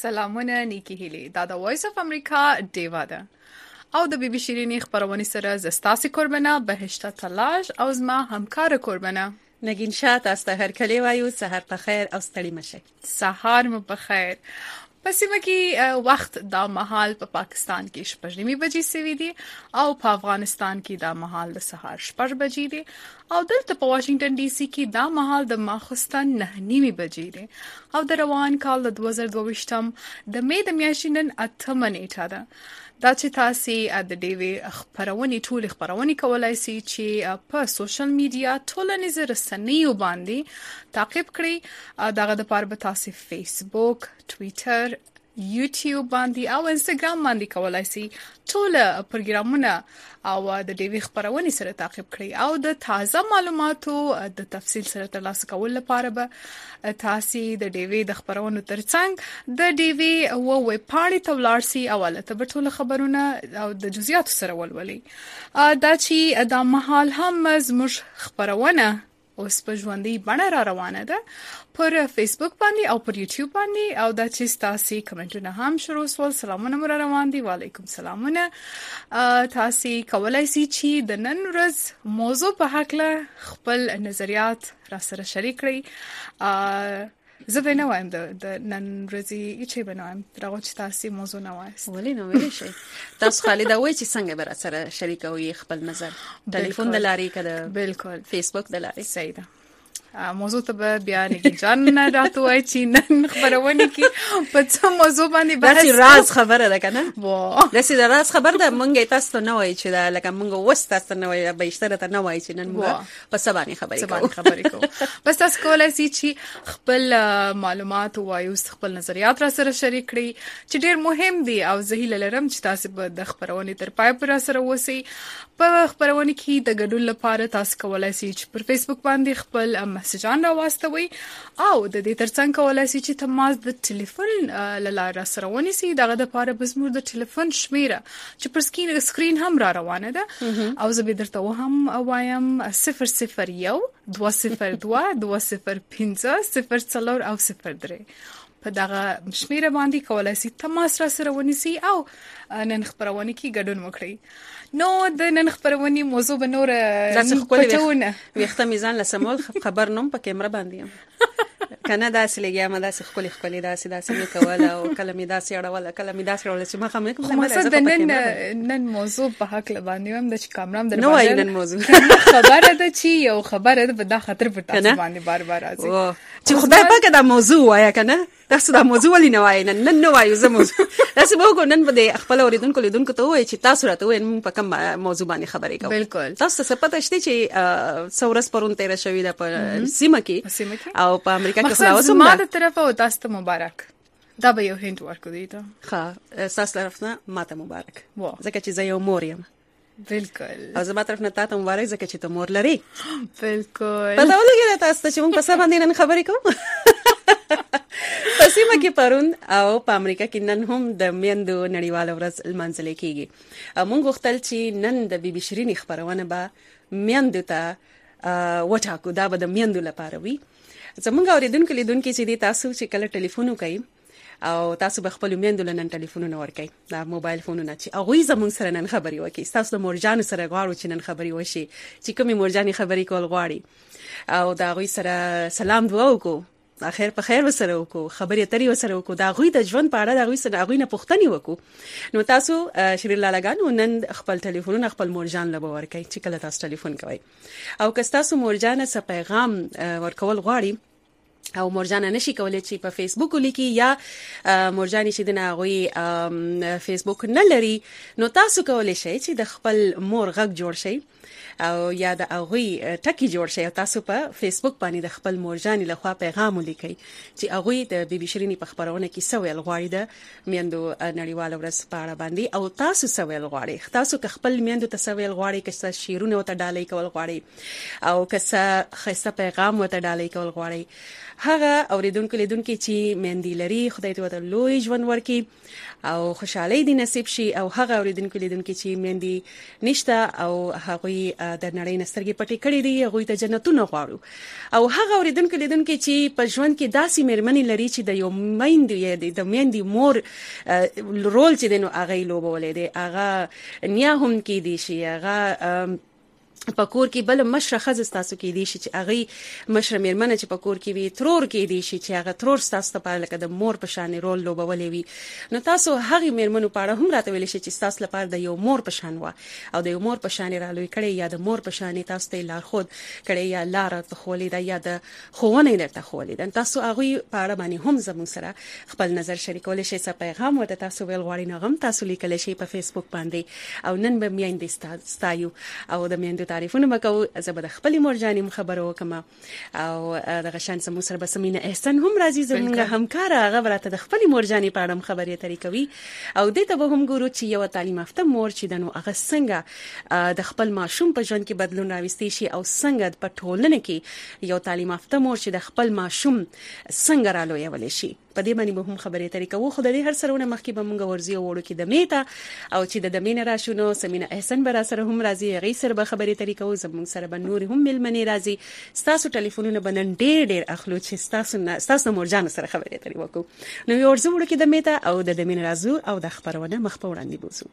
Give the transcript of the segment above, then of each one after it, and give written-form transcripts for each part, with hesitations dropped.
سلامونه نیکی هیلی دا د وایس اف امریکا دیوا ده او د بی بی شیرینی خبرونې سره زستاسي قربانه بهشته تلاش او زما همکار قربانه نگین شاه تاسو ته هرکلی وایو. سحر په خیر او ستړي مشه. سهار مو په خیر. په سیمه کې وخت دا مهال په پاکستان کې 6:30 بجې سوي دي او په افغانستان کې دا مهال د سهار 6 بجې دي او دلته په واشنگټن ډي سي کې دا مهال د ماخستن 9:30 بجې دي او د روان کال د 2022 د می د میاشتې نن 8 نیټه ده. دا چې تاسو د ډیوی خبرونه ټول خبرونه کولای شئ چې په سوشل میډیا ټولنیز رسنیو باندې تعقیب کړئ. دغه د پاره به تاسو فیسبوک، ټوئیټر، یوټیوب باندې او انستګرام باندې کولای شئ ټول پروګرامونه او د ډیوی خبرونه سره تعقیب کړئ او د تازه معلوماتو د تفصیل سره ترلاسه کول لپاره به تاسو د ډیوی د خبرونو ترڅنګ د ډیوی ویب پاڼې ته ولاړ شئ او ولته به ټول خبرونه او د جزئیاتو سره ولولئ. دا چې د محل هم زموږ خبرونه اوس په ژوندۍ بڼه را روانه ده پر فیسبوک باندې او پر یوټیوب باندې او دا چې تاسو کمنټونه هم شروع سول. سلامونه مر روان دي. وعلیکم سلامونه. تاسو کولای شئ چې د نن ورځ موضوع په حق خپل نظریات را سره شریک کړئ. زه به نه وایم د نن ورځې چې به نه وایم راغو چې تاسو موضوع نه وایست. ولې نه ویل شي؟ تاسو خالد وای چې څنګه به را سره شریکوي خپل نظر ټلیفون د لارې کده بالکل فیسبوک د لارې. صحیح ده. موضوع ته به بیا نگین جان نه راتوي چې نن خبرونه کې په څه موضوع باندې بحث. دا راز خبره ده کنه؟ وا دا سي راز خبر ده. مونږه تاسو ته نه وای چې دا لکه مونږ وست تاسو نه وای به اشتره ته نه وای چې نن مونږ په سبانه خبرې کوو. بس تاسو کولای شئ چې خپل معلومات وایو خپل نظریات را سره شریک کړئ چې ډیر مهم دي او زه هیله لرم چې تاسو به د خبرونه تر پای پورې سره وسی. په خبرونه کې د ګډون لپاره تاسو کولای شئ چې پر فیسبوک باندې خپل مسجان راوستوي او د دې ترڅنګ کولای شئ چې تماس د ټلیفون لاره سره ونیسئ. دغه د لپاره به زموږ د ټلیفون شمیره چې پر سکرین هم را روانه ده او زه به درته هم وایم 001 202 205 04 او 03 په دغه شمیره باندې کولای شئ تماس را سره ونیسئ او نن خبرونه کې ګډون وکړئ. نو د نن خبرونې موضوع به نور پټونه وخته میزان لسمول خبر نوم په کیمرا باندې کنه داسې لګیا ما داسې خولي داسې مې کوله او کلمې داسې اړوله چې ما خمه کوم نن موضوع په حق باندې هم د کیمرام در باندې نو نن موضوع خبره ده چې یو خبره ده په دا خطر پر تاسو باندې بار راځي چې خدای پاک دا موضوع وایا کنه تاسو دا موضوع ولې نه وای نن نو وایو زه موضوع تاسو به وګورئ په خپل اوریدونکو ته وایي چې تاسو راته وایي موږ په کوم موضوع باندې خبرې کوو. بالکل تاسو څه پته شته چې سورس پرون تیر شوی د په سیمه کې او په امریکا کې خلاصو ما د طرفه او تاسو ته مبارک. دا به یو هند ورکو دی ته ښه تاسو طرفنه ماته مبارک ځکه چې زه یو مور یم. بالکل. او زما طرف نه تاسو مبارک ځکه چې ته مور لري. بالکل. پته ولګی تاسو چې موږ په څه باندې نن خبرې کوو. په سیمه کې پرون او په امریکا کې نن هم د میندو نړیواله ورځ لمانځل کیږي. موږ غوښتل چې نن د بی بی شیرینی خبرونه به میندو ته وټاکو. دا به د میندو لپاره وي. زموږ اوریدونکو لیدونکو چې تاسو چې کله ټلیفون وکړئ او تاسو به خپل میندو لنن ټلیفونونه ورکړئ دا موبایل فونونه چې هغه زموږ سره نن خبري وکړي. تاسو د مورجان سره غواړو چې نن خبري وشي چې کومي مورجاني خبري کول غواړي او دا غوي سره سلام دعا وکړو اخر په خیر وسره وکړو خبرې اترې وسره وکړو دا غوي د ژوند په اړه دا غوي سره غوي نه پوښتنه وکړو. نو تاسو شریل لالاګانو نن خپل ټلیفونونه خپل مورجان لبه ورکړئ چې کله تاسو ټلیفون کوئ او که تاسو مورجان څه پیغام ورکول غواړي او مورجانه نشي کولای چې په فیسبوک ولیکي یا مورجاني چې دنا غوي فیسبوک نه لري نو تاسو کولای شئ چې د خپل مور غږ جوړ شئ او یا د هغه ټکی جوړ شي. تاسو په فیسبوک باندې د خپل مورجاني لخوا پیغام ولیکئ چې هغه د بی بی شیرینی په خبرونه کې سویل غواړي د میندو نړیواله ورځ په اړه باندې او تاسو سویل غواړي. تاسو که خپل میندو ته سویل غواړي که څه شیرونه وته ډالۍ کول غواړي او که څه خسته پیغام وته ډالۍ کول غواړي هغه اوریدونکو لیدونکو چې میندې لري خدای ته لوی ژوند ورکړي او خوشحالي دې نصیب شي او هغه اوریدونکو لیدونکو چې میندې نشته او هغه د نړۍ نسترګې پټې کړې دي هغه ته جنتونه غواړو او هغه اوریدونکو لیدونکو چې په ژوند کې داسې مېرمنې لري چې د یو میندې د میندې مور رول چې دنو هغه لوبولې دي هغه نیا هم کې دي شي هغه پکور کې بل مشره خزه تاسو کې دي چې هغه مشره میرمنه چې پکور کې وي ترور کې دي چې هغه ترور تاسو ته لکه د مور په شان رول لوبولې وي نو تاسو هغه میرمنو په اړه هم راته ویل شي چې تاسو لپاره د یو مور په شان و او د یو مور په شان را لوي کړي یا د مور په شان تاسو ته لار خود کړي یا لار ته خولې دا یا د خوونه درته خولې دا تاسو هغه په اړه باندې هم زموږ سره خپل نظر شریکول شي څه پیغام ورته تاسو ویل غواړئ نو هم تاسو لیکل شي په فیسبوک باندې او نن به میاندې ستایو او د میاندې تعریفونه مکو زبر خپل مرجاني خبرو وکما او د غشان سمو سره بسمینه احسان هم راځي زموږ همکار هغه برته د خپل مرجاني په اړه خبرې طریقوي او د ته به هم ګورو چې یو تعلیم یافته مور چې دنو هغه څنګه د خپل ماشوم په ژوند کې بدلون راوستي شي او څنګه په ټولنه کې یو تعلیم یافته مور چې د خپل ماشوم څنګه رالوي شي په دې باندې به هم خبرې طریقو خو د دې هر سرونه مخکې به مونږ ورزي وړو کې د میتا او چې د دمینه راشونو سمینه احسان بر سره هم راځي غي سره به خبرې طریقو زموږ سره به نور هم ملمنې راځي تاسو ټلیفونونه بنن ډېر اخلو چې تاسو مرجان سره خبرې طریقو وکړو نو ورزي وړو کې د میتا او د دمینه رازو او د خبرونه مخ په وړاندې بوزو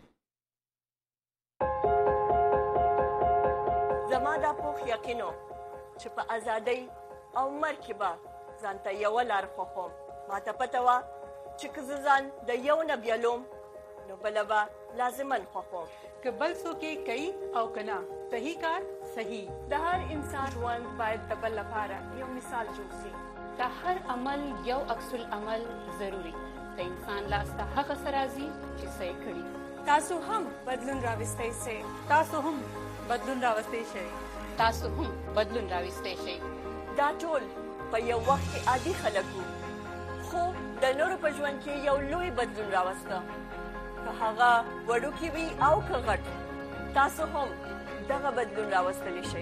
زما د پوخ یقینو چې په ازادۍ او مرکبه ځانته یو لار خوخم ما ته پته وا چې که ځان د یو نه بیلوم نو بلبا لازمن خوخم که بل څوک کوي او کنا صحیح کار صحیح د هر انسان ژوند باید د بل لپاره یو مثال جوړ شي د هر عمل یو عکس العمل ضروری د انسان لاس ته هغه سرازي چې صحیح کړی تاسو هم بدلون راوستئ سي تاسو هم بدلون راوستئ شئ تاسو هم بدلون راوستئ شئ دا ټول په یو وخت کې عادي خلک وو خو د نورو په ژوند کې یو لوی بدلون راوسته که هغه وړوکی وي او که غټ تاسو هم دغه بدلون راوستلی شئ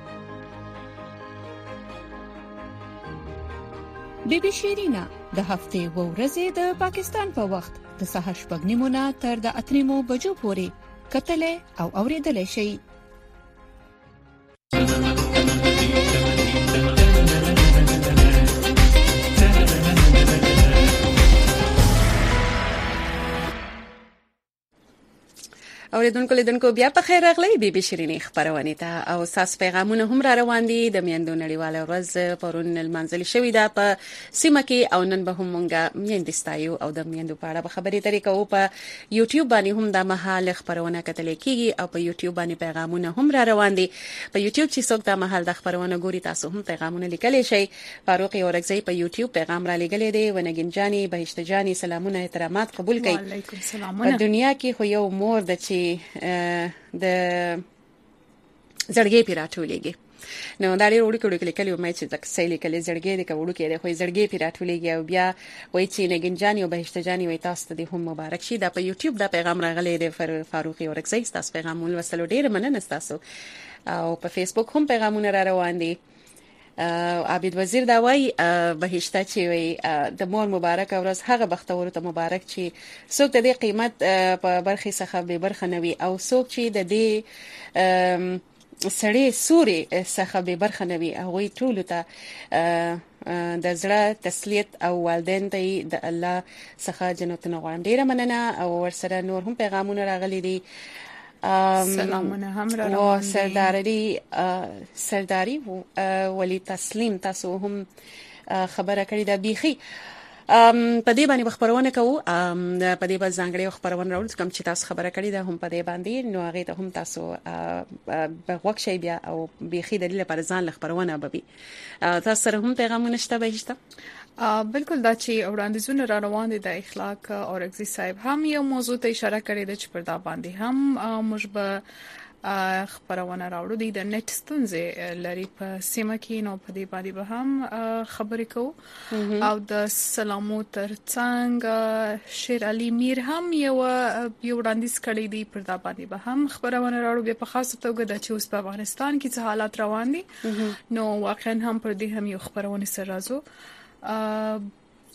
بیبي شیرینا د هفتې و ورځې د پاکستان په وخت د سهار 8:30 تر د 8:30 بجو پورې کتلې او اوریدلې شي اوریدونکو لیدونکو بیا په خیر راغلی بیبي شیرینی خبرونه ته او ساس پیغامونه هم را روان دي د میندو نړیواله ورځ پرون المنزل شوې ده په سیمه کې او نن به هم مونږه میندستایو او د میندو په اړه خبرې طریقو په یوټیوب باندې هم د مهال خبرونه کتل کیږي او په یوټیوب باندې پیغامونه هم را روان دي په یوټیوب چې څوک د مهال د خبرونه ګوري تاسو هم پیغامونه لیکلی شي فاروق اورګزی په یوټیوب پیغام را لګلې دی ونګین جانی بهشت جانی سلامونه احترامات قبول کړئ وعلیکم السلام په دنیا کې خو یو مور د چې د زړګي پیراټولېږي نو دا لري وړو کې لیکلو مې چې د سېلې کله زړګي د وړو کې د خو زړګي پیراټولېږي او بیا وایي چې نګین جانی او بهشت جانی وایي تاسو ته هم مبارک شي دا په یوټیوب دا پیغام راغلی دی فاروق اورګزی تاسو پیغام ولوسلو ډیر مننه تاسو او په فیسبوک هم پیغامونه را روان دي عابد وزیر دا وای بهشته چې وای د مور مبارک ورځ هغه بختور ته مبارک چې څوک د دې قیمت په برخه څخه به برخه نوي او څوک چې د دې سړی سوري څخه به برخه نوي هغه ټول ته د زړه تسلیت او والدین ته د الله څخه جنتونه غواړم ډیره مننه او ورسره نور هم پیغامونه راغلي دي سلامونه هم را روان دي سرداری ولی تسلیم تاسو هم خبره کړې ده بيخي په دې باندې خبرونه کوو په دې باندې ځانګړي خبرونه راوړل کوم چې تاسو خبره کړې ده هم په دې باندې نو هغه ته هم تاسو په وخت شي بیا او بيخي دلیل پر ځان خبرونه ببي تاسو سره هم پیغامونه شته بهشته بالکل دا چې وړاندیزونه را روان دي د اخلاق او رګزي صاحب هم یو موضوع ته اشاره کړې ده چې پر دا باندې هم مشبه خبرونه راوړو دي د نت ستونزې لري په سیمه کې نو په دې باندې به هم خبرې کوو او د سلامو ترڅنګ شیر علي میر هم یو وړاندیز کړی دی پر دا باندې به هم خبرونه راوړو به په خاصه توګه د چې اوس په افغانستان کې څه حالات روان دي نو واقعا هم پر دې هم یو خبرونه سره راځو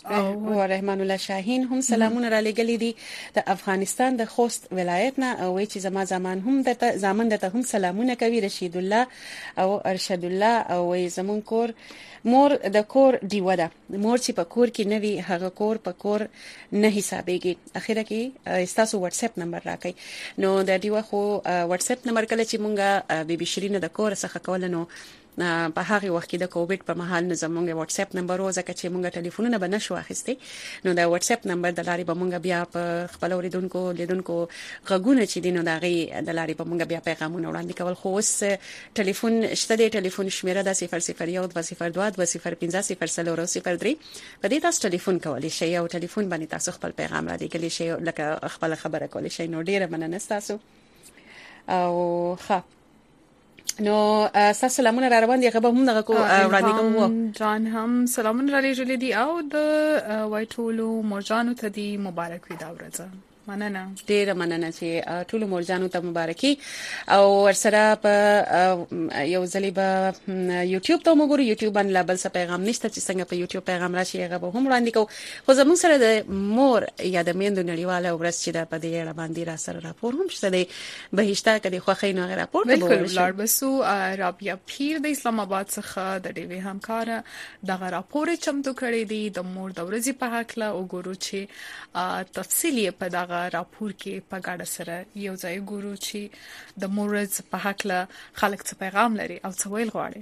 او رحمان الله شاهین هم سلامونه را لګلې دي د افغانستان د خوست ولایت نه او چې زمان دته هم سلامونه کوي رشید الله او ارشد الله او زمون کور مور د کور دیوه ده مور چې په کور کې نوي هغه کور په کور نه حسابيږي اخیره کې تاسو واتس اپ نمبر راکړئ نو د دیوه خو واتس اپ نمبر کله چې مونږه بیبي شیرین د کور څخه کول نو په هغه وخت کې د کووډ په مهال نه زموږ واتس اپ نمبر و ځکه چې مونږه ټلیفونونه به نشو اخیستي نو د واتس اپ نمبر د لارې به مونږ بیا په خپل اوریدونکو لیدونکو غوونه چې دینو د غي د لارې به مونږ بیا پیغامونه وړاندې کول خو اوس ټلیفون شته د ټلیفون شمیره د 001 202 205 په دې تاسو ټلیفون کولی شئ او ټلیفون باندې تاسو خپل پیغام را لګلی شئ لکه خپل خبره کولی شئ نو ډیره مننه تاسو او ښه نو تاسو سلامونه را روان دي غو هم دغه وړاندې کوم جان هم سلامونه را لېږلې دي او د وایټولو مرجانو ته دي مبارک وي دا ورځ مننه ډیره مننه چې ټول مرجانو ته مبارکي او ورسره په یو ځلې به یوټیوب ته وګورئ یوټیوب باندې لا بل څه پیغام نشته چې څنګه په یوټیوب پیغام راشي هغه به هم وړاندې کوو خو زموږ سره د مور یا د میندو نړیواله ورځ چې د په دې اړه باندې را سره راپور هم شته دی بهشته کدي خوخی نو راپور ته بالکل لار بسو رابعه پیر د اسلام آباد څخه د ډیوی همکار دغه راپور چمتو کړی دی د مور د ورځې په حق له وګورو چې تفصیلی په دغه راپور کې په ګډه سره یو ځای ګورو چې د مورز په حق له خلک څه پیغام لري او څه ویل غواړي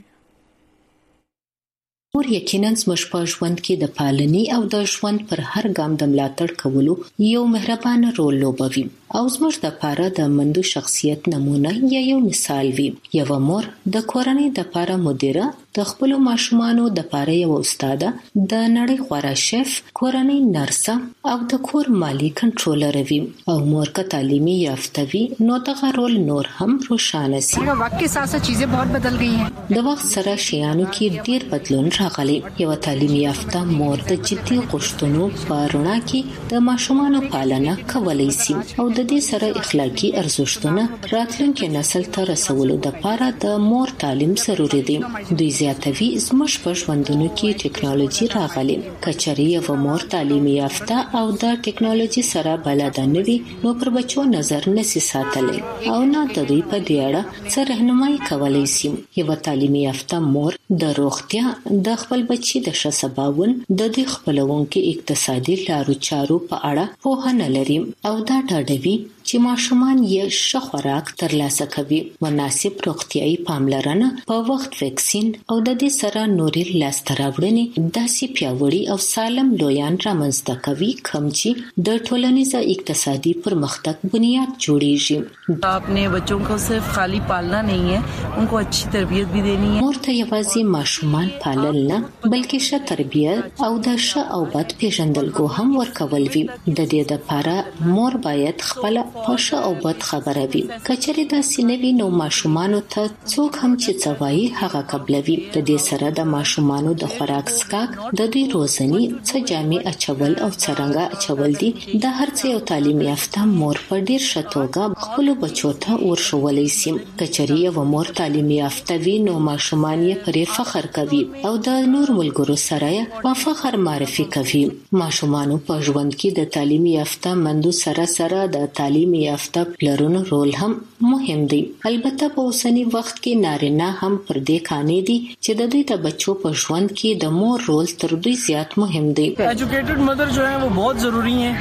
مور یقینا زموږ په ژوند کې د پالنې او د ژوند پر هر ګام د ملاتړ کولو یو مهربان رول لوبوي او زموږ د لپاره د مندو شخصیت نمونه یا یو مثال وي یو مور د کورنۍ د لپاره مدیره د خپل ماشومانو د لپاره یو استاد د نړۍ غوړه شف کورنۍ نرسه او د کور مالی کنټرولر وي او مور کا تعلیمي یافته وي نو دغه رول نور هم روښانه سي وخت के साथ साथ चीजें बहुत बदल गई हैं د وخت سره شیانو کې ډیر بدلون راغلی یو تعلیمي یافته مور د جدي غوښتنو په رڼا کې د ماشومانو پالنه کولای شي او د دې سره اخلاقی ارزښتونه راتلونکي نسل ته رسولو د لپاره د مور تعلیم ضروری دی دوی زیاتوي زموږ په ژوندونو کې ټیکنالوژي راغلي کچري یو مور تعلیمي یافته او د ټیکنالوژي سره بلد نه وي نو پر بچو نظر نشي ساتلی او نه د دوی په دې اړه څه راهنمایي کولای شي یو تعلیمي یافته مور د روغتیا د خپل بچي د ښه سباون د دې خپلونکو اقتصادي لارو چارو په اړه پوهه نه لري او دا ډاډوي چې ماشومان یې ښه خوراک ترلاسه کوي مناسب روغتيایي پاملرنه په وخت ویکسین او د دې سره نوري لاسته راوړنې داسې پیاوړي او سالم لویان رامنځته کوي کوم چې د ټولنیز اقتصادي پرمختګ بنیاد جوړیږي اپنے بچوں کو صرف خالی پالنا نہیں ہے ان کو اچھی تربیت بھی دینی ہے مور ته یوازې ماشومان پالل نه بلکې ښه تربیت او د ښه او بد پیژندګلو هم ورکول وي د دې لپاره مور باید خپل پښه او بد خبره وي کچري د سینوي نو ماشومانو ته څوک هم چې څوایي هغه قبلوي د دې سره د ماشومانو د خوراک سکاک د دوی روزنی څه جامې اچول او څرنګه اچول دي د هر څه یو تعلیم یافته مور په ډیر شتوګه خپل بچو ته ورشولې سي کچري یو مور تعلیم یافته وي نو ماشومان یې پرې فخر کوي او د نور ملګرو سره یې په فخر معرفي کوي ماشومان په ژوند کې د تعلیم یافته مندو سره د تعلیم یافته پلرونو رول هم مهم دی البته په اوسنی وخت کې نارینه هم پر دې کانې دي چې د دوی د بچو په ژوند کې د مور رول تر دوی زیات مهم دی ایجوکیٹڈ مدر جو ہے وہ بہت ضروری ہیں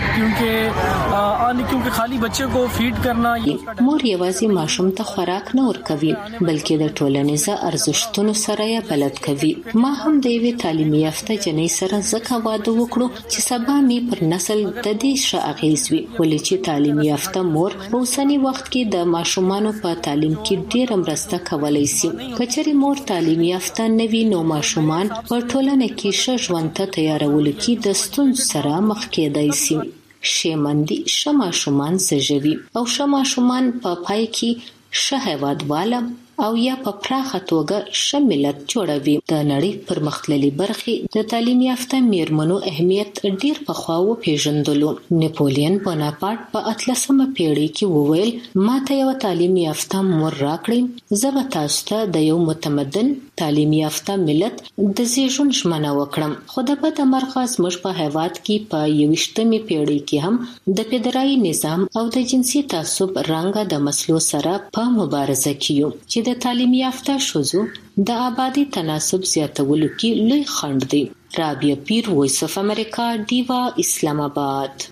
کیونکہ خالی بچے کو فیڈ کرنا مور یوازې ماشوم ته خوراک نه ورکوي بلکې د ټولنیز ارزښتونو سره یې بلد کوي ما هم د یوې تعلیمي یافته جنۍ سره ځکه واده وکړو چې سبا می پر نسل د دې ښه اغیز وي ولې چې تعلیمي یافته مور په اوسنی وخت کې د ماشومانو په تعلیم کې ډېر مرسته کولای شي کچري مور تعلیم یافته نوي نو ماشومان په ټولنه کې ښه ژوند ته تیارولو کې د ستونزو سره مخ کېدای شي شیمندي ښه ماشومان زېږوي او ښه ماشومان په پای کې ښه هیوادواله او یا په پراخه توګه ښه ملت جوړوي د نړۍ پرمختللي برخې د تعلیم یافته میرمنو اهمیت ډیر پخوا وپیژندلو نپولین بوناپارټ په 18مه پیړۍ کې وویل ما ته یو تعلیم یافته مور راکړئ زه به تاسو ته د یو متمدن تعلیم یافته ملت د زیږون ژمنه وکړم. خو د بد مرغه زموږ په هیواد کې په 21مې پیړۍ کې هم د فدرالي نظام او د جنسي تعصب رنګه د مسلو سره په مبارزه کې یو چې د تعلیم یافته ښځو د آبادی تناسب زیاتولو کې لوی خنډ دی. رابعه پیر، وایس اف امریکا، ډیوا، اسلام آباد.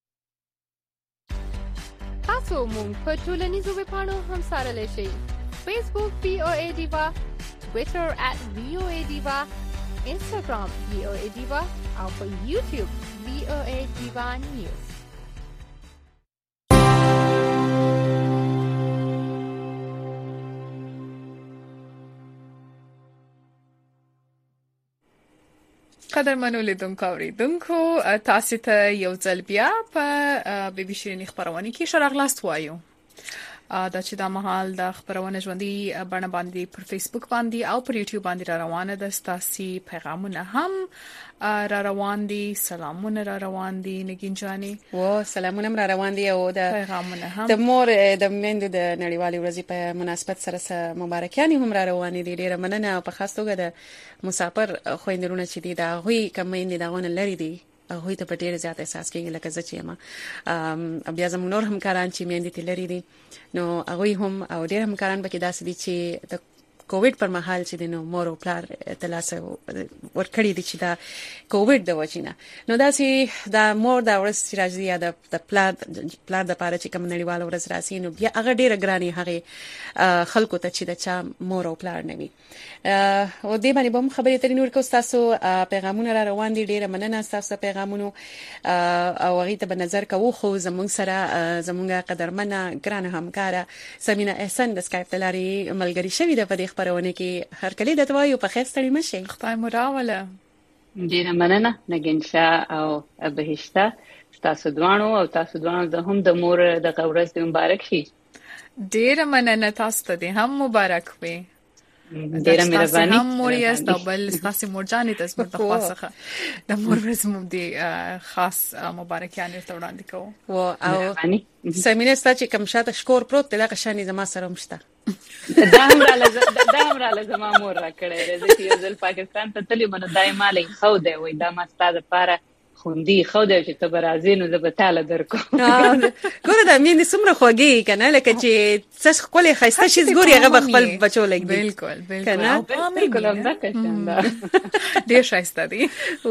تاسو مونږ په ټولنیزو ویبپاڼو هم سره شئ. فیسبوک VOA ډیوا، ټویټر @VOA ډیوا، انسټاګرام VOA ډیوا او په یوټیوب VOA ډیوا نیوز. قدرمنو لیدونکو اوریدونکو، تاسو ته یو ځل بیا په بي بي شيرين خبرونه کې شراغلاست وایو. دا چې دا مهال د خبرونه ژوندۍ بڼه باندې پر فیسبوک باندې او پر یوټیوب باندې را روانه ده. ستاسي پیغامونه هم را روان دي، سلامونه را روان دي نگین جاني، و سلامونه را روان دي او د پیغامونه هم د مور د میندو د نړیوالې ورځې په مناسبت سره مبارکیانې هم را روانې دي. ډیره مننه. په خاص توګه د مسافر خويندرونه چې دي دا غوي کمې دي داونه لري دي هغه ته په ډیر زیات احساس کېږي لکه زه چې ما بیا زموږ نور همکاران چې میندې تل لري دي نو هغه هم او ډیر همکاران به کې داسې دي چې د کووډ پر مهال چې نو مور او پلار تلاسه ورکړي دي چې دا کووډ د وجینه نو داسې دا مور دا ورځ چې راځي یا د پلار د پاره چې کوم نړیوال ورځ راسي نو بیا هغه ډیره ګراني هغه خلکو ته چې د چا مور او پلار نه وي. او دې باندې به خبرې ترې نور کو تاسو پیغامونه را روان دي. ډیره مننه تاسو پیغامونو او هغه ته به نظر کوو. خو زمونږ سره زمونږه قدرمنه ګرانه همکاره سمینا احسان د سکایپ تلاري ملګری شوی د په خبرونه کې هر کله د توایو په خیر ستړي مشي. خدای مو راوله. ډیره مننه نگینشا او بهشته. تاسو دوانو او تاسو دوانو د هم د مور د ورځ مبارک شي. ډیره مننه. تاسو ته هم مبارک وي. ډیره مهرباني. هم مور یاست او بل تاسو مور جانې تاسو په خاصه د مور ورځ مو دي خاص مبارکیان ته وړاندې کوو. او سمینا ستاسو کوم شاته شکور پروت د لغشانې زما سره مشته. دا هم را لازم امور را کړی دی چې یو ځل پاکستان ته تللی منو دایمه لای خو دی وای دا ما ستاسو لپاره خوندي خو دی چې ته برازي نو د بتاله درکو. ګوره دا مين سمره خوږی کنه لکه چې څه خپل خسته شي ګوري هغه خپل بچو لګي. بالکل بالکل هم دا کښنده ډیر شایسته دي.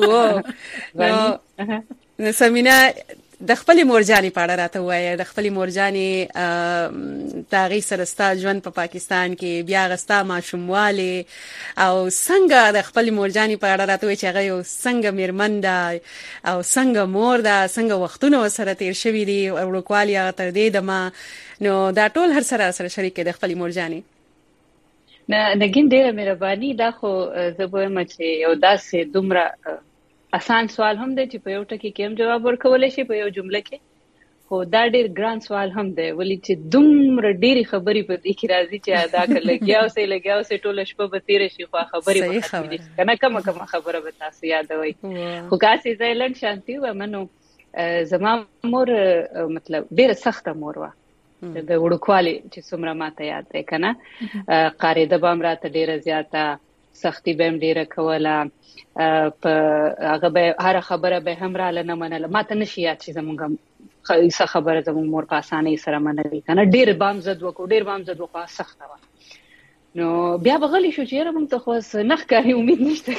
نو سمینا د خپل مورجاني پاړه راته وایي د خپل مورجاني تاغي سرستا ژوند په پاکستان کې بیا غستا ماشومواله او څنګه د خپل مورجاني پاړه راته وایي چې هغه یو څنګه میرمنده او څنګه مور ده څنګه وختونه سره تیر شوی دي او ورکوالیا تر دې دما نو دا ټول هر سره شریک د خپل مورجاني. نه نگین ډیره مهرباني. دا خو زه به مچ یو داسې دومره آسان سوال هم دی چې په یو ټکی کې هم جواب ورکول شي په یو جمله کې. خو دا ډیر ګران سوال هم دی ولې چې دومره ډیری خبرې په دې کې راځي چې ادا لګیاو سه ټوله شپه به تیر شي خو خبرې به ختمې شي کنه کومه خبره به تاسو یادوي. خو کاسي زایلند شانتي و منو زما مور مطلب ډیره سخت مور و د وړوکوالي چې څومره ماته یاد ده کنه قاریده بام راته ډیره زیاته سختی به ډیره کوله. په هغه به هر خبره به هم را لنه منله ماته نشي یاد چې زمونږ خاصه خبره زمونږ مور په اسانه سره منلې کنه ډیر بامزد وکړ سخته و. نو بیا بغلی شو چې موږ ته خو نخ کاری امید نشته.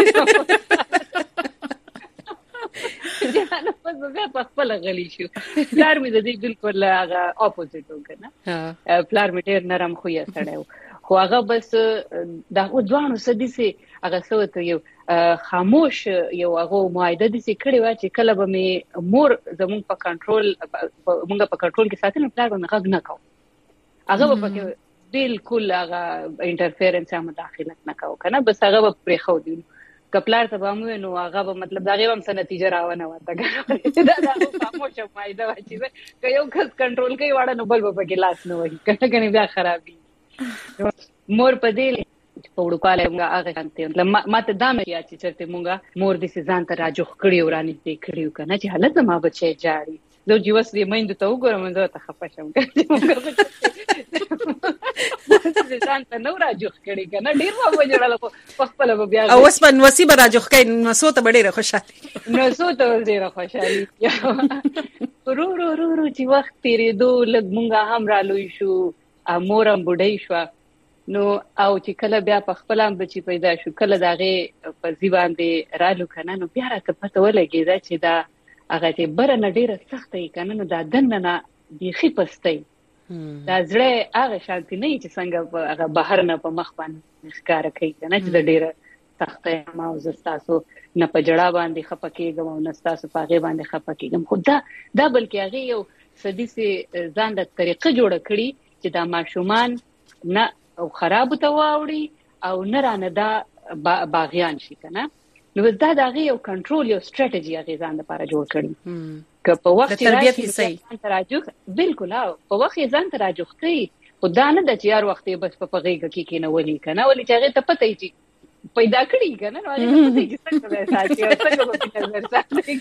جانه پس بیا په خپل غلی شو. پلار مې د دې بالکل هغه اپوزیټ وکړه. پلار مې ډیر نرم خویا سره خو هغه بس دا ځوانو سديسي هغه څه ته یو خاموش یو هغه معاهده دي چې کړي وا چې کله به مې مور زموږ په کنټرول کې ساتنه پلار به غږ نه کوي. هغه به بالکل هغه انټرفیرنس هم مداخلت نه کوي کنه بس هغه به پرې خو دي کپلار ته به مو نو هغه به مطلب دا غوښم څه نتیجه راونه وته دا خاموش معاهده وا چې یو کس کنټرول کوي واړه نو بل به کې لاس نه وایي کنه بیا خرابي. مور په دې په وړوکاله موږ هغه کانته مطلب ماته دا مې یاد چې چرته موږ مور دې ځان ته راجوخ کړی ورانی دې کړیو کنه چې حالت ما بچي جاري زه جیوس دې مېند ته وګورم زه ته خپه شم ځان ته نو راجوخ کړي کنه ډیر ما وجړل په خپل بیا او اوس په نوسی به راجوخ کړي نو سو ته ډیره خوشاله نو سو ته ډیره خوشاله رو چې وخت تیرېدو لږ مونږه هم را لوي شو امورم بډای شو نو او چې کله بیا په خپل هم بچی پیدا شو کله داغه په ځوان دی رالو کنه نو بیا راته پته ولګی چې دا هغه چې برنه ډیره سخت ای کنه نو دا دننه بيخي پستی دا زړه هغه شانتي نه چې څنګه هغه بهر نه په مخ باندې ښکار کوي کنه چې ډیره سخت ما او زستاسو نه په جړه باندې خپکیږم او نستاسو په هغه باندې خپکیږم خو دا بلکې هغه یو سدي سي ځان د طریقه جوړ کړي چې دا ماشومان نه او خراب ته واوړي او نه رانه دا باغیان شي کنه نو دا دغه یو کنټرول یو سټریټجی هغه ځان لپاره جوړ کړي که په وخت کې ځان تراجوخ بالکل او په وخت ځان تراجوخ کوي خدا نه د چیار وخت بس په غیږ کې نه ولي کنه ولي چې هغه ته پته یي پیدا کړی کنه نو هغه ته چې څنګه ساتي او څنګه په نظر ساتي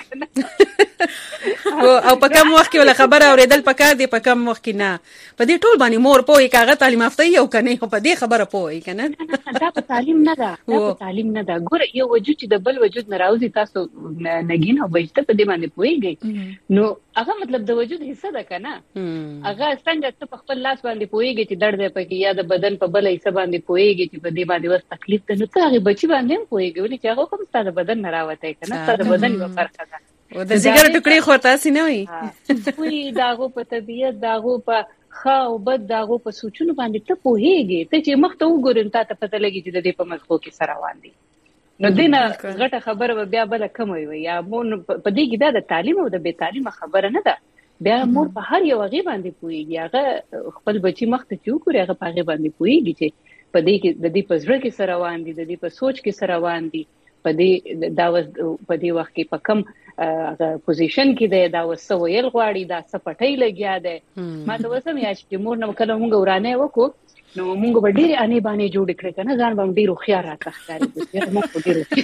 کنه او په کوم وخت کې ولا خبره اوریدل پکار دی په کوم وخت کې نه په دې ټول باندې مور پوي کاغه تعلیم یافته یو کنه په دې خبره پوي کنه دا په تعلیم نه ده دا په تعلیم نه ده ګور یو وجود چې د بل وجود ناراضي تاسو نګین او بجته په دې باندې پويږي نو هغه مطلب د وجود حصہ ده کنه هغه څنګه ته په خپل لاس باندې پويږي چې درد پکې یا د بدن په بل حصہ باندې پويږي چې په دې باندې وس تکلیف ده نو ته هغه بچي باندې پويږي ولې چې هغه کوم ستاسو بدن نه راوته کنه ستاسو بدن یو فرق ده او د زیګر ټوکړي خو تاسو نه وي وي داغو په طبيعت داغو په خاو بد داغو په سوچونو باندې ته پوهیږي ته چې مخ ته وګورې ته پته لګي چې د دې په مخ کې سره روان دي نو دینه غټه خبره بیا بل کم وي یا مون په دې کې د تعلیم او د بے تعلیم خبره نه ده بیا مور په هر یو غي باندې پوهیږي هغه خپل بچي مخ ته چوکوري هغه په غي باندې پوهیږي چې په دې کې د دې په زړه کې سره روان دي د دې په سوچ کې سره روان دي په دې په دې وخت کې په کم پوزیشن کې دی دا وسویل غواړي دا سپټۍ لګیا دی ما ته وسم یا چې مور نو کله مونږ ورانه وکړو نو مونږ به ډېر انې باندې جوړ کړې کنه ځان به ډېر خيار راځي دي مونږ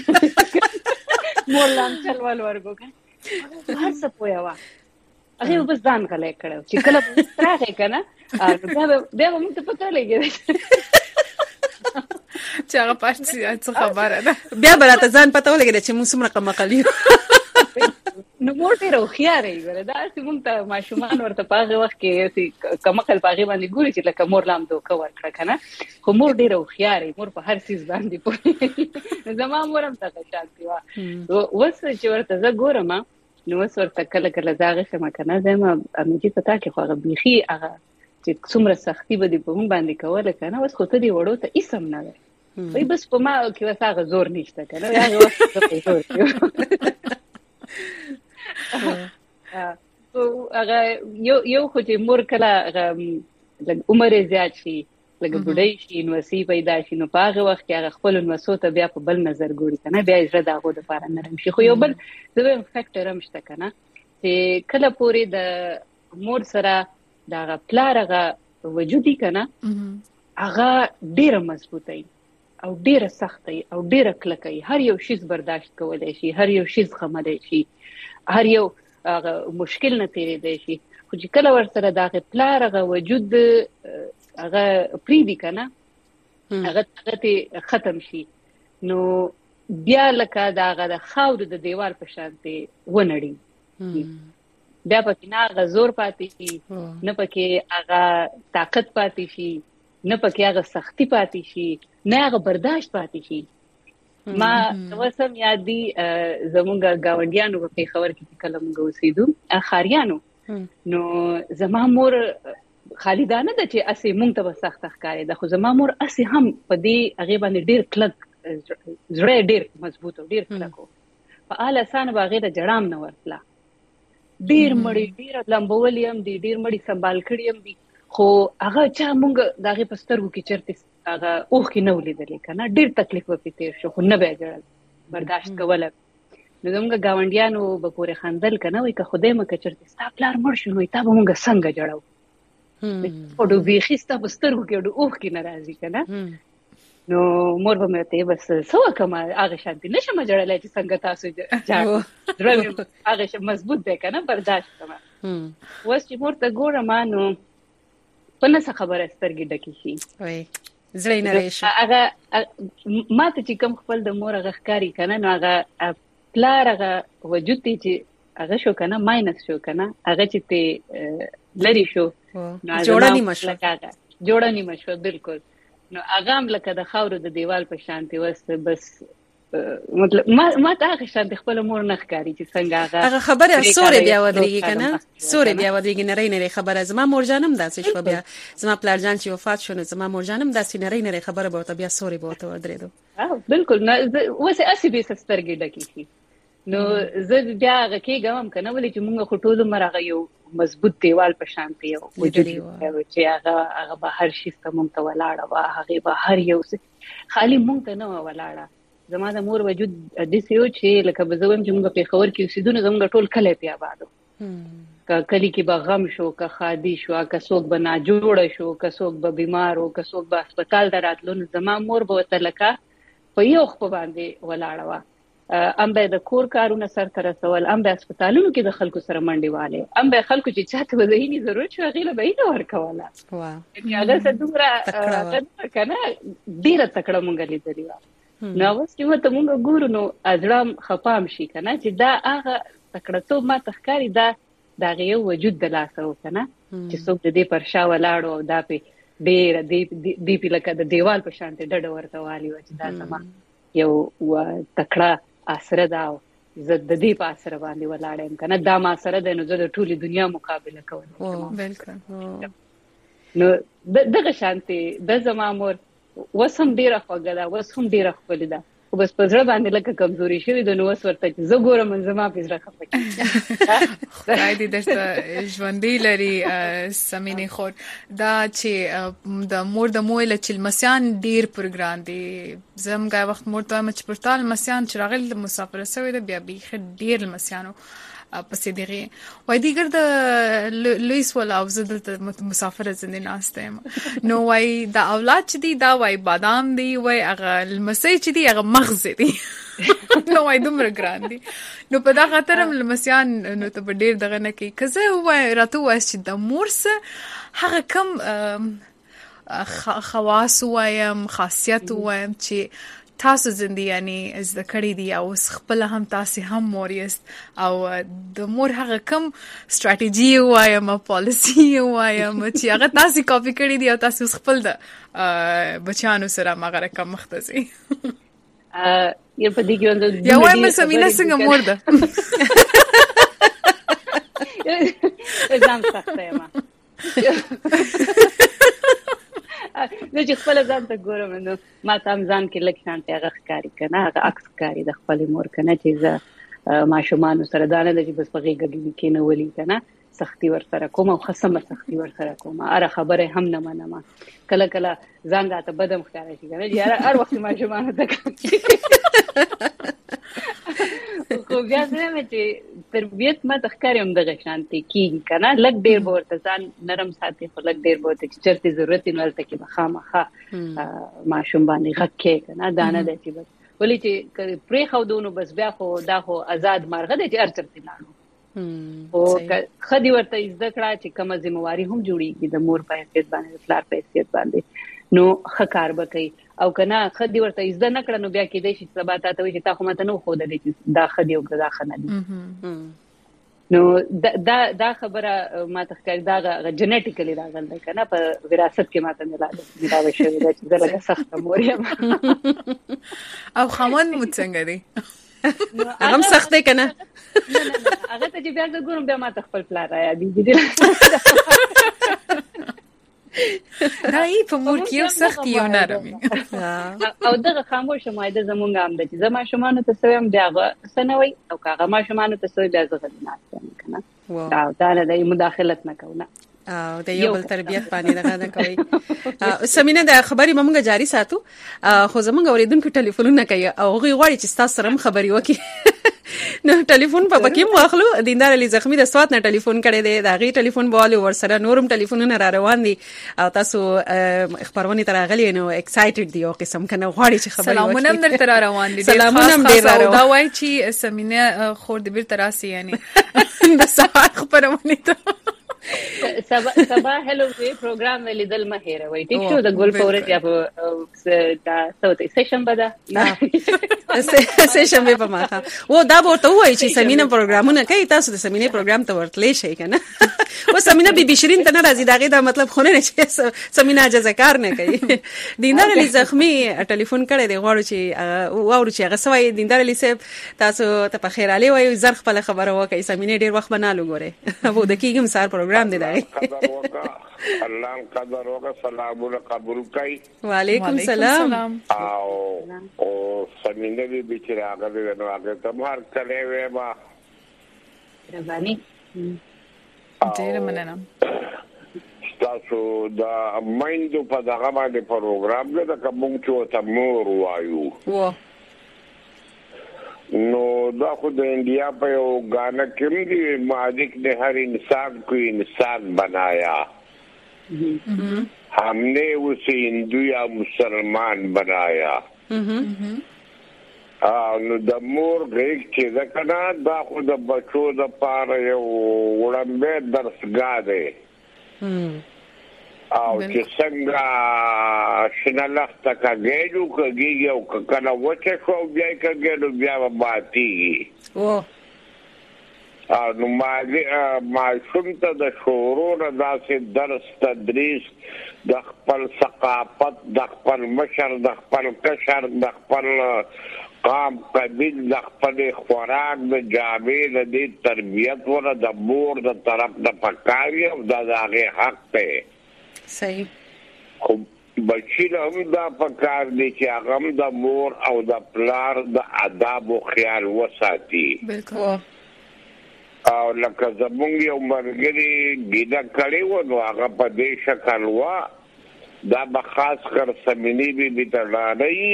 ډېر مور لام چلوال ورګو کنه هر څه پویا هغه بس ځان غلې کړو چې کله راځي کنه بیا موږ ته پته لګي چې هغه پاتې څه خبره ده بیا براته ځان پته ولګي چې موږ څومره کمقلی نو مور ډیره خيارې غره دا چې مونږ ته ماشومان ورته پاغه وخت کې کمقل پاغه باندې ګوري چې لکه مور لام دوه ورکړه کنه خو مور ډیره خيارې مور په هر چیز باندې پوهې زما مورم ته شانتي وا وس چې ورته زه ګورم نو وس ورته کله کله زاغه شمه کنه زما امجی پتا کې خو هغه بيخي هغه چې څومره سختي به دې په مونږ باندې کوله کنه وس خو ته دې وړو ته اسم نه وي بس په ما کې وساغه زور نشته کنه هغه وخت ته زور هغه یو خو چې مور کله لږ عمر زیات شي لږ بډای شي نو سی پیدا شي نو په هغه وخت کې هغه خپل نوسو ته بیا په بل نظر ګوري کنه بیا زړه داغو د لپاره نرم شي خو یو بل زویم فیکټر هم شته کنه چې کله پوری د مور سره دا پلارغه وجودي کنه هغه ډیره مضبوطه او ډیره سختي او ډیره کلکي هر یو شی برداشت کولای شي هر یو شی زغملای شي هر یو مشکل نه تیرې دی شي خو چې کله ورسره دا پلارغه وجود هغه پریدي کنه هغه ختم شي نو بیا لکه دا د خاور د دیوال په شانتي ونړي بیا پکې نه غزور پاتې شي نه پکې هغه طاقت پاتې شي نه پکې هغه سختی پاتې شي نه هغه برداشت پاتې شي ما وسم یادي زمونږ گاونډیانو په خبر کې کله موږ اوسېدو خاریانو نو زما مور خالدانه د چې اسې مونږ ته سخت ښکاري د خو زما مور اسې هم په دې هغه باندې ډېر کلک زړه ډېر مضبوط او ډېر کلکو په اله سان باغې د جړام نه ورتلا ډېر مړی ډېر لمبولې هم دي ډېر مړی سنبال کړی هم دي خو هغه چې مونږ دغه پسترګو کې چرته هغه اوخ کې نو لیدل کنه ډېر تکلیف وپیته شو خو نه به جوړل برداشت کوله نو زموږ گاونډیانو به پورې خندل کنه وای که خدای مکه چرته ستا پلار مړ شو نو تا به مونږ څنګه جوړاو په دوی خسته پسترګو کې اوخ کې ناراضي کنه نو مور به مې ته بس سو کما هغه شانتي نشم جوړلای چې څنګه تاسو جوړ درې هغه مضبوط ده کنه برداشت کما وس چې مور ته ګورم نو په نس خبره سترګې ډکې شي وای زړه نه راشي هغه ما ته چې کوم خپل د مور هغه ښکاری کنه نو هغه پلار هغه وجود چې هغه شو کنه ماینس شو کنه هغه چې ته لری شو جوړه نیمه شو بالکل نو هغه هم لکه د خاورو د دیوال په شانتي وست بس مطلب ما ته هغه شانت خپل مور نه ښکاری چې څنګه هغه خبره سورې بیا ودرېږي کنه سورې بیا ودرېږي نری خبره زما مور جانم داسې شو بیا زما پلار جان چې وفات شو نو زما مور جانم داسې نری خبره به بیا سورې به ودرېدو بالکل نو وسه اسی به سترګې ډکې شي نو زه بیا هغه کېږم کنه ولې چې موږ خټول مرغه یو مضبوط دیوال په شان پیو وجود چې هغه به هر شي ستمون ته ولاړه وا هغه به هر یو خالی مونږ ته نه ولاړه زما د مور وجود د سيو چې لکه بزوم چې موږ په خبر کې اوسېدو زموږ ټول کله پیا بادو کلی کې به غم شو که خادي شو که څوک به نه جوړ شو که څوک به بیمار او که څوک به هسپتال دراتلو زما مور به تلکا په یو خپ باندې ولاړه وا ام به د کور کارونه سر تر رسول ام به هسپتالونو کې د خلکو سره منډي والے ام به خلکو چې چاته وځي ضرورت شو غیله به نه ورکواله واه هغه څه دومره کنه ډیره تکړه مونږ لیدلی و نو اوس چې مته مونږ ګورو نو ازرام خپام شي کنه چې دا هغه تکړه ته ما تخکاری دا غيو وجود د لاسه وکنه چې څوک دې پر شا ولاړو او دا په ډیر دی په لکه د دیوال په شان ته ډډ ورته والی و چې دا سما یو تکړه اثر دا زه د دې په اثر باندې ولاړم کنه دا ما سره د نو د ټولي دنیا مقابله کوم بالکل نو دغه شانتي د زما مور وسم ډیره خوګه دا وسم ډیره خپل دا خو بس په ځړ باندې لکه کمزوري شوی د نو وس ورته زه ګورم زما په ځړ خپل خدای دې درته ژوندۍ لري سمینه خور دا چې د مور د مویل چې مسیان ډیر پروګرام دي زمګا وخت مور ته مچ پرتال مسیان چې راغل مسافر سوی د بیا بي ډیر مسیانو پسې دیغه وای دیګر د لویس ولا او زدل مسافر زنده ناشته نو وای دا اولاد چې دی دا وای بادام دی وای هغه المسی چې دی هغه مغز دی نو وای دومره ګران دی نو په دا خاطر هم المسیان نو ته ډیر دغه نه کی کزه وای راته وای چې د مورس هغه کم خواص وایم خاصیت وایم چې تاسو زندي یعنی از د کړي دی او خپل هم تاسو هم موریست او د مور هغه کم ستراتیژي وایم پالیسی وایم چې هغه تاسو کاپی کړی دی او تاسو خپل د بچانو سره مغه رقم مختصي یو په دې کې یو وایم سمینه څنګه مور ده ځان سخته ما نو چې خپل ځان ته ګورم نو ما تام ځان کې لکه شانته هغه ښکاری کنه هغه عکس ښکاری د خپل مور کنه چې زه ماشومان سره دانه د چې بس په غیږ کې نه ولي کنه سختي ور سره کوم او خصمه سختي ور سره کوم اره خبره هم نه منم کله کله ځان راته بدم ښکاري شي کنه یاره هر وخت ماشومان ته خو بیا زموږ چې تربیت ما تخکارم دغه شانتي کیږي کنه لګ ډیر ورته ځان نرم ساتي خو لګ ډیر ورته چې چرته ضرورت نه ولته کې بخامخه ماشوم باندې غکه کنه دانه د چې بس ولې چې پرې خو دونو بس بیا خو دا خو آزاد مرغه د چې ارچرته لاړو او خدي ورته ذکر چې کومه ذمہواری هم جوړیږي د مور په حیثیت باندې د پلار په حیثیت باندې نو خکار بکې او کنه خدي ورته عزت نه کړنو بیا کې دې چې سبا ته وي چې تا خو مته نو خو د دې دا خدي او دا خنه دي نو دا خبره ما تخکر دا جنټیکلی راغل ده کنه په وراثت کې ماته ملاوي شوی ده چې دغه سخت مور یم او خمن مو څنګه دی هغه سخت دی کنه هغه ته چې بیا زګورم بیا ما تخپل پلار را یادې دي دا یې په مور کې یو سخت یو نرمي او دغه خاموش مایده زمونږ هم د چې زما شمانو ته سویم بیا سنوي او کاغه ما شمانو ته سوي بیا زغل نه کنه دا د مداخلت نه کوونه او د یو بل تربیت باندې دغه نه کوي سمینه د خبري مونږ جاری ساتو خو زمونږ اوریدونکو ټلیفونونه کوي او غوي غواړي چې تاسو سره خبري وکړي نو ټلیفون په بکیم واخلو دیندار علي زخمی د سوات نه ټلیفون کړي دی دا غي ټلیفون بوالو ور سره نورم ټلیفونونه را روان دي او تاسو خبرونه ترغلي نو ایکسایټډ دی او قسم کنه غواړي چې خبري وکړي سلامونه هم درته را روان دي سلامونه هم ډیر را روان دا وای چې سمینه خور د بیر تراسي یعنی د سهار خبرونه ته سبا هلو وی پروګرام لیدل مه هېروئ ټیک شو د ګل فورج یا دا صوتي سیشن بده سیشن به ما و دا ورته وای چې سمینه پروګرامونه کوي تاسو د سمینه پروګرام ته ورتلې شي کنه و سمینه بي شيرین ته ناراضي داغه دا مطلب خونه نه چې سمینه اجازه کار نه کوي دیندار علي زخمي ټلیفون کړی دی غواړو چې واورو چې هغه سوي دیندار علي صاحب تاسو ته په خیر علي وای زر خپل خبره وکي سمینه ډیر وخت بنالو ګوره وو د کیګم سار پروګرام دی دا الله قدر وکړه سلام قبول کړئ وعلیکم السلام او سمینه دې چې راغلی نو هغه ته مار کړې وې ما رباني ډیر مننه تاسو دا مایندو په دغه باندې پروګرام دی دا کوم چې ته مور وایو نو دا خو د انډیا په یو غانا کې دی مالک نے ہر انسان کو انسان بنایا ہم نے اسے ہندو یا مسلمان بنایا نو د مور غیږ چې دا کنه دا خو د بچو د پاره یو وړاندې درسګاه دی او چې څنګه شنلخت کاګېلو کاګي او کنه وچه خو بیا کاګېلو بیا ماتي نو ما شومته د شورو نه داسې درس تدریس د خپل ثقافت د خپل مشر د خپل کشر د خپل قام قبیل د خپل خوراک د جامع د دې تربیت ور د مور د طرف د پکاري او د هغه حق ته صحیح خو بچی هم دا پکار دي چې هغه د مور او د پلار د آداب او خیال وساتي بالکل او لکه زمونږ یو مرګري ګیدا کړي و نو هغه په دې شکل وا دا به خاص کر سمینی بي تړلای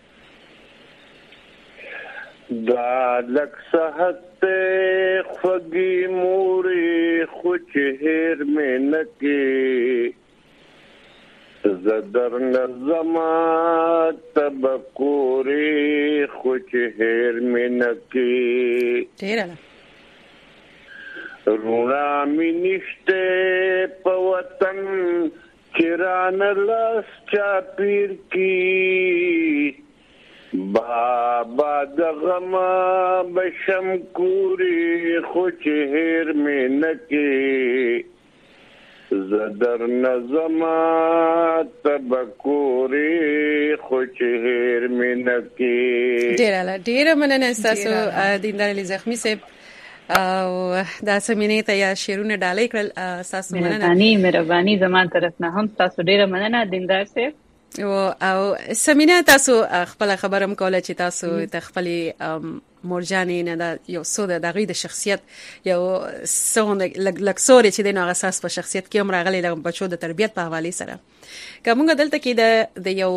دا لک صحت خوږی موري خوچ هر مینکه زدر نظما تبکوری خوچ هر مینکه تیرا رونا می نشته په وطن چران لاس چا پیر کی بابا دغما بشم کوری خوچ هر می نکی زدر نظما تبکوری خوچ هر می نکی ډیر مننه تاسو دیندار علي زخمي صاحب او دا سمینه ته یا شیرونه ډالۍ کړل تاسو مننه مهرباني زموږ طرف نه هم تاسو ډیره مننه دیندار صاحب او سمینه تاسو خپل خبرم کوله چې تاسو خپل مورجانې نه دا یو څو د دغې د شخصیت یو څو لکسوري چې د نو اساس په شخصیت کې هم راغلي د بچو د تربيت په حواله سره کومه دلته کې د یو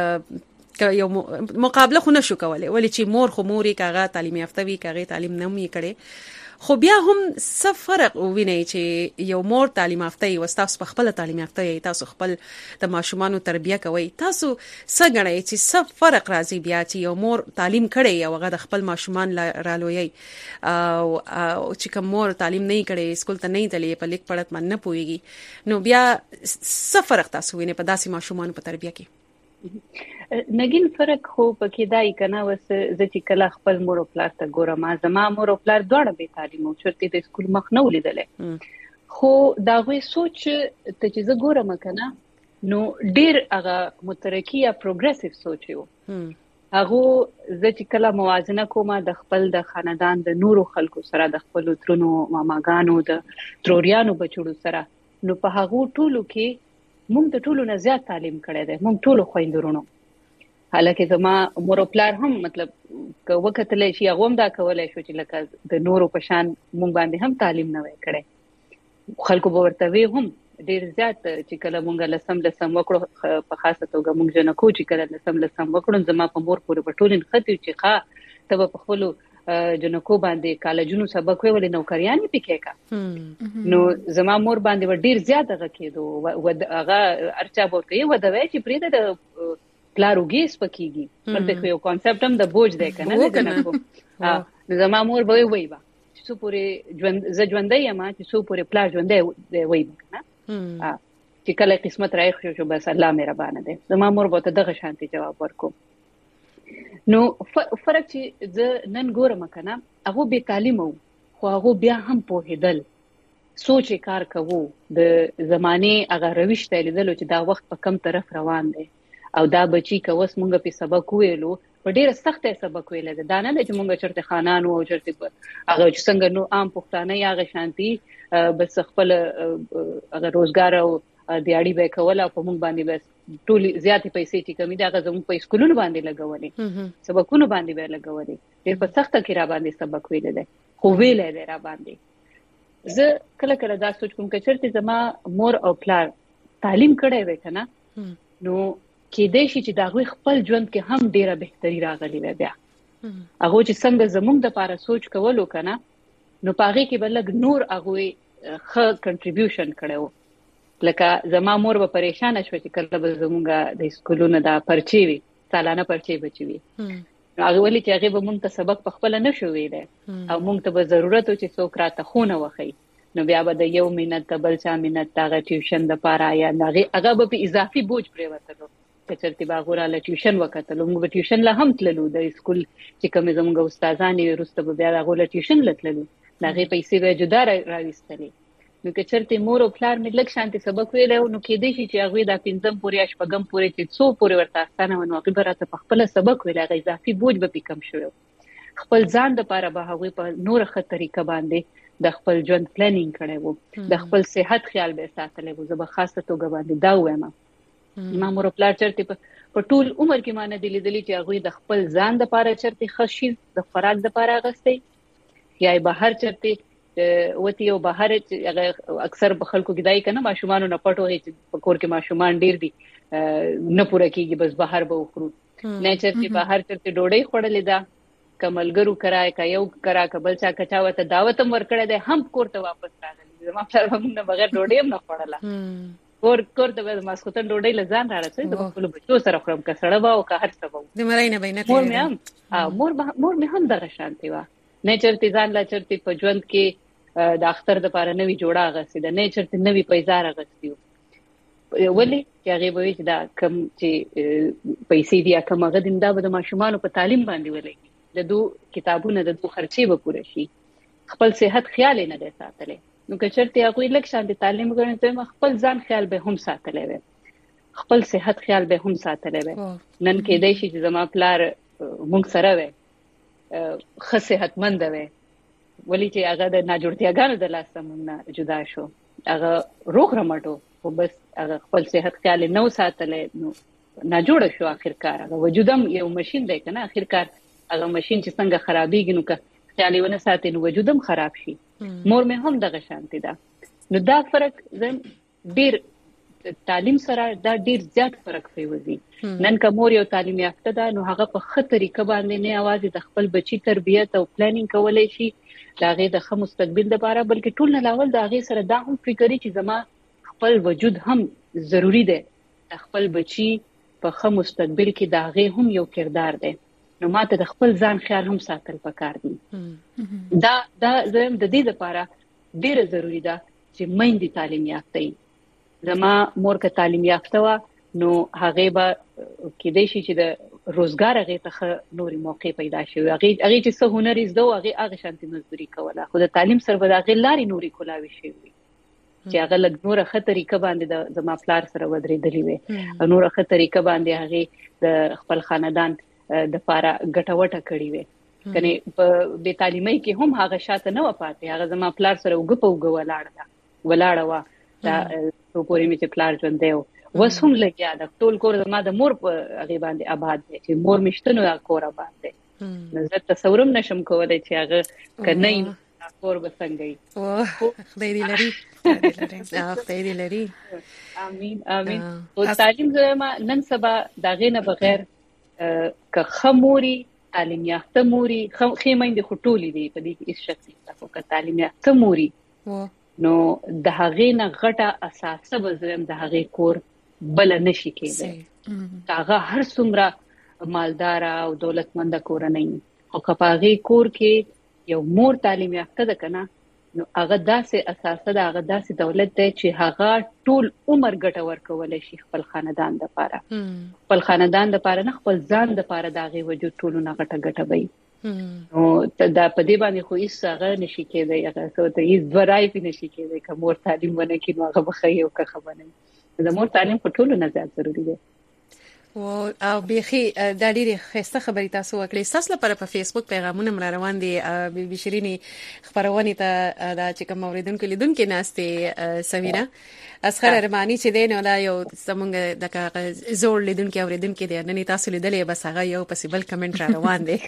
مقابله خو نشو کولای ولی چې مور خو موري کاغه تعلیم یافته وی کاغه تعلیم نه می کړي خو بیا هم څه فرق ویني چې یو مور تعلیم یافته وي او تاسو په خپل تعلیم یافته یې تاسو خپل د ماشومان تربیه کوي تاسو څه غنئ چې څه فرق راځي بیا چې یو مور تعلیم کړي او هغه د خپل ماشومان رالوي او چې کوم مور تعلیم نه کړي سکول ته نه تللی په لیک پړت من نه پويږي نو بیا څه فرق تاسو ویني په داسې ماشومان په تربیه کې نګین فرق خو پکې دای کنه وس چې کله خپل مور او پلار ته ګورم زما مور او پلار دواړه به تعلیم او چرته د سکول مخ نه ولیدل خو دا غوي سوچ ته چې زه ګورم کنه نو ډیر هغه مترقی یا پروګریسیو سوچ یو هغه چې کله موازنه کومه د خپل د خاندان د نورو خلکو سره د خپل ترونو ماماګانو د تروریانو بچو سره نو په هغه ټولو کې موږ د ټولو نه زیات تعلیم کړی دی موږ ټولو خويندورونو حالکه زما مور او پلار هم مطلب که وکتل شي هغه هم دا کولای شو چې لکه د نورو په شان موږ باندې هم تعلیم نه وای کړی خلکو به ورته وی هم ډیر زیات چې کله موږ لسم وکړو په خاصه توګه موږ جنکو چې کله لسم وکړو زما په مور پورې پټولین خطي چې ښه تبه په خپل جنکو باندې کالجونو سبق ویل نوکریان پکې کا نو زما مور باندې ډیر زیات هغه کېدو هغه ارچا بوته یو د وای چې پرې د پلاروګیس پکېږي ورته یو کانسپټ هم د بوج دی کنه جنکو زما مور به وای با چې څو پورې ژوندۍ یم چې څو پورې پلا ژوندۍ وای نه چې کله قسمت راځي شو بس الله مهربان دی. زما مور به دغه شانتي جواب ورکو. نو فرق چې ز نن ګورم کنه هغه به تعلیم وو خو هغه بیا هم پوهیدل سوچ کار کوو د زمانه هغه روش ته لیدل چې دا وخت په کم طرف روان دی او دا بچی کوس مونږ په سبق ویلو په ډیره سخته سبق ویل دا نه چې مونږ چرته خانانو او چرته هغه څنګه نو عام پښتانه هغه شانتي بس خپل هغه روزګار او دیاړي به کول او په مونږ باندې بس ټول زیاتې پیسې چې کمی دا هغه زموږ په سکولونو باندې لګولې سبقونو باندې به لګولې ډېر په سخته کې را باندې سبق ویل دي خو ویل دي را باندې زه کله کله دا سوچ کوم چې چرته زما مور او پلار تعلیم کړی وای کنه نو کې دې شي چې دا غوي خپل ژوند کې هم ډیره بهتري راغلی وای بیا هغه چې څنګه زموږ د لپاره سوچ کولو کنه نو پاره کې بلګ نور هغه خ کنټریبیوشن کړو لکه زما مور به پریشان شوه چې کله به زموږه د سکولونو دا پرچی وي سالانه پرچی بچوي هغه ولې چې هغه به مونږ ته سبق په خپل نه شو ویل او مونږ ته به ضرورت و چې څوک راته خونه وخی نو بیا به د یو مینت بل چا مینت هغه ټیوشن د پاره یا هغه به په اضافي بوج پرې وته چې چرته باغوره له ټیوشن وکړل موږ به ټیوشن له هم تللو د سکول چې کوم زموږ استادان یې روسته به بیا هغه له ټیوشن لتللو هغه پیسې به جدا راوستلې نو که چرته مور او پلار مې لږ شانتي سبق ویل نو کې دې شي چې هغه د 15 پورې شپږم پورې چې څو پورې ورته ستانه ونو هغه براته په خپل سبق ویل هغه اضافي بوج به کم شوی خپل ځان د لپاره به هغه په نور ښه طریقه باندې د خپل ژوند پلانینګ کړي وو د خپل صحت خیال به ساتلې وو زه به خاصه توګه باندې دا وایم ما مور او پلار چرته په ټول عمر کې مان دي لیدلې چې هغه د خپل ځان د لپاره چرته خشي د خوراک د لپاره غستې یا بهر چرته وتی او بهر اکثر په خلکو کې دای کنه ماشومان نه پټو هي په کور کې ماشومان ډیر دي نه پوره کیږي بس بهر به وخورو نه چې بهر چرته ډوډۍ خورلې دا کملګرو کرای کا یو کرا کبل چا کچاوته دعوت هم ورکړه ده هم کور ته واپس راغلی زما خپل موږ بغیر ډوډۍ هم نه خوړله کور ته به ماسختن ډوډۍ لزان راځي د خپل بچو سره خورم کسړه با او که هر څه وو د مرینه بینه مور مې هم دغه شانتي وا نه چرته ځان لا چرته په ژوند کې د اختر د لپاره نوې جوړه غسي د نه چرته نوې پیزار غسیو ولې چې هغه به چې دا کم چې پیسې دی کوم هغه دنده به د ماشومان په تعلیم باندې ولګي د دوه کتابونو د دوه خرچې به پوره شي خپل صحت خیال نه دی ساتلې نو که چرته هغه لک شان د تعلیم غوښنه ته خپل ځان خیال به هم ساتلې وي خپل صحت خیال به هم ساتلې وي نن کې دی چې زما پلار مونږ سره وي ښه صحتمند وي ولی چې هغه د ناجوړتیاګانو د لاسه مونږ جدا شو هغه روغ رمټو او بس هغه خپل صحت خیال نه ساتلې نو ناجوړ شو اخرکار هغه وجودم یو ماشين دی کنه اخرکار هغه ماشين چې څنګه خرابېږي نو که خیال ونه ساتي نو وجودم خراب شي مور مې هم دغه شانتي ده نو دا فرق زم ډیر تعلیم سره دا ډیر زیات فرق پیوځي نن که مور یو تعلیم یافته ده نو هغه په خطر طریقه باندې نه आवाज د خپل بچی تربیت او پلانینګ کولای شي دا غي د خه مستقبل لپاره بلکې ټول نه لاول دا غي سره دا هم فکرې چې زما خپل وجود هم ضروری ده خپل بچی په خه مستقبل کې دا غي هم یو کردار ده نو ماته د خپل ځان خیال هم ساتل پکار دي دا زم د دې لپاره ډیره ضروری ده چې مېندې تعلیم یافته زما مور که تعلیم یافته و نو هغه به کې دی چې د روزګار هغه ته نوري موقع پیدا شي هغه چې څه هنر زده هغه شانتي مزدوري کوله خو د تعلیم سره به هغه لاري نوري کولاوي شي چې هغه لګ نور ښه طریقه باندې د زما پلار سره ودرېدلی وي نور ښه طریقه باندې هغه د خپل خاندان د لپاره ګټوټه کړی وي کني په د تعلیمي کې هم هغه شاته نه وپاتې هغه زما پلار سره وګ ولاړه وا دا پورې می چې پلار ژوند دی وسوم لګیا د ټول کور ما د مور په هغه باندې آباد دي چې مور مشتنو کور آباد دي زه تصورم نشم کولای چې هغه کنه کور بسنګي خدای دې لري خدای دې لري امين او تعلیم زما نن سبا داغه نه بغیر که خموري تعلیم یافته موري خېمې د خټولې دي په دې کې هیڅ شک نشته که تعلیم یافته موري نو د هغه نه غټه اساسه بزرم د هغه کور بل نشي کېږي هغه هر څومره مالدار او دولتمند کورنۍ او کپاغي کور کې یو مور تعلیم یافته ده کنه نو هغه داسې اساسه ده، هغه داسې دولت دی چې هغه ټول عمر ګټه ورکولی شي خپل خاندان دپاره، خپل خاندان دپاره نه خپل ځان دپاره د هغې وجود ټولونه غټه وي. نو دا په دې باندې خو هیڅ هغه نشي کېدی، هغه څه ته هیڅ دوه رایې پې نشي کېدی که مور تعلیم ونه کړي نو هغه به ښه او که ښه به نه. د مور تعلیم په ټولو نه زیات ضروري دی. او بیخي دا ډېرې ښایسته خبرې تاسو وکړې. ستاسو لپاره په فیسبوک پیغامونه را روان دي بیبي شیرینې خپرونې ته دا چې کوم اوریدونکو لیدونکو ناستې سمینه اصغر ارمانی چې دی نو دا یو زمونږ د زوړ لیدونکو اوریدونکو دی نن تاسو لیدلې بس هغه یو پسې بل کمنټ را روان دی.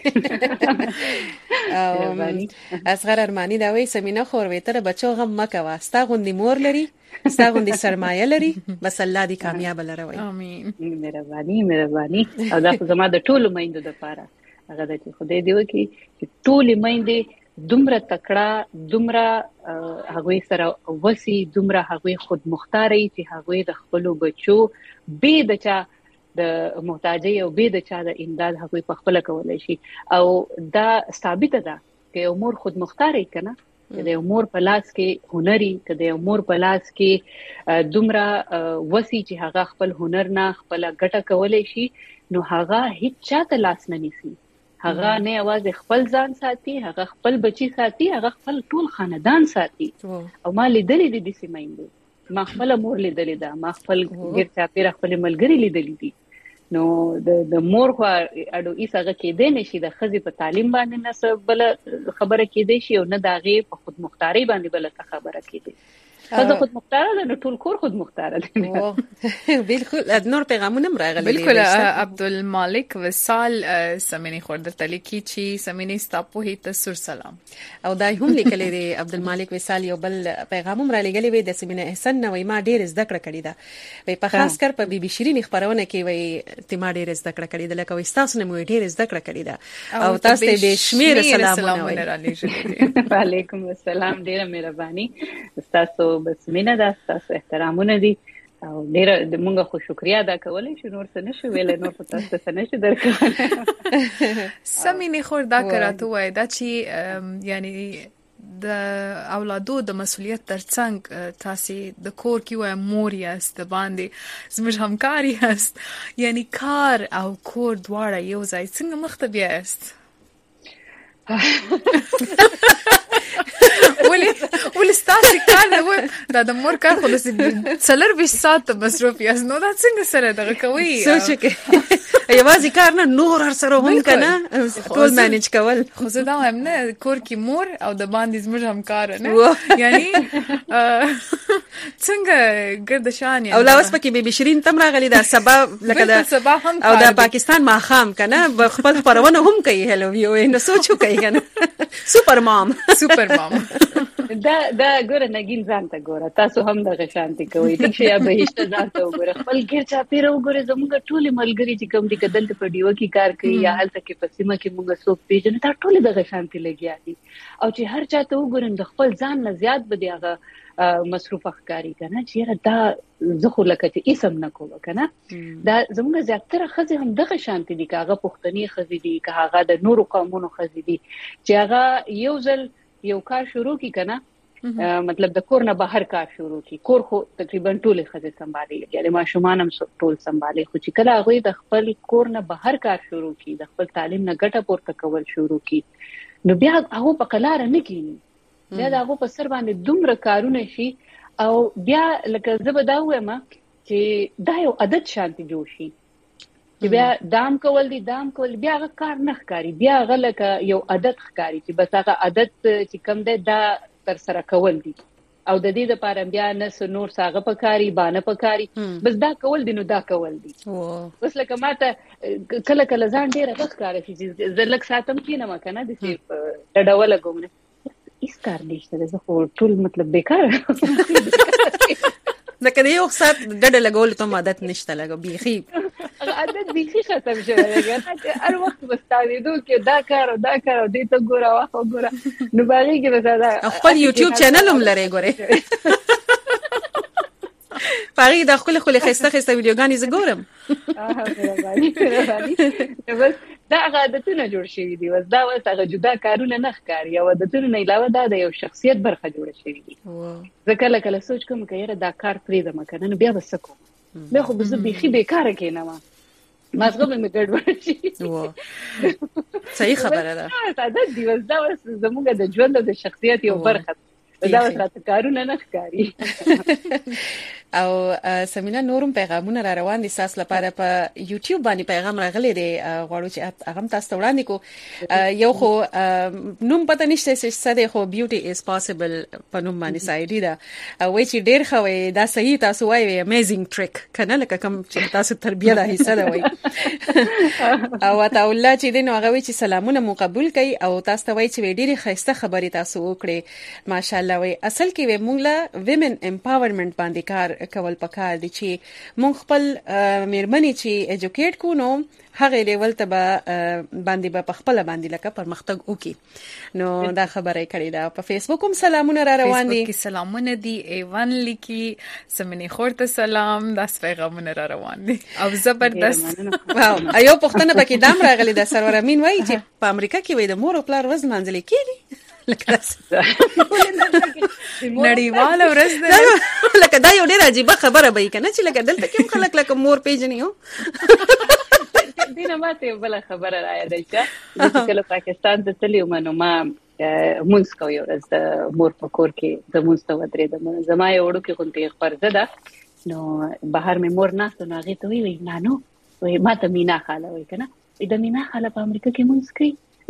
اصغر ارمانی دا وایي سمینه خوروي تر بچو غم مکوه، ستا غوندې مور لري، ستا غوندې سرمایه لري، بس الله دې کامیاب لروي. امين. مهرباني او دا خو زما د ټولو میندو دپاره هغه د چې خدای دې وکړي چې ټولې میندې دومره تکړه، دومره هغوی سره وسی، دومره هغوی خود مختاري چې هغوی د خپلو بچو بې د چا د محتاجۍ او بې د چا د امداد هغوی په خپله کولی شي. او دا ثابته ده که یو مور خود مختاري که نه، که د یو مور په لاس کې هنري، که د یو مور په لاس کې دومره وسی چې هغه خپل هنر نه خپله ګټه کولی شي نو هغه هیڅ چا ته لاس نه نیسي. هغه نه یوازې خپل ځان ساتي، هغه خپل بچي ساتي، هغه خپل ټول خاندان ساتي. او ما لیدلې دي داسې میندې، ما خپله مور لیدلې ده، ما خپل ګیر چاپېره خپلې ملګري لیدلي دي. نو د مور خو اډو ایس هغه کېدی نشي د ښځې په تعلیم باندې نه څه بله خبره کېدی شي او نه د هغې په خود مختارۍ باندې بله څه خبره کېدی. ښځه خود مختاره ده نو ټول کور خود مختاره دی. بالکل نور پیغامونه هم راغلي دي. بالکل عبدالمالک وصال سمینې خور درته لیکي چې سمینې ستا پوهې ته سور سلام. او دا هم لیکلی دی عبدالمالک وصال یو بل پیغام هم رالیږلی وی د سمینه احسن نه وایي ما ډېر زده کړه کړې ده، وایي په خاص کر په بیبي شیرینې خپرونه کې وایي ته ما ډېر زده کړه کړې ده، لکه وایي ستاسو نه مې ډېر زده کړه کړې ده او تاسو ته بې شمېره سلامونه رالیږلي دي. وعلیکم السلام، ډېره مهرباني ستاسو بس مینه ده، ستاسو احترامونه دي او ډېره مونږ خو شکریا ادا کولی شو، نور څه نشو ویلی، نور خو تاسو څه نشو درکولی. سمینې خور دا که راته ووایي دا چې یعنی د اولادو د مسؤلیت ترڅنګ تاسې د کور کې وایي مور یاست، د باندې زموږ همکار یاست، یعنی کار او کور دواړه یو ځای څنګه مخ ته بیایست؟ ولې ستاسې کار دا د مور کار خو داسې 24 ساعته مصروف یاست نو دا څنګه سره دغه کوئ؟ سوچ وکړئ یوازې کار نه نور هر سره هم که نه ټول مینج کول. خو زه دا وایم نه کور کې مور او د باندې زموږ همکاره نه یعنی څنګه ګرد شان او لا اوس پکې بیبي شیرین تم راغلي دا سبا لکه دا او د پاکستان ماښام که نه خپل خپرونه هم کوي هلو ویو نو سوچ وکړئ که نه سوپر مام دا ګوره نګین ځان ته ګوره، تاسو هم دغه شانتي کوئ ټیک شي یا بهشته ځان ته وګوره، خپل ګیر چاپېره وګورئ، زموږ ټولې ملګري چې کوم دي که دلته په ډیوه کې کار کوي یا هلته کې په سیمه کې موږ څوک پېژنو دا ټولې دغه شانتي لګیا دي او چې هر چا ته وګورئ د خپل ځان نه زیات به د هغه مصروفه ښکاري که نه چې یاره دا زه خو لکه چې اسم نه کومه که نه. دا زموږ زیاتره ښځې هم دغه شانتي دي، که هغه پښتني ښځې دي که هغه د نورو قومونو ښځې دي چې هغه یو ځل یو کار شروع کی کنه مطلب د کور نه بهر کار شروع کی، کور خو تقریبا ټولې ښځې سنبالي لګي، ماشومان هم ټول سنبالي، خو چې کله هغوی د خپل کور نه بهر کار شروع کی، د خپل تعلیم نه ګټه پورته کول شروع کی نو بیا هغه په قلاره نه کینی، بیا د هغه په سر باندې دومره کارونه شي او بیا لکه زه به دا وایم چې دا یو عادت شانتي جوړ شي چې بیا دام کول دي بیا هغه کار نه ښکاري، بیا هغه لکه یو عادت ښکاري چې بس هغه عادت چې کوم دی دا تر سره کول دي او د دې دپاره بیا نه څه نور څه هغه پکاري بانه پکاري، بس دا کول دي نو دا کول دي. اوس لکه ماته کله کله ځان ډېره ښه ښکاره شي چې زه لږ ساعت هم کښېنم که نه داسې ډډه ولګوم نه هېڅ کار نشته دی، زه خو ټول مطلب بیکاره لکه د یو ساعت ډډه لګولو ته هم عادت نشته لګه بیخي عادت بیخي ختم شوی دی، هر وخت به ستاوېدو کې دا کار او دا کار او دې ته ګوره واخه ګوره نو په هغې کې به خپل یوټیوب چینل هم لرئ ګورئ په هغې د ښکلې ښکلې ښایسته ښایسته ویډیوګانې زه ګورم مهرباني نو بس دا عادتونه جوړ شوي دي وس دا وس هغه جدا کارونه نه ښکاري او عادتونه نه علاوه دا د یو شخصیت برخه جوړه شوي دي زه کله سوچ کوم که یاره دا کار پرېږدم که نه بیا به څه کوم بیا خو به زه بیخي بېکاره کېنم مازغه به مې ګډوډ شي صحیح خبره ده عادت دي وس دا وس زموږ د ژوند او د شخصیت یو برخه دا وس راته کارونه نه ښکاري او سمینا نورم پیغامونه را روان دي تاسو لپاره په یوټیوب باندې پیغام راغلی دی غواړو چې هغه تاسو ته وړاندې کو یو خو نوم پته نشته چې څه دی خو بیوټي از پاسبل په نوم باندې سایډي دا وای چې ډیر خوي دا صحیح تاسو وایي امیزینګ ټریک کنه لکه کوم چې تاسو تربیه ده حصہ ده وای او تا الله چې دین هغه وای چې سلامونه مو قبول کړي او تاسو ته وای چې ډیره خسته خبري تاسو وکړي ماشاءالله وای اصل کې موږ له ویمن امپاورمنت باندې کار کول پکار دي چې مونږ خپل مېرمنې چې ایجوکیټ کو نو هغه لیول ته باندې په خپل باندې لکه پرمختګ وکي نو دا خبره کړې ده په فیسبوک هم سلامونه را روان دي فیسبوک کې سلامونه دي ایوان لیکي سمنی خورته سلام دا پیغامونه را روان دي او زبردست واو ایو پښتنه پکې دام راغلي د سرور امین وای چې په امریکا کې وای د مور او پلار ورځ منځلې کېږي نړیواله ورځ ده لکه دا یو ډېر عجیب خبره به کنه چې لکه دلته کوم خلک لکه مور پیژني هو دینه ماته بل خبره راځي چې کله پاکستان ته تللی ومنو ما مونږ کوي ورځ د مور په کور کې د مونږ ته ودرې د زما یو وړو کې غونډه خبره ده نو بهر مې مور نه ته هغه ته وی نانو وی ما ته مینا خاله وی کنه د مینا خاله په امریکا کې مونږ کوي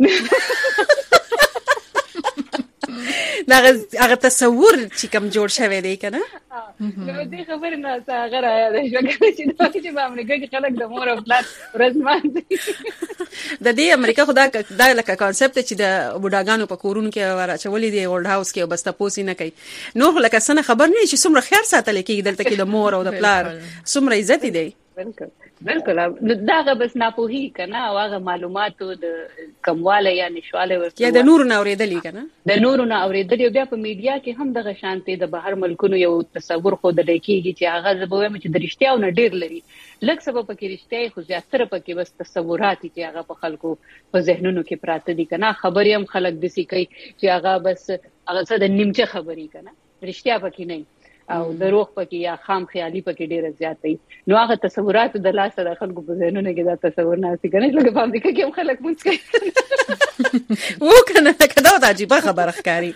دا هغه تصور چې کوم جوړ شوی دی کنه نو دې خبره نه هغه راځي چې په امریکا کې خلک د مور او پلار ورځ مانځي د دې امریکا خدا دا لکه کانسپټ چې د بوډاګانو په کورونو کې راچولې دی اولډ هاوس کې بس تاسو نه کوي نور لکه څنګه خبر نه چې څومره خیر ساتل کېږي دلته کې د مور او د پلار څومره عزت دی بالکل داغه بس ناپوهي کنه او هغه معلوماتو د کمواله یا نشواله ورته یا د نور نه اوریدلې کنه د نور نه اوریدلې بیا په میډیا کې هم دغه شانتي د بهر ملکونو یو تصور خو د لیکيږي چې هغه زبویم چې د رښتیاو نه ډیر لري لکه سبب پکې رښتیا خو زیاتره پکې بس تصورات چې هغه په خلکو په ذهنونو کې پراته دي کنه خبرې هم خلک دسي کوي چې هغه بس هغه څه د نیمچه خبرې کنه رښتیا پکې نه او دروغ پکې یا خام خیالي پکې ډیره زیات دي نو هغه تصورات د لاسه د خلکو په ذهنونو کې دا تصور نه سي کنه لکه په امریکا کې هم خلک مونږ کوي وکنه کدا د عجیب خبره ښکاری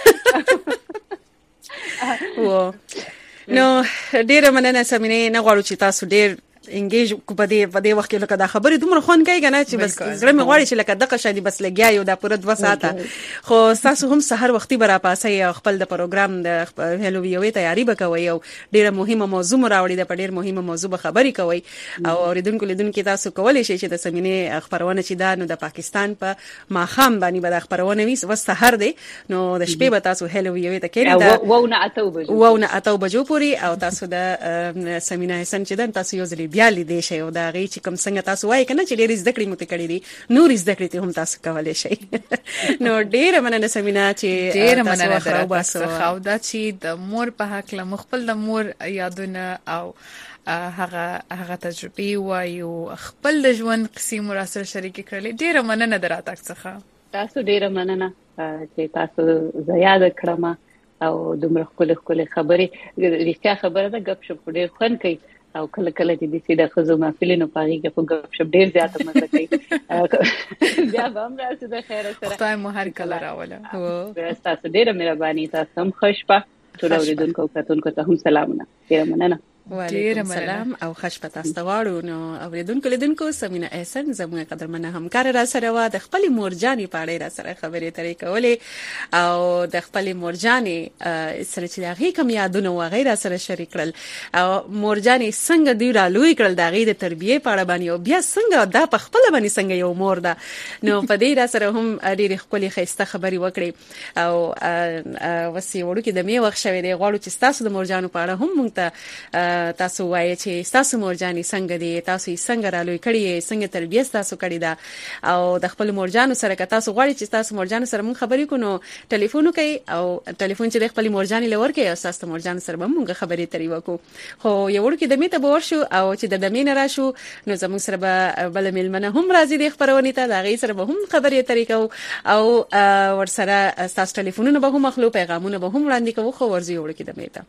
و نو ډیره مننه سمینه نه غواړو چې تاسو ډیر انګیج کو په دې وخت کې لکه دا خبرې دومره خون کوي کنه چې بس زړه مې غواړي چې لکه دغه شادي بس لګیا یو دا پوره 2 ساعته خو تاسو هم سحر وختي برا پاسه خپل د پروګرام د هلو ویوي تیاری وکوي او ډیره مهمه موضوع راوړي د ډیره مهمه موضوع به خبرې کوي او اوریدونکو لیدونکو تاسو کولای شئ چې د سمینه خبرونه چې دا نو د پاکستان په ماخام باندې به د خبرونه وي سحر دی نو د شپې به تاسو هلو ویوي ته کېږي دا وونه اتو بجو پوری او تاسو د سمینه حسن چې د تاسو یو ځلې بیا لیدې شي او دا غي چې کوم څنګه تاسو وایي کنه چې ډېر زده کړې مو ته کړې دي نور زده کړې ته هم تاسو کولای شئ نو ډېر مننه سمینا چې ډېر مننه تاسو خو دا چې د مور په حق له مخبل د مور یادونه او هغه تجربه وایو خپل د ژوند قسم مراسل شریک کړل ډېر مننه دراتک څخه تاسو ډېر مننه چې تاسو زیاد کړم او دومره خپل خبرې رښتیا خبره ده غب شپ ډېر خون کوي او کله کله چې د سیده خزو محفلینو پاږي کې په غب شپ ډېر زیاته مزه کوي بیا هم راځي د خیر سره خدای مو هر کله راوله تاسو ډېر مهرباني تاسو هم خوشبه ټول اوریدونکو کتونکو ته هم سلامونه ډېر مننه وعلیکم السلام او خوشبه تاسو ته واړو نو اوریدونکو لیدونکو سمینا احسن زموږ قدرمنه همکار را سره و د خپل مورجاني پاړې را سره خبرې ترې کولې او د خپل مورجاني سره چې هغه کوم یادونه و غیره سره شریک کړل او مورجاني څنګه دی را لوی کړل د غي د تربیه پاړه باندې او بیا څنګه دا په خپل باندې څنګه یو مور ده نو په دې را سره هم ډېر خپل خسته خبرې وکړي او وسی وړو کې د می وخت شوی دی غواړو چې تاسو د مورجانو پاړه هم مونږ ته تاسو وایي چې تاسو مورجاني څنګه دي، تاسو یې څنګه رالوي کړی، څنګه تربیت تاسو کړی دا، او د خپل مورجانو سره که تاسو غواړئ چې تاسو مورجانو سره مونږ خبرې کوو ټلیفون کوي او ټلیفون چې د خپل مورجاني لور کې او تاسو مورجانو سره مونږ خبرې ترې وکړو. خو یو ورکه د میته به ورشو او چې د دمینه راشو نو زموږ سره به بل ملمنه هم راځي د خبرونه ته، دا غي سره به هم خبرې ترې کوو او ورسره تاسو ټلیفونونه به هم مخلو، پیغامونه به هم وړاندې کوو. خو ورځي ورکه د میته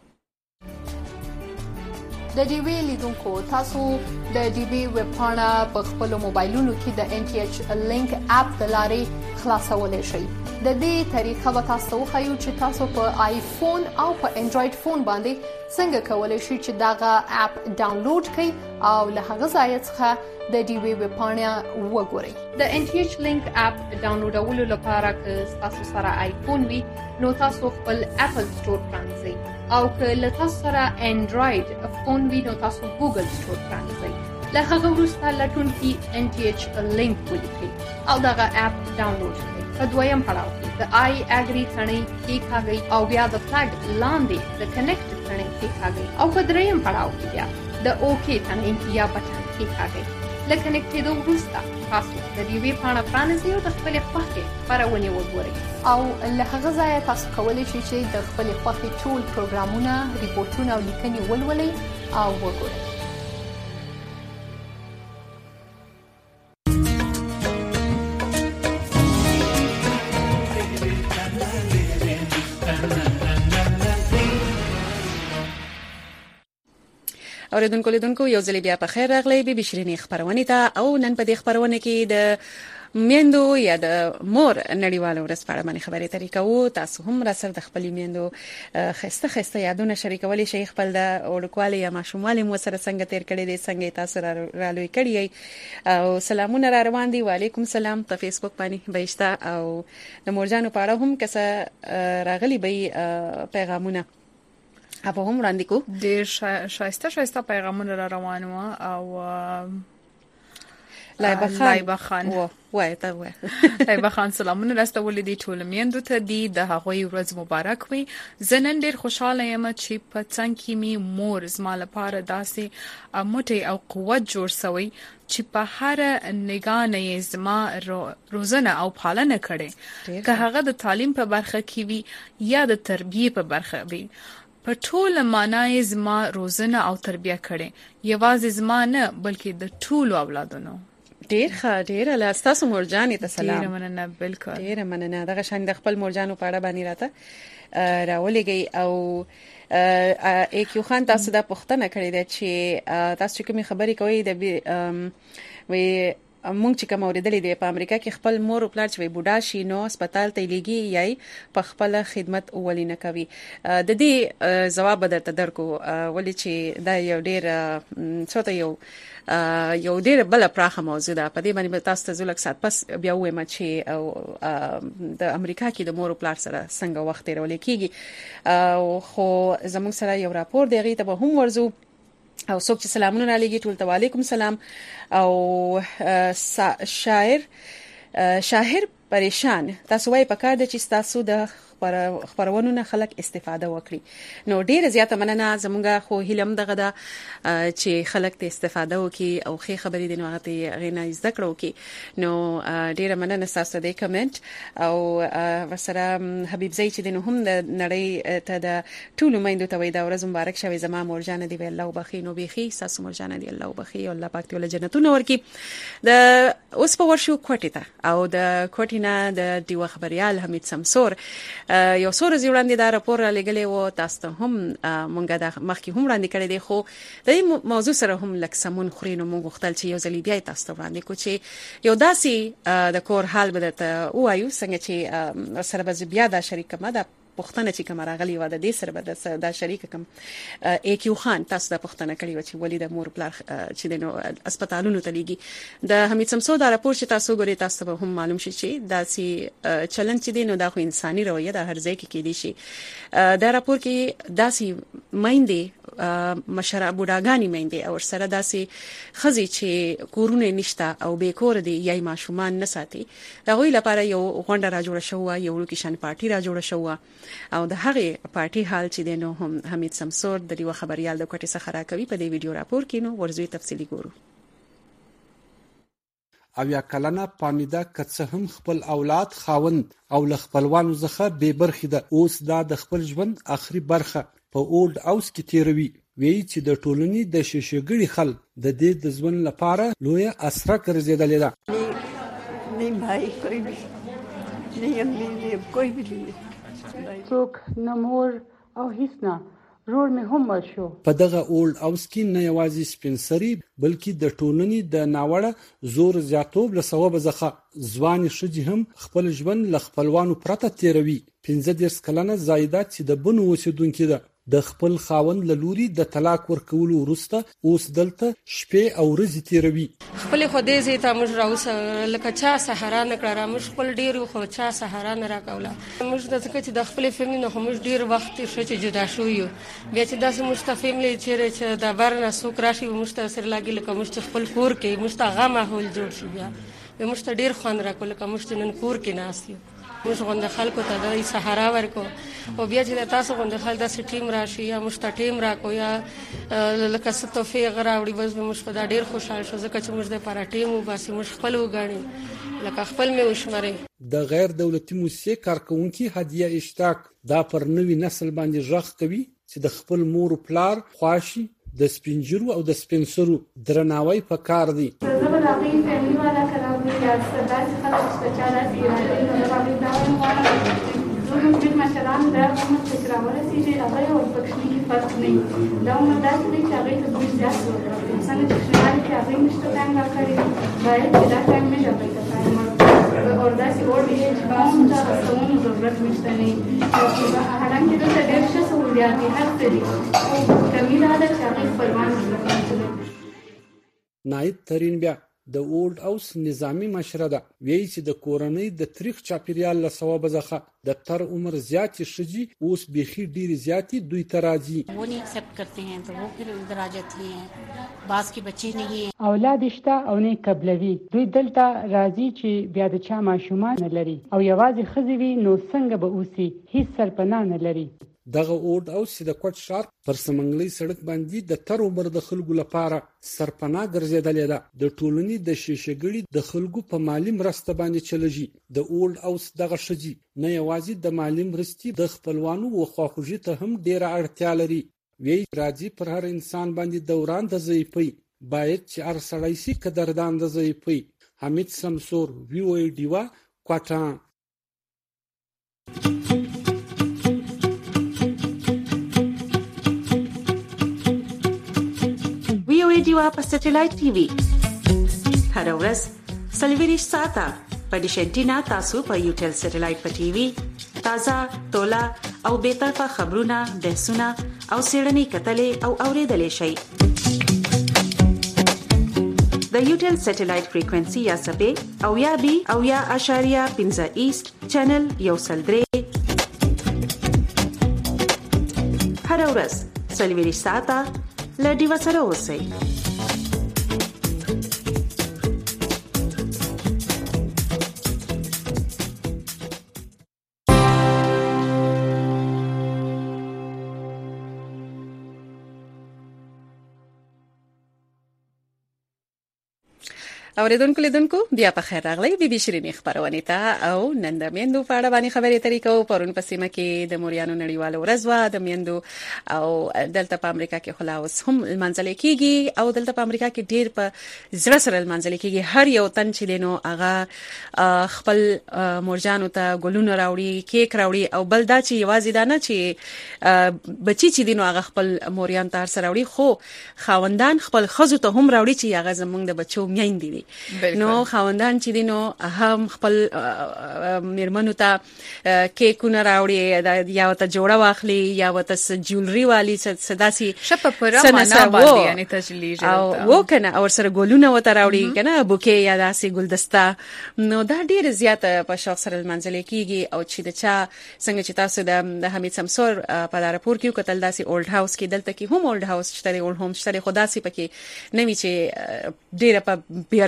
د ډي وی لیدونکو تاسو د ډي وی ویب پاڼه په خپل موبایلونو کې د ان ټي ایچ لینک اپ د لارې خلاصولای شئ. د دې طریقه به تاسو خو چې تاسو په آیفون او په انډراید فون باندې څنګه کولای شئ چې داغه اپ ډاونلوډ کړئ او له هغه ځای څخه د ډي وی ویب پاڼه وګورئ. د ان ټي ایچ لینک اپ ډاونلوډولو لپاره که تاسو سره آیفون وي نو تاسو خپل اپل سٹور پرانځئ او که له تاسو سره انډراید فون وي نو تاسو ګوګل سٹور پرانځئ. له هغه وروسته لټون کې ان ټي ایچ لینک ولیکئ او دغه اپ ډاونلوډ کړئ. په دویم پړاو کې د آی اګری ثنې کېکاږئ او بیا د فلګ لاندې د کنیکټ ثنې کېکاږئ او په دریم پړاو کې بیا د اوکی ثنې یا بټن کېکاږئ. له کنیکټېدو وروسته تاسو د دې وی پاڼه پرانیزئ او د خپلې خوښې خپرونې وګورئ او له هغه ځایه تاسو کولی شئ چې د خپلې خوښې ټول پروګرامونه، ریپورټونه او لیکنې ولولئ او وګورئ. اوریدونکو لیدونکو یو ځل بیا په خیر راغلی به بشرینی خبرونه ته او نن په دې خبرونه کې د میندو یا د مور نړیواله ورځ په اړه باندې خبرې ترې کوو. تاسو هم را سره د خپل میندو خسته یادونه شریکولی شئ، خپل د وړوکوالي یا ماشوموالي مو سره څنګه تیر کړی دي، څنګه تاسو را لوی کړی او سلامونه را روان دي. وعلیکم سلام په فیسبوک باندې بهشته او د مورجانو په اړه هم کسه راغلي به پیغامونه اپا هم وړاندې کو. ډېر شایسته پیغامونه را روان و او لایبه خان وای ته وای لایبه خان سلامونه راستول دي ټول میندو ته دي د هغوی ورځ مبارک وي. زه نن ډېر خوشاله یم چې په څنګ کې می مور زما لپاره داسې موټی او قوت جوړ شوی چې په هر نگاه نه زما روزنه او پالنه کړي، که هغه د تعلیم په برخه کې وي یا د تربیه په برخه وي. په ټول معنی زما روزنه او تربیه کړي، یوازې زما نه بلکې د ټول اولادونو. ډیر ښه، ډیر له تاسو مورجانې ته سلام. ډیر مننه. بالکل ډیر مننه. دغه شان د خپل مورجانو په اړه باندې راته راولېږي او ایکیو خان تاسو دا پوښتنه کړې ده چې تاسو کومې خبرې کوي د وی مونږ چې کوم اوریدلې دی په امریکا کې خپل مور او پلار چې بوډا شي نو هسپتال ته لګي یا په خپل خدمت ولې نه کوي. د دې جواب درته درکو ولې چې دا یو ډیر څوته یو ډیر بل پراخه موضوع ده. په دې باندې تاسو ته زلک سات پس بیا وایم چې د امریکا کې د مور او پلار سره څنګه وخت تیرول کیږي. خو زموږ سره یو راپور دی غیته به هم ورزو او څوک چې سلامونه را لګي ټول ته وعلیکم سلام. او شاعر پریشان تاسو وايي پکار د چې تاسو د خبرونو نه خلک استفاده وکړي. نو ډیر زیاته مننه. زمونږه خو هیلم دغه ده چې خلک ته استفاده وکړي او خې خبرې د نوغتي غینه زده کړو کې. نو ډیر مننه تاسو د کمنټ او وسره حبیب زئی چې دنه هم د نړۍ ته د ټول میندو ته وای دا ورځ مبارک شوي. زما مورجانه دی الله وبخي نو بيخي تاسو مورجانه دی الله وبخي او الله پاک ته ول جنتونه ورکي. د اوس په ورشو کوټی ته او د کوټینا د دیو خبريال حمید سمسور یو څو ورځې وړاندې دا راپور را لګلې و، تاسو ته هم مونږه د مخکې هم وړاندې کړی دی، خو د دې موضوع سره هم لکه سمون خوري. نو مونږ غوښتل چې یو ځل بیا تاسو ته وړاندې کو چې یو داسې د کور حال به درته وایو څنګه چې سره به بیا دا شریک ما دا پښتنه چې کوم راغلی و د دې سره به دا شریک کوم ایکیو خان تاسو د پښتنه کړی و چې ولې د مور پلار چې د هسپتالونو ته لګي. د حمید سمسو دا راپور چې تاسو ګورئ تاسو به هم معلوم شي چې دا سي چلن چې دی نو دا خو انساني رویه د هر ځای کې کېدی شي. دا راپور کې داسي مایندې مشره بوډاګانی مایندې او سره داسي خزي چې کورونه نشته او بیکور دي یا ماشومان نه ساتي. دا غوي لپاره یو غونډه را جوړه شو، یو لوکیشن پارټي را جوړه شو او د هغه پارټي حال چې دینو هم حمید سمسور د یو خبريال د کوټې څخه راکوي په دې ویډیو راپور کې نو ورزوي تفصیلی ګورو. او یا کلنه پامیده کڅه هم خپل اولاد خاوند او لخپلوانو زخه به برخې ده. اوس دا د خپل ژوند اخري برخه په اولډ هاوس کې تیروي. وی چې د ټولنې د شیشهګړي خل د دې د ژوند لپاره لوی اسره ګرځیدلې ده. نه مای کوئی نه کوئی څوک نه مور او هیڅ نه رور مې هم شو. په دغه اولډ هاوس کې نه یوازې سپینسري بلکې د ټولنې د ناوړه زور زیاتوب له سبب ځخه ځوان شجي هم خپل ژوند ل خپلوانو پرته تیروي. 15 کلنه زایده چې د بنو اوسیدونکو ده د خپل خاوند له لوري د طلاق ورکولو وروسته اوس دلته شپې او ورځې تیروي. خپل خدای زه ته موږ راوس لکه چا سهارا نه کړه موږ خپل ډیر خو چا سهارا نه راکوله. موږ د څه چې د خپل فیملی نه موږ ډیر وخت شې چې جدا شو یو بیا چې داسې موږ فیملی چې د برنه سوک راشي موږ ته سره لاګي لکه موږ خپل کور کې موږ ته غا ماحول جوړ شو. بیا موږ ته ډیر خوان راکول لکه موږ نن کور کې ناس یو. موږ غونډه خلکو ته د سهارا ورکو او بیا چې تاسو غونډه خلک د ټیم راشي یا موږ ټیم راکو یا لکه څه توفیق راوړي بس موږ خدای ډیر خوشاله شو ځکه چې موږ د پاره ټیم وباسي موږ خپل وګاڼي لکه خپل مې وشمري. د غیر دولتي موسسې کارکونکو هدیه اشتاق دا پر نوې نسل باندې ژغ کوي چې د خپل مور او پلار خواشي د سپینجرو او د سپینسرو درناوی پکار دی. زه به د هغې فیملي والا کراوي یا داسې خلک چې چا داسې ارادې نو د هغې دا وایم غواړم زموږ مشران دا عمر ته چې راورسېږي هغه یې ورپکښني کې فرق نه وي. دا عمر داسې دی چې هغې ته دوی زیات ورکړي څنګه چې کښېنوالي کې هغې موږ ته ټایم راکړی باید چې دا ټایم موږ هغې ته ټایم ورکړو اور داسې اولډ ایج هم ته رسونو ضرورت نشته نه حالانکې دلته ډېر ښه سهولیات دي هر څه دي کمی دا ده چې هغې خپلوان زده. نایب ترین بیا د اولډ هاوس نظامی مشره ده. وی چې د کورنۍ د تاریخ چاپیریال له سبب ځخه د تر عمر زیات شجي اوس بيخي ډیر زیاتی دوی تراځي. वो नहीं एक्सेप्ट करते हैं तो वो फिर उधर आ जाती हैं. बास के बच्चे नहीं हैं اولاد شته او نه قبلوي دوی دلته راځي چې بیا د چا ماشومان نه لري او یوازې خزوي نو څنګه به اوسي هیڅ سرپناه نه لري. دغه اولډ هاوس د کوټ شار پر سمنګلي سړک باندې د تر عمر د خلکو لپاره سرپناه ګرځیدلې ده. د ټولنې د شیشهګړي د خلکو په مالی مرسته باندې چلېږي. د اولډ هاوس دغه شجي نه یوازې د مالی مرستې د خپلوانو او خواخوږي ته هم ډیره اړتیا لري. وی راځي پر هر انسان باندې دوران د ضعیفۍ باید چې هر سړی سي قدردان د ضعیفۍ. حمید سمسور وی او ای ډیوا کوټا. دیوا په سټلایټ ټي وي هر ورځ سلویریش ساته په ډیش انټینا تاسو په یوټل سټلایټ په ټي وي تازه تولا او به طرفه خبرونه بحثونه او سیړنی کتلې او اوریدلې شي. د یوټل سټلایټ فریکوئنسي یا سبې او یا بي او یا اشاریه 15 ایست چینل یو سلدري هر ورځ سلویریش ساته لدی وسره اوسئ. اوریدونکو لیدونکو بیا په خیر راغلی بي بي شيرين خبرونه ته او نن د میندو په اړه باندې خبرې اترې کوو. پرون په سیمه کې د موریانو نړیواله ورځ و د میندو او دلته په امریکا کې خلاص هم منځل کېږي او دلته په امریکا کې ډیر په زړه سره منځل کېږي. هر یو تن چې دینو هغه خپل مورجانو ته ګلونه راوړي کیک راوړي او بل دا چې یوازې دا نه چې بچی چې دینو هغه خپل موریان ته سره راوړي خو خاوندان خپل خزو ته هم راوړي چې هغه زمونږ د بچو میندې دي. نو خاوندان چې دینو هم خپل میرمنو ته کیکونه راوړي یا ته جوړه واخلي یا ته جولري والی صداسي شپه پر معنا باندې یعنی تجلیل او وکنه او سره ګلونه وته راوړي کنه بوکي یا داسي ګلدسته. نو دا ډیر زیات په شخص سره منځل کېږي او چې د چا څنګه چې تاسو د حمید سمسور په راپور کې کتل داسي اولډ هاوس کې دلته کې هم اولډ هاوس شته اولډ هوم شته خداسي پکې نوي چې ډیر په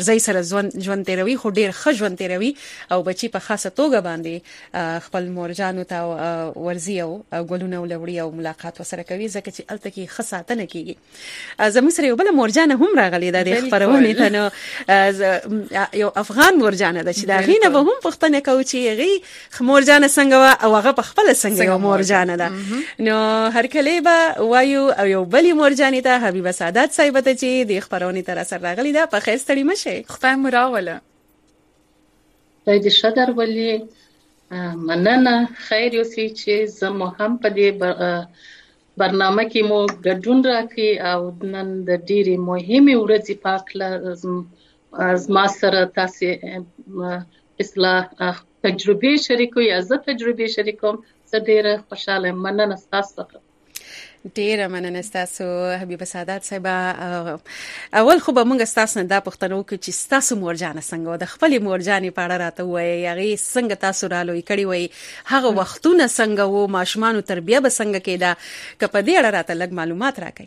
زوی سره ژوند تیروي خو ډیر ښه ژوند تیروي او بچي په خاصه توګه باندې خپل مورجانو ته ورزي او ګلونه ولوري او ملاقات وسره کوي ځکه چې الته کې ښه ساتنه کیږي. زموږ سره یو بل مورجانه هم راغلی د خبرونه ته نو یو افغان مورجانه ده چې دا غینه به هم پښتنه کوي چې غي مورجانه څنګه او هغه په خپل څنګه یو مورجانه ده. نو هر کله به وایو او یو بل مورجانه ته حبیبه سعادت صاحب ته چې د خبرونه تر اثر راغلی ده په خیر ستړي مشه خدای مراوله دای دې شدر ولي مننه خیر یوسي چې زمو هم په دې برنامه کې مو ګډون راکړي او نن د ډېرې مهمې ورځې په اړه زما سره تاسې اصلاح تجربې شریکو یا زه تجربې شریکوم. زه ډېره خوشحاله یم. مننه ستاسو څخه. ډیره مننه ستاسو حبیبه سعادت صاحب. اول خو به موږ ستاسو نه دا پوښتنه وکړو چې ستاسو مورجانه څنګه د خپل مورجانې په اړه راته وایي هغه څنګه تاسو رالوي کړی وای هغه وختونه څنګه وو ماشومان تربیه به څنګه کېده که په دې اړه راته لږ معلومات راکړئ.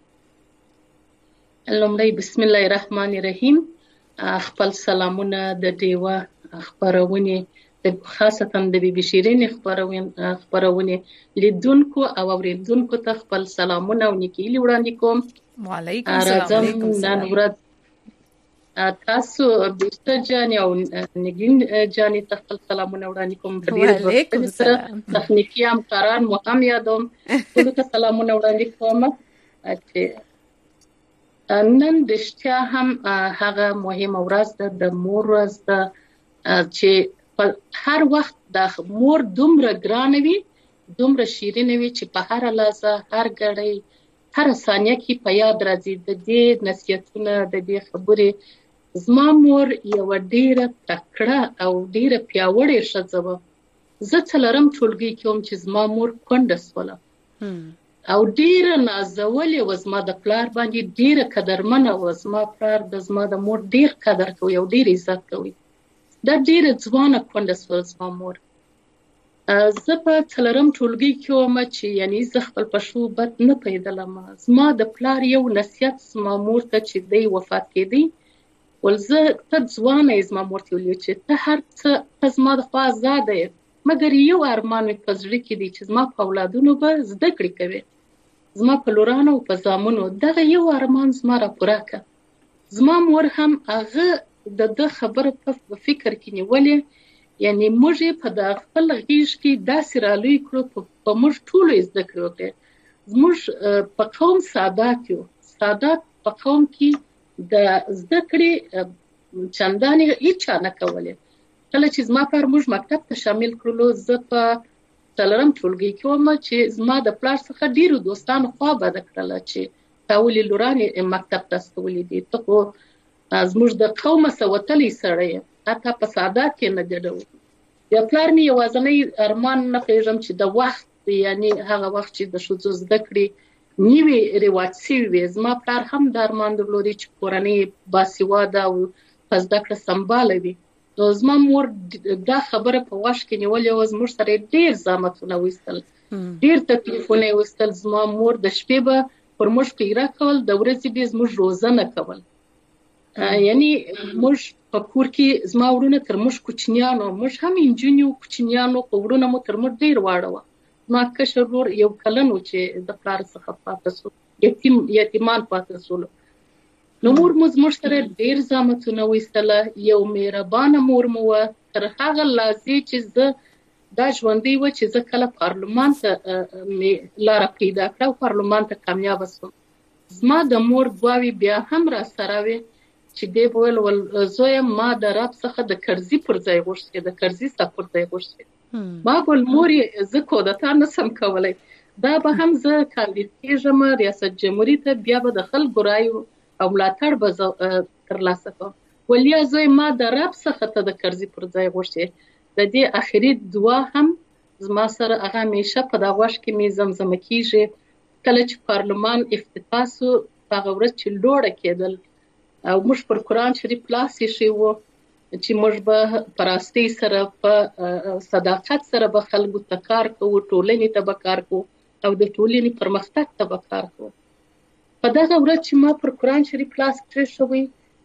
لومړی بسم الله الرحمن الرحیم. خپل سلامونه د ډیوه خبرونه خاصتا د بي بي شيرين خبرونه لیدونکو او اوریدونکو ته خپل سلامونه او نیکیلي وړاندې کوم. وعلیکم السلام. نن ورځ تاسو بیسته جاني او نګین جاني ته خپل سلامونه وړاندې کوم. وعلیکم السلام. تخنیکی همکاران مو هم یادوم. ټول ته سلامونه وړاندې کوم. نن د شتیا هم هغه مهمه ورځ ده د مور ورځ ده چې هر وخت د مور دومره ګرانه وي دومره شیرینه وي چې په هر لحظه هر غړی هر ثانیه کې په یاد راځي د دې نصیحتونه د دې خبرې. زما مور یو ډیره تکړه او ډیره پیاوړې ښځه وه. زه څلورم ټولګي کې وم چې زما مور کونډه سوله او ډیره نازولې وه. زما د پلار باندې ډیره قدرمنه وه. زما پلار زما د مور ډیر قدر کوي او ډیر عزت کوي. دا ډیره ځوانه کونډه سوله زما مور. زه په څلورم ټولګي کې وم چې یعنی زه خپل په شو بد نه پیدلم. زما د پلار یو نصیحت زما مور ته چې دی وفات کېدی ول زه ته ځوانه زما مور ته ویل چې ته هر څه زما د خوا آزاده یې مګر یو ارمان مې په زړه کې دی چې زما په اولادونو به زده کړې کوي. زما په لورانو او په زامنو دغه یو ارمان زما را پوره کړ. زما مور هم هغه د خبره په فکر کې نیولې یعنی موږ په د خپل غیږ کې داسې رالوی کړو په موږ ټولو زده کړې وکړې. زموږ په قوم سادات یو. سادات په قوم کې د زده کړې چندانې هیڅ نه کولې. کله چې زما پر موږ مکتب ته شامل کړلو زه په څلورم ټولګي کې وم چې زما د پلار څخه ډیرو دوستانو خوا بده کړله چې تا ولې لورانې مکتب ته استولې دي ته خو زموږ د قومه سوتلې سړی حتی په سادات کې نه ګډو. د پلار مې یوازینی ارمان نه پېژم چې د وخت یعنی هغه وخت چې د ښځو زده کړې نیوي رواج شوي وي. زما پلار هم د ارمان درلودی چې کورنۍ باسواده او په زده کړه سمباله وي. نو زما مور دا خبره په واش کې نیولې وه. زموږ سره ډېر زحمتونه وایستل ډېر تکلیفونه یې وایستل. زما مور د شپې به پر موږ پیره کول د ورځې به زموږ روزنه کول. یعنی موږ په کور کې زما ورونه تر موږ کوچنیانو موږ هم انجینیو کوچنیانو په ورونه مو تر موږ ډېر واړه وه. زما کشر ورور یو کلن و چې د پلار څخه پاته سو یتیمان پاته سولو. نو مور مو زموږ سره ډېر زحمتونه وایستله. یو مهربانه مور مو وه تر هغه لحظې چې زه دا ژوندۍ وه چې زه کله پارلمان ته مې لاره پیدا کړه او پارلمان ته کامیابه سوم. زما د مور دعاوې بیا هم را سره وې چې دی به ویل زویه ما د رب څخه د کرزي پر ځای غوښتې د کرزي ستا پر ځای غوښتې. ما به مور زه کودتا نسم کولی. دا به هم زه کاندید کېږم ریاست جمهوري ته بیا به د خلکو رایو او ملاتړ به ترلاسه کوم. ولیا زوی ما د رب څخه ته د کرزي پر ځای غوښتې. د دې اخري دعا هم زما سره هغه همیشه په دا غوږ کې مې زمزمه کېږي. کله چې پارلمان افتتاح سو هغه ورځ چې لوړه کېدل او موږ پر قرآن شریف لاس ایښی و چې موږ به په راستۍ سره په صداقت سره به خلکو ته کار کوو ټولنې ته به کار کوو او د ټولنې پرمختګ ته به کار کوو. په دغه ورځ چې ما پر قرآن شریف لاس کېښوی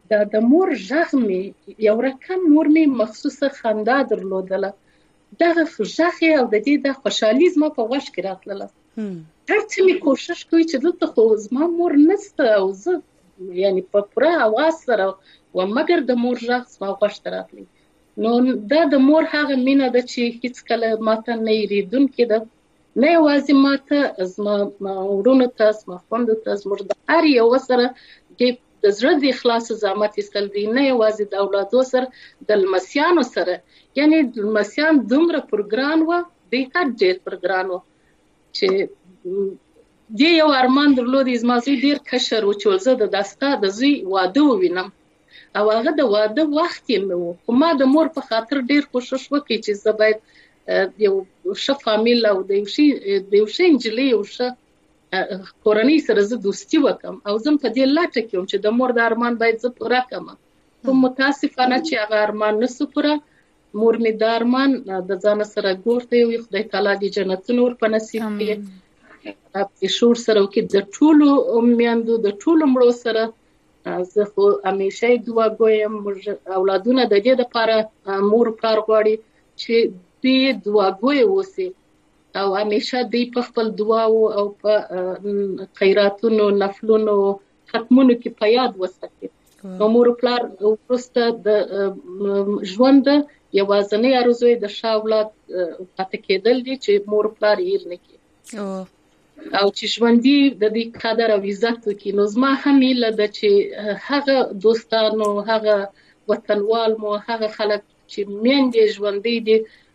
دا د مور ژغ مې یو رقم مور مې مخصوصه خندا درلودله، دغه ژغ او د دې د خوشحالي زما په غوږ کې راتلله. هر څه مې کوشش کوي چې دلته خو زما مور نشته او زه یعنی په پوره اواز سره و مګر د مور ژغ زما غوږ ته راتلی. نو دا د مور هغه مینه ده چې هیڅکله ماته نه هېرېدونکې ده، نه یوازې ماته، زما وروڼو ته، زما خویندو ته، زموږ د هر یوه سره د زړه د اخلاص زحمت ایستل دي، نه یوازې د اولادو سره، د لمسیانو سره. یعنی لمسیان دومره پر ګران وه، دوی هر ډېر پر ګران وه چې دې یو ارمان درلود. زما زوی ډېر کشر و چې زه د دستا د زوی واده ووینم او هغه د واده وخت یې نه و، خو ما د مور په خاطر ډېر کوشش وکړ چې زه باید یو ښه فامیل او د یو ښه نجلۍ یو ښه کورنۍ سره زه دوستي وکړم او زه په دې لټه کې وم چې د مور د ارمان باید زه پوره کړم. خو متاسفانه چې هغه ارمان نسو پوره. مور مې د ارمان د ځان سره ګورته وي، خدای تعالی دې جنتونه ور په نصیب کړي. په شور سره کې د ټولو میندو د ټولو مړو سره زه خو همیشه دعا کوم اولادونه د دې لپاره مور پلار غواړي چې دوی دعاګوی اوسي او همیشه دوی په خپل دعاو او په خیراتونو، نفلونو، ختمونو کې په یاد وساتي. نو مور پلار وروسته د ژوند یوازینی ارزو د ښه اولاد پاتې کېدل دي چې مور پلار هېر نه کړي او چې ژوندي د دې قدر او عزت وکړي. نو زما هم هیله ده چې هغه دوستانو، هغه وطنوال مو، هغه خلک چې میندې ژوندۍ دي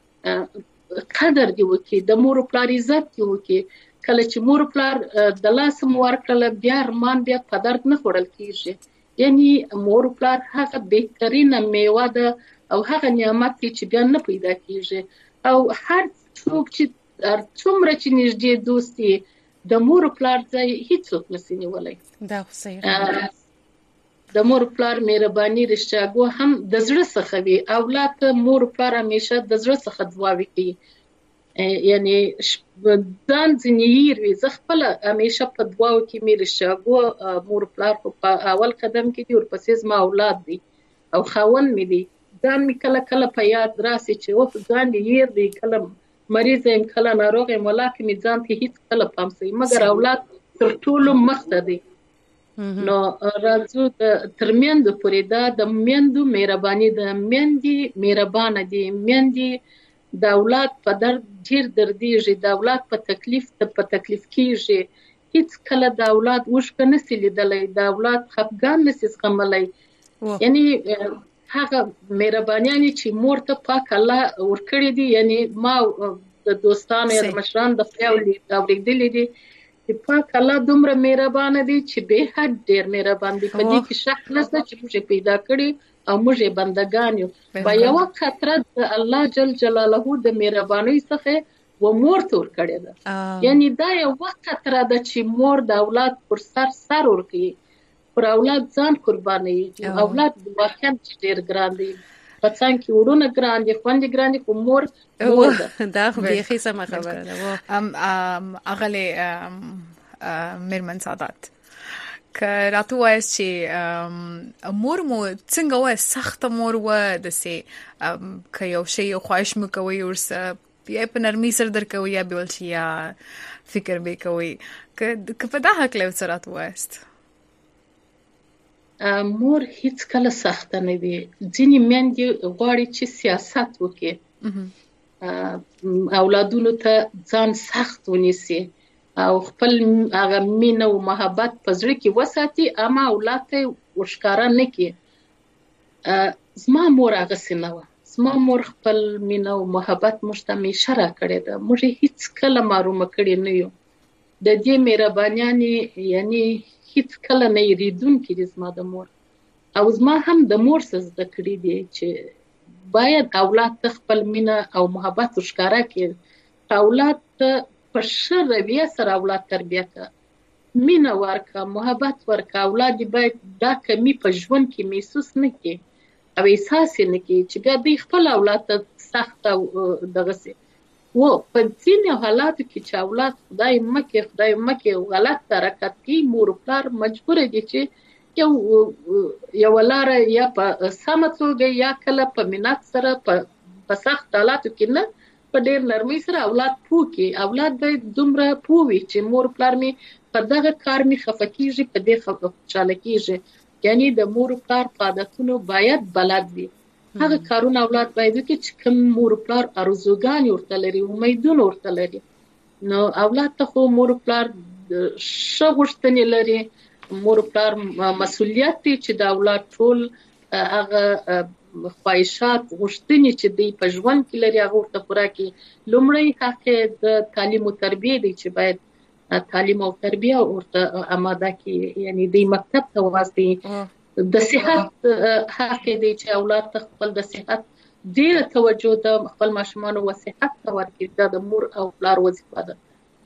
قدر دې وکړي، د مور پلار عزت دې وکړي. کله چې مور پلار د لاس مو ورکړله بیا ارمان بیا په درد نه خوړل کېږي. یعنی مور پلار هغه بهترینه میوه ده او هغه نعمت دی چې بیا نه پیدا کېږي. او هر څوک چې څومره چې نږدې دوست دی د مور پلار ځای هیڅوک نشي نیولی. دا خو صحیح. د مور پلار مهرباني رښتیاګو هم د زړه څخه وي. اولاد ته مور پلار همیشه د زړه څخه دعاوې کوي، یعنی ځان ځینې هېر وي. زه خپله همیشه په دعاو کې مې رښتیاګو مور پلار په اول قدم کې دي، ورپسې زما اولاد دي او خاوند مې دی. ځان مې کله کله په یاد راسي چې اوس ځان دې هېر دی، کله مریض یم، کله ناروغ یم، ولاکه مې ځان ته هیڅ کله پام سوی، مګر اولاد تر ټولو مخته دی. نو راځو تر میندو پورې دا د میندو مهرباني ده. میندې مهربانه دي، میندې د اولاد په درد ډېر دردېږي، د اولاد په تکلیف کېږي. هیڅ کله د اولاد اوښکه نشي لیدلی، د اولاد خفګان نشي زغملی. یعنی هغه مهربانیانې چې مور ته پاک الله ورکړي دي. یعنی ما د دوستانو یا د مشرانو د خیال اورېدلي دي چې پاک الله دومره مهربانه دی چې بې حد ډېر مهربان دی. په دې کې شک نشته چې موږ یې پیدا کړي او موږ یې بندګان یو. په یوه قطره د الله جل جلاله د مهربانۍ څخه و مور ته ورکړې ده. یعنی دا یوه قطره ده چې مور د اولاد پر سر ورکوي، پر اولاد ځان قربانوي. اولاد واقعا ډېر ګران دی. په څنګ کې وروڼه ګران دي، خویندې ګران دي، خو مور ده. دا خو بیخي سمه خبره ده. اغلې میرمن سعادت که راته وایست چې مور مو څنګه وای سخت مور و دسې که یو شی یو خواهش مو کوي ورسره یا په نرمي سره درکوي یا به ولشي یا فکر به کوي که په دا حق له سره راته وایست؟ مور هیڅ کله سخته نه وي. ځینې میندې غواړي چې سیاست وکړي، اولادونو ته ځان سخت ونیسي او خپل هغه مینه او محبت په زړه کې وساتي، اما اولاد ته ورښکاره نه کړي. زما مور هغسې نه وه. زما مور خپل مینه او محبت موږ ته همیشه راکړې ده. موږ یې هیڅ کله محرومه کړي نه یو. د دې مهربانیانې یعنی هیڅ کله نه هېرېدونکي دي زما د مور. او زما هم د مور څه زده کړي دي چې باید اولاد ته خپل مینه او محبت ورښکاره کړي. اولاد ته په ښه رویه سره اولاد تربیه کړه، مینه ورکړه، محبت ورکړه. اولاد باید دا کمی په ژوند کې محسوس نه کړي او احساس یې نه کړي چې بیا دوی خپل اولاد ته سخت او دغسې و. په ځینې حالاتو کې چې اولاد خدای مکې غلط حرکت کوي، مور پلار مجبوره دي چې یو لار یا په سمه توګه یا کله په منت سره په سخت حالاتو کې نه په ډېر نرمۍ سره اولاد پوکي. اولاد باید دومره پووي چې مور پلار می په دغه کار می خفه کیږي، په دې خوشاله کیږي. یعنی د مور پلار په عادتونو باید بلد وي. هغه کارونه اولاد باید وکړي چې کوم مور پلار ارزوګانې ورته لري، امیدونه ورته لري. نو اولاد ته خو مور پلار ښه غوښتنې لري، مور پلار مسؤلیت دی چې د اولاد ټول هغه خواهشات غوښتنې چې دی په ژوند کې لري هغه ورته پوره کړي. لومړی حق د تعلیم او تربیې دی چې باید تعلیم او تربیه ورته آماده کړي، یعنی د مکتب ته واستوي. د صحت حق دی چې اولاد ته خپل د صحت ډیره توجه د خپل ماشومانو و صحت ته ورکړي. دا د مور او پلار وظیفه ده.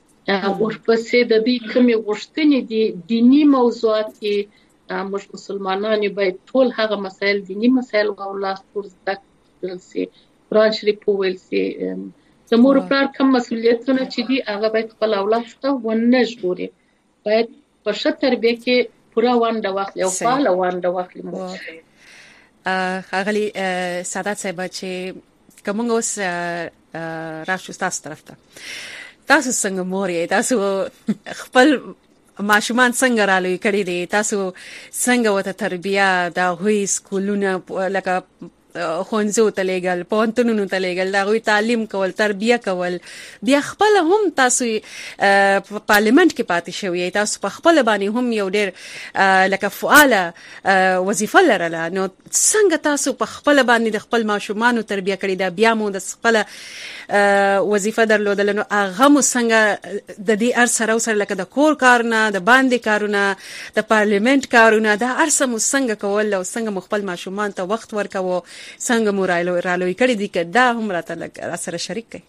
ورپسې د دې کومې غوښتنې دي دینی موضوعات کې موږ مسلمانان باید ټول هغه مسایل دینی مسایل او اولاد ټول زده کړل سي، قرآن شریف وویل سي. د مور پلار کوم مسؤلیتونه چې دي هغه باید خپل اولاد څخه ونه ژغوري، باید په ښه تربیه کې پوره ونډه واخلي او فعاله ونډه واخلي. ښاغلي سعادت صاحب چې کوم اوس راشو تاسو طرف ته، تاسو څنګه مور یې، تاسو خپل ماشومان څنګه رالوي کړی دي، تاسو څنګه وته تربیه دا هوی سکولونه لکه خونځو ته لېږل، پوهنتونونو ته لېږل، د هغوی تعلیم کول، تربیه کول، بیا خپله هم تاسو په پارلیمنټ کې پاتې شوي، تاسو په خپله باندې هم یو ډېر لکه فعاله وظیفه لرله. نو څنګه تاسو په خپله باندې د خپل ماشومانو تربیه کړې ده، بیا مو د خپله وظیفه درلودله، نو هغه مو څنګه د دې هر سره سره لکه د کور کارونه، د باندې کارونه، د پارلیمنټ کارونه، دا هر څه مو څنګه کول او څنګه مو خپل ماشومان ته وخت ورکوو، څنګه مو رالوي کړی دي، که دا هم راته سره شریک کړئ.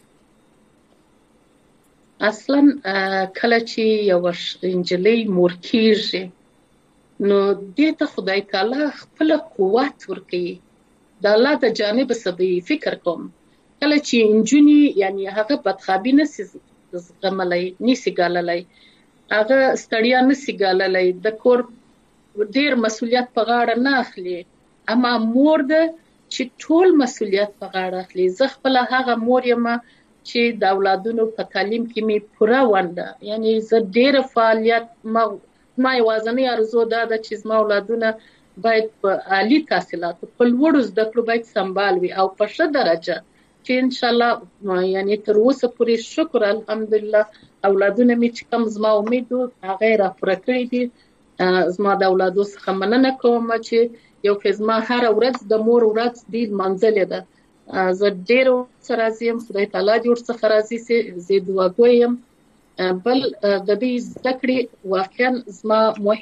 اصلا کله چې یو نجلۍ مور کېږي نو دې ته خدای تعالی خپل قوت ورکوي، د الله د جانب څخه فکر کوم. کله چې نجونې یعنی هغه بدخوابي نشي زغملی، نشي ګاللی، هغه ستړیا نشي ګاللی، د کور ډېر مسؤلیت په غاړه نه اخلي، اما مور ده چې ټول مسؤلیت په غاړه اخلي. زه خپل هغه مور یم چې د اولادونو په تعلیم کې می پوره ونډه، یعنی زه ډېر فعالیت ما یوازینی ارزو دا ده چې زما اولادونه باید په عالی تحصیلاتو په لوړو زده کړو باید سمبال وي او په ښه درجه چې ان شاء الله یعنی تر اوسه پورې شکر الحمدلله اولادونه می چې کوم زما امید هغه را پوره کړی دي. زما د اولادو څخه مننه کوم چې یو خزما هر ورځ د مور ورځ دی منځلې ده. زه ډېر سره راضي یم، خدای تعالی دې ورڅخه راضي سي، زه دعاګوی یم. بل د دې زده کړې واقعا زما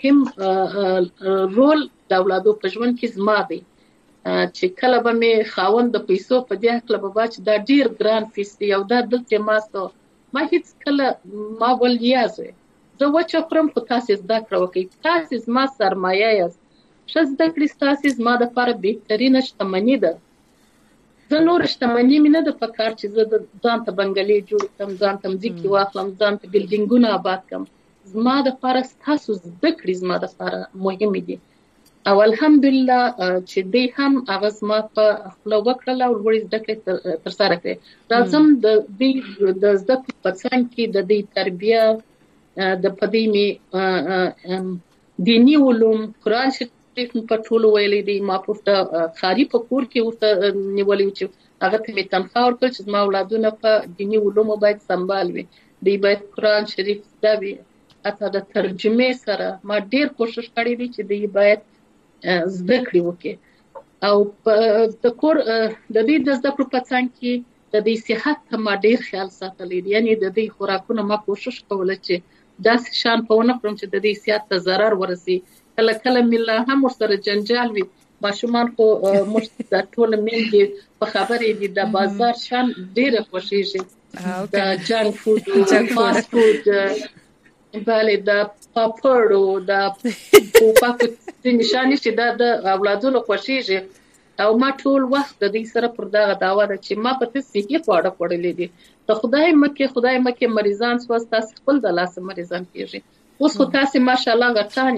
مهم رول د اولادو په ژوند کې زما دی چې کله به مې خاوند د پیسو په دې هکله به چې دا ډېر ګران فیس دی او دا دلته ما هیڅ کله ما ول یازوي زه وچه خورم خو تاسې زده کړه وکړئ، تاسې زما سرمایه یاست، ښه زده کړې ستاسې زما دپاره بهترینه شتمني ده. زه نور شتمني مې نه ده په کار چې زه ځان ته بنګلې جوړ کړم، ځان ته مځکې واخلم، ځان ته بلډینګونه آباد کړم. زما دپاره ستاسو زده کړې زما دپاره مهمې دي او الحمدلله چې دی هم هغه زما په خوله وکړله او لوړې زده کړې ترسره کړې. راځم د دې د زده کړو په څنګ کې د دې تربیه د په دې مې دیني علوم قرآن شریف په ټولو ویلي دي. ما پورته خاري په کور کې ورته نیولي چې هغه ته مې تنخوا ورکړل چې زما اولادونه په دیني علومو باید سمبال وي، دوی باید قرآن شریف زده وي، حتی د ترجمې سره ما ډېر کوشش کړی دی چې دوی باید زده کړې وکړي او د کور د دې د زده کړو په څنګ کې د دې صحت ته ما ډېر خیال ساتلی دی. یعنی د دې خوراکونه ما کوشش کوله چې داسې شان په ونه کړم چې د دې صحت ته ضرر ورسي. کله کله مې هم ورسره جنجال وي، ماشومان خو موږ د ټول میندې په خبرې دي د بازار شان ډېره خوښېږي، د جنک فود، فاست فود، بله د پاپړو د پوپاکو نشانې چې دا د اولادونو خوښېږي او ما ټول وخت د دې سره پر دغه دعوه ده چې ما په ته صحي خواړه خوړلي دي. د خدای مکې مریضان سواست، تاسې خپل د لاسه مریضان کېږي. اوس خو تاسې ماشاءالله غټان یاست،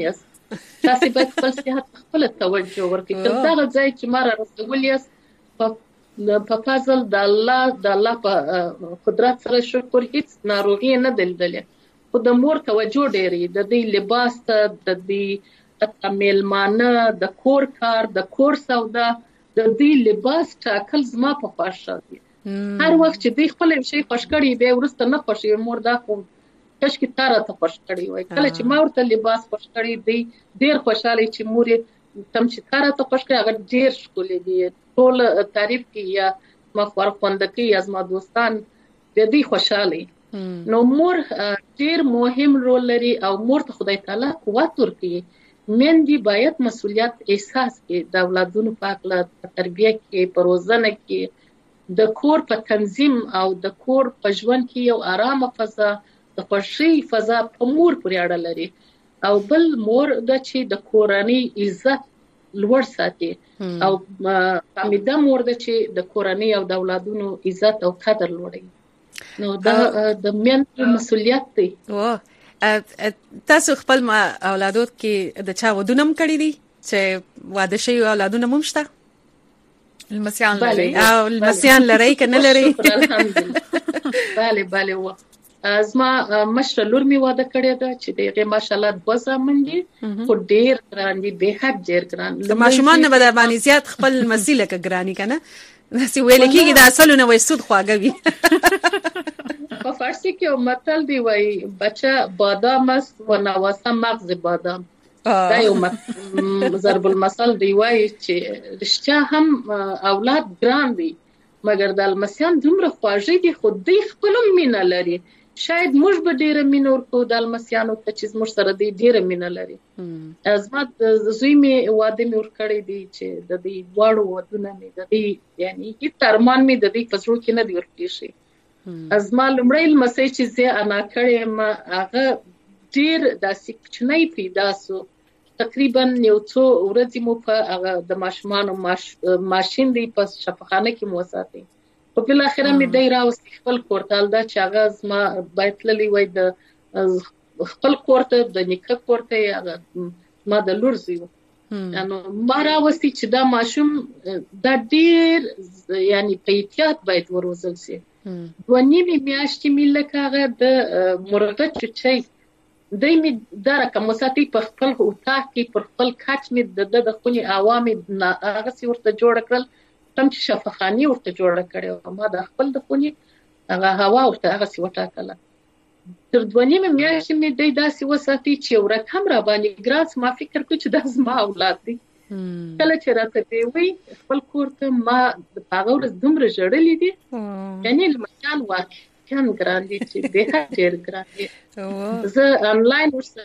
تاسو باید خپل صحت خپل توجه ورکړئ. دا ځای چې ما رسول یاست په فضل د الله په قدرت سره شکر هیڅ ناروغي نه دلدلې. خو د مور توجه ډېری د دې لباس ته، د دې میلمانه، د کور کار، د کور سودا، د دې لباس ټاکل زما په خوښه دي. هر وخت چې دې خپل شي خوښ کړي به ورسته نه خوښي مور دا خو کښ کې تاره ته خوښ کړي وای. کله چې ما ورته لباس خوښ کړي دی ډېر خوشاله چې مور تم چې تاره ته خوښ کړي هغه ډېر ښکلي دي. ټول تعریف کوي یا ما خوند کوي یا زما دوستان د دې خوشاله. نو مور ډېر مهم رول لري او مور ته خدای تعالی قوت ورکړي. میندې باید مسؤلیت احساس کړي د اولادونو په اړه، تربیه کې، په روزنه کې، د کور په تنظیم او د کور په ژوند کې یو آرامه فضا، د خوښۍ فضا په مور پورې اړه لري. او بل مور د چې د کورنۍ عزت لوړ ساتي او فامیده مور د چې د کورنۍ او د اولادونو عزت او قدر لوړوي. نو دا د میندو مسؤلیت دی. تاسو خپل اولادو کې د چا ودونه هم کړی دي چې واده شوي اولادونه هم شته؟ المسیان لري او المسیان لري که نه لري؟ بله زما مشره لور می واده کړی ده چې دغه ماشاءالله 2 زامن دي خو ډېر ګران دي، به حد ډېر ګران. د ماشومان نه به باندې زیات خپل مسیله کې ګرانی کنه نسی ویل کېږي د اصلونه وای سود خواږه وي. په فارسی کې یو متل دی وای بچا بادام است و نواسه مغز بادام. دا یو ضرب المثل دی وای چې رښتیا هم اولاد ګران دي مګر د المسیان دومره خواږه دي خو دوی خپل مینه لري. شاید موږ به ډیره مینه ورکو د المسیانو ته چې موږ سره دی ډیره مینه لري. زما زوی می واده می ورکړی دی چې د دې واړو ودونه می د دې یعنی هیڅ ارمان می د دې فزرو کې نه دی ورکړی. زما لمړی لمسی چې زه انا کړی ما هغه ډیر داسې کوچنی پیدا سو. تقریبا یو څو ورځې مو په هغه د ماشومانو ماشین دی په شفاخانه کې مو ساتي. په بل اخره می دی راوستي خپل کورتال دا چې هغه زما باید تللی وای د خپل کورته د نیکه کورته هغه ما د لور زیو. نو ما راوستي چې دا ماشوم دا ډیر یعنی په احتیاط باید وروزل شي. 2.5 میاشتې می لکه هغه د مرغه چوچی دای می دا رقم وساتي په خپل اتاق کې پر خپل کاټ می د خوني عوامي هغه سی ورته جوړ کړل تم چې شفاخاني ورته جوړ کړو. ما د خپل د خوني هغه هوا ورته هغه سی وټاکله. تر 2.5 میاشتې می دای داسې وساتي چې ورکم را باندې ګراس ما فکر کو چې دا زما اولاد دي. کله چې راته دی وی خپل کور ته ما د هغه ورځ دومره جړلې دي یعنی لمسیان واقع کم ګران دي چې به ډېر ګران دي. زه انلاین ورسره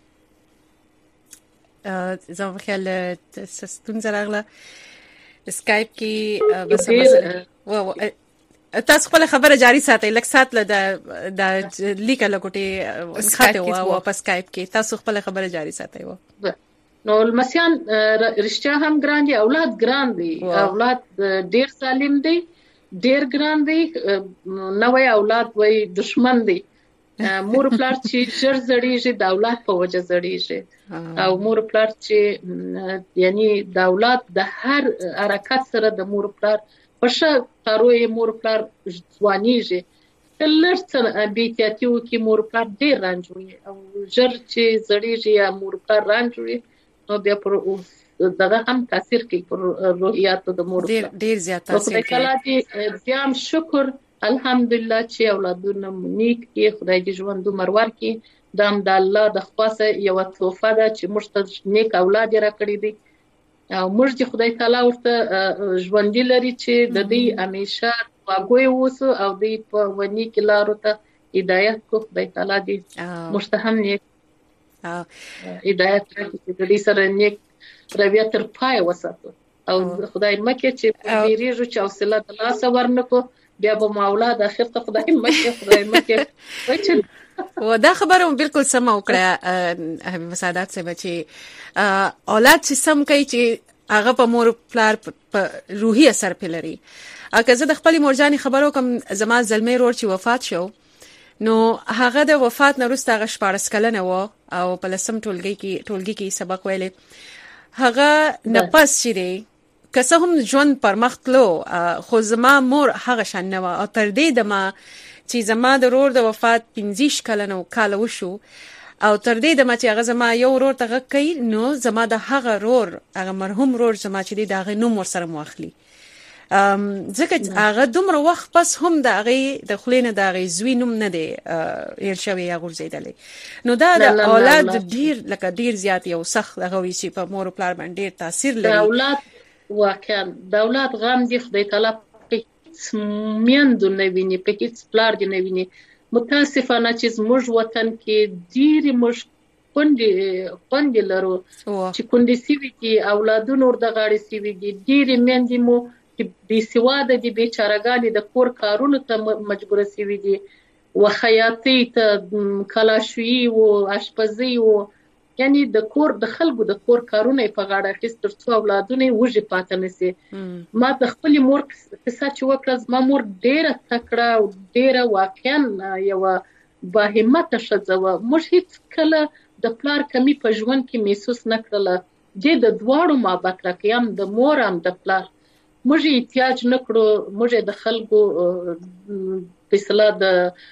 زما خیال ستونزه راغله اسکایپ کې بس تاسو خپل خبره جاری ساتئ لکه سات له د لیک لګوټي خاطه او په اسکایپ کې تاسو خپل خبره جاری ساتئ. نو المسیان رښتیا هم ګران دي، اولاد ګران دي، اولاد ډېر سالم دي، ډېر ګران دي. نوې اولاد وای دشمن دي. مور پلار چې ژر زړیږي د اولاد په وجه زړیږي او مور پلار چې یعنی د اولاد د هر حرکت سره د مور پلار پښه تاروي مور پلار ځوانيږي. لږ څه بیتیاتیو کې مور پلار ډېر رانجوي او ژر چې زړیږي یا مور پلار رانجوي نو بیا پر دغه هم تاثیر کوي پر روحیاتو د مور پلار ډېر زیات تاثیر کوي. خدای دې زیام شکر الحمدلله چې اولادونه نیک کې خدای دې ژوند عمر ورکړي. دا هم د الله د خاصه یو توفه ده چې موږ ته نیک اولاد راکړي دي او موږ دې خدای تعالی ورته ژوند لري چې د دې همیشه واګوي ووسو او دې په ونی کې لارو ته هدایت کو. خدای تعالی دې موږ ته هم نیک هدایت راکړي د دې سره نیک رویه تر پای وساتو او خدای مکه چې ډیریږي چې حوصله د لاس ورنکو بیا به اولاد اخر ته خدای مکه وچل. و دا خبره بالکل سم وکړه مساعدت سے بچي اولاد چې سم کوي چې هغه په مور پلار په روحي اثر پلري. اګه زه د خپل مورجاني خبرو کوم زما زلمي رور چې وفات شو نو هغه د وفات نه وروسته هغه 14 کلنه و او په لسم ټولګي کې سبق ویلې هغه نفس چې دی که څه هم ژوند پرمختلو خو زما مور هغه شان نه و او تر دې دمه چې زما د ورور د وفات 15 کال وشو او تر دې دمه چې هغه زما یو ورور ته غږ کوي نو زما د هغه ورور هغه مرحوم ورور زما چې دی د هغه نوم ورسره مواخلي ځکه هغه دومره وخت پس هم د هغه د خلینو د هغه زوی نوم نه دی هیر شوی یا غورځیدلی نو دا د اولاد ډیر زیات یو سخت هغه وی چې په مور او پلار باندې ډیر تاثیر لري د اولاد واقعا د اولاد غم دی خدای تعالی په میندو نه ویني په هیڅ پلار دی نه ویني متاسفانه چې زموږ وطن کې ډېرې موږ خوندې لرو چې کونډې سوي دي اولادونه ورته غاړې سوي دي ډېرې میندې مو چې بېسواده دي بېچارهګانې د کور کارونو ته مجبوره سوي دي و خیاطۍ ته کلاشویي و اشپزۍ و یعنی د کور د خلکو د کور کارونه په غاړه اخیست تر څو اولادونه وږي پاتې نشي ما د خپلې مور قصه چې وکړه زما مور ډېره تکړه او ډېره واقعا یوه باهمته ښځه وه موږ هېڅ کله د پلار کمی په ژوند کې محسوس نه کړله دې د دواړو محبت راکړی هم د مور هم د پلار موږ یې احتیاج نه کړو موږ یې د خلکو په اصطلاح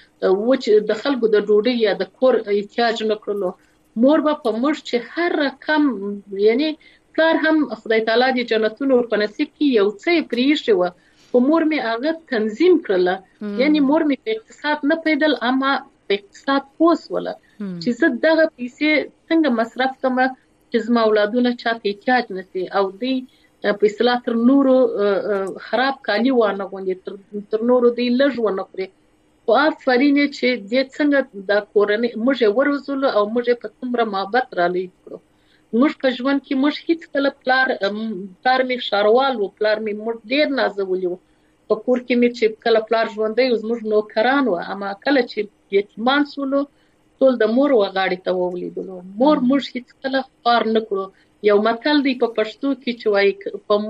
د خلکو د ډوډۍ یا د کور احتیاج نه کړلو مور به په موږ چې هر رقم یعنی پلار هم خدای تعالی دې جنتونه ورپه نصیب کړي یو څه یې پرېښې وه خو مور مې هغه تنظیم کړله یعنی مور مې په اقتصاد نه پیدل اما په اقتصاد پوه شوله چې زه دغه پیسې څنګه مصرف کړم چې زما اولادونه چاته احتیاج نه شي او دوی په اصطلاح تر نورو خراب کالي وانه غوندي تر نورو دوی لږ ونه خوري خو آفرین چې دې څنګه د کورنۍ موږ یې وروزلو او موږ یې په څومره محبت رالوی کړو موږ په ژوند کې موږ هېڅ کله پلار مې ښاروال و پلار مې موږ ډېر نازولی و په کور کې مې چې کله پلار ژوندی و زموږ نوکران وه اما کله چې یتیمان شولو ټول د مور غاړې ته وولیدلو مور موږ هېڅ کله خوار نه کړو یو متل دی په پښتو کې چې وایي په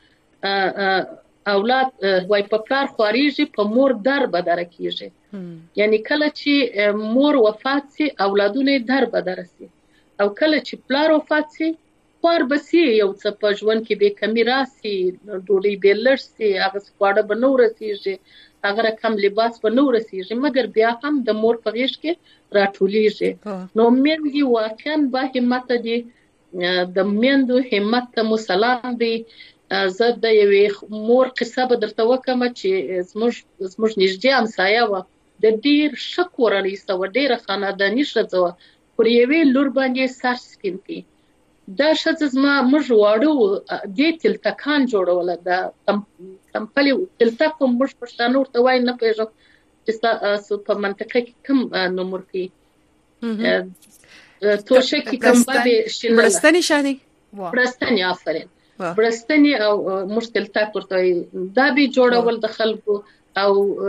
مور اولاد وای په پلار خوارېږي په مور در بدره کېږي یعنی کله چې مور وفات سي اولادونه در بدره سي او کله چې پلار وفات سي خوار به سي یو څه په ژوند کې بې کمي راسي ډوډۍ بې لږ سي هغه خواړه به نه ورسېږي هغه رقم لباس به نه ورسېږي مګر بیا هم د مور په غېږ کې راټولېږي نو میندې واقعا با همته دي د میندو همت ته مو سلام دی زه د یوې مور قصه به درته وکړم چې زموږ نږدې همسایه وه د ډېر ښه کورنۍ څه وه ډېره خانداني ښځه وه پر یوې لور باندې سر سپین کړي دا ښځه زما موږ واړه وو دې تلتکان جوړوله د کمپلې تلتک کوم موږ پښتانه ورته وایي نه پوهېږم چې ستاسو په منطقه کې کوم نوم ورکوي توشکې کمبابې شینله برستنې شانې برستنې آفرین برستنې او موږ تلتک ورته وایي دا به جوړول د خلکو او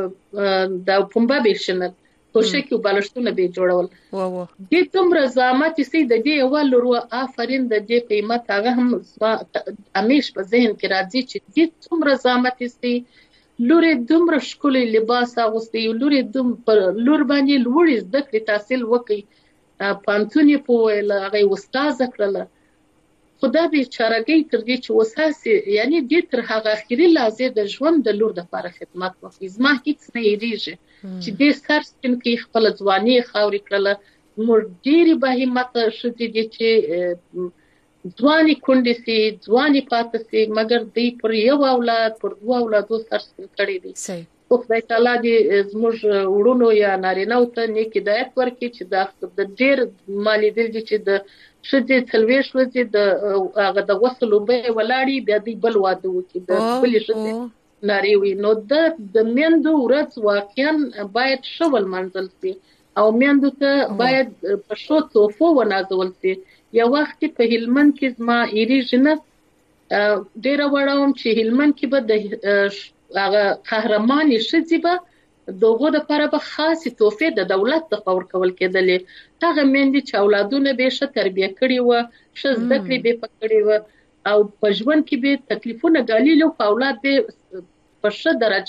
د پمبابې شینل توشکې او بالښتونه به جوړول دې څومره زحمت یې د دې یوه لور وه آفرین د دې قیمت هغه هم همیش په ذهن کې راځي چې دې څومره زحمت یې لور یې دومره ښکلی لباس اغوستی لور یې پر لور باندې لوړې زده کړې تحصیل وکړي پوهنتون یې په وویل هغه یې استاذه کړله خو دا بېچارهګۍ تر دې چې اوس هسې یعنې دې تر هغه اخري لحظې د ژوند د لور دپاره خدمت وکړي زما هېڅ نه هېرېږي چې دې سر سپین کړي خپله ځواني یې خاورې کړله زموږ ډېرې باهمته ښځې دي چې ځوانې کونډې سي ځوانې پاته سي مګر دوی پر یو اولاد پر دوه اولادو سر سپین کړی دی خو خدای تعالی دې زموږ وړونو یا نارینهو ته نیک هدایت ورکړي چې د ډېر ما لیدل دي چې د ښځې څلوېښت ورځې د هغه د غسل اوبه یې ولاړې بیا دوی بل واده وکړي د بلې ښځې نارې وي نو د میندو ورځ واقعا باید ښه ولمانځل سي او میندو ته باید په ښو تحفو ونازول سي یو وخت کې په هلمند کې زما هېرېږي نه ډېره وړه وم چې هلمند کې به د هغه قهرمانې ښځې به د هغو دپاره به خاصې تحفې د دولت څخه ورکول کېدلې هغه میندې چې اولادونه به یې ښه تربیه کړي وه ښه زده کړې به یې په کړې وه او په ژوند کې به تکلیفونه ګاللي په اولاد به په ښه درجه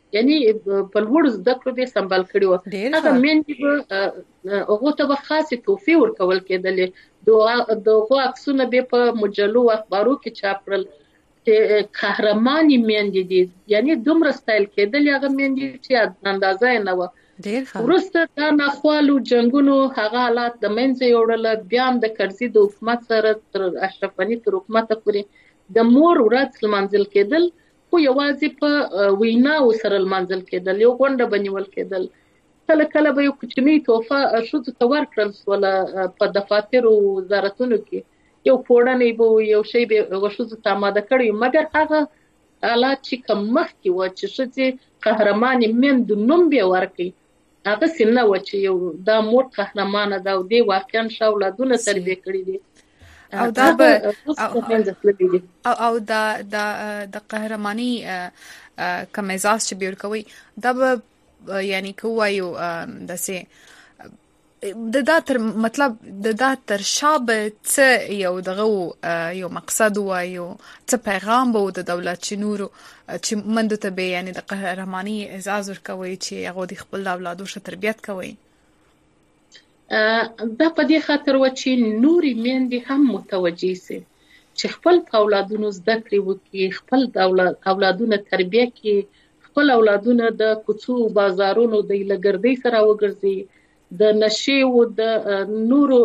یعنی په لوړ زده کړو به سمبال کړي وو. هغه میندې به هغه ته به خاصه توفي ورکول کېدلې. دغه عکسونه به په مجلو او اخبارو کې چاپ کړل چې قهرماني میندې دي، یعنی دومره ستایل کېدلې هغه میندې چې اندازه نه و. وروسته دا ناخوالو جنگونو هغه حالات د منځه یوړل. بیا د کرزي د حکومت سره تر اشرف غني تر حکومت پورې د مور ورځ لمانځل کېدل، خو یوازې په وینا سره لمانځل کېدل، یو غونډه بنول کېدل. کله کله به یو کوچنی تحفه ښځو ته ورکړل سوله په دفاترو وزارتونو کې، یو پوړنی به یو شی به ښځو ته آماده کړی، مګر هغه حالات چې کوم مخکې و چې ښځې قهرمانې میندو نوم به ورکړي هغه سینه و چې یو دا مور قهرمانه ده او دې واقعا ښه اولادونه تربیه کړي دي. او دا به او د قهرمانی کوم احساس چې بیر کوي دا به یعنی کوایو دسه د دا تر مطلب د دا تر شابه څه یو دغه یو مقصد وایو څه پیغام به د دولت چې نورو چې منده ته به یعنی د قهرمانی احساس ورکوي چې هغه د خپل اولادو ښه تربیت کوي. دا په دې خاطر و چې نوري میندې هم متوجي سي چې خپل اولادونو زده کړې وکړي، خپل اولادونه تربیه کړي، خپل اولادونه د کوڅو بازارونو د لګردۍ سره وګرځي، د نشي او د نورو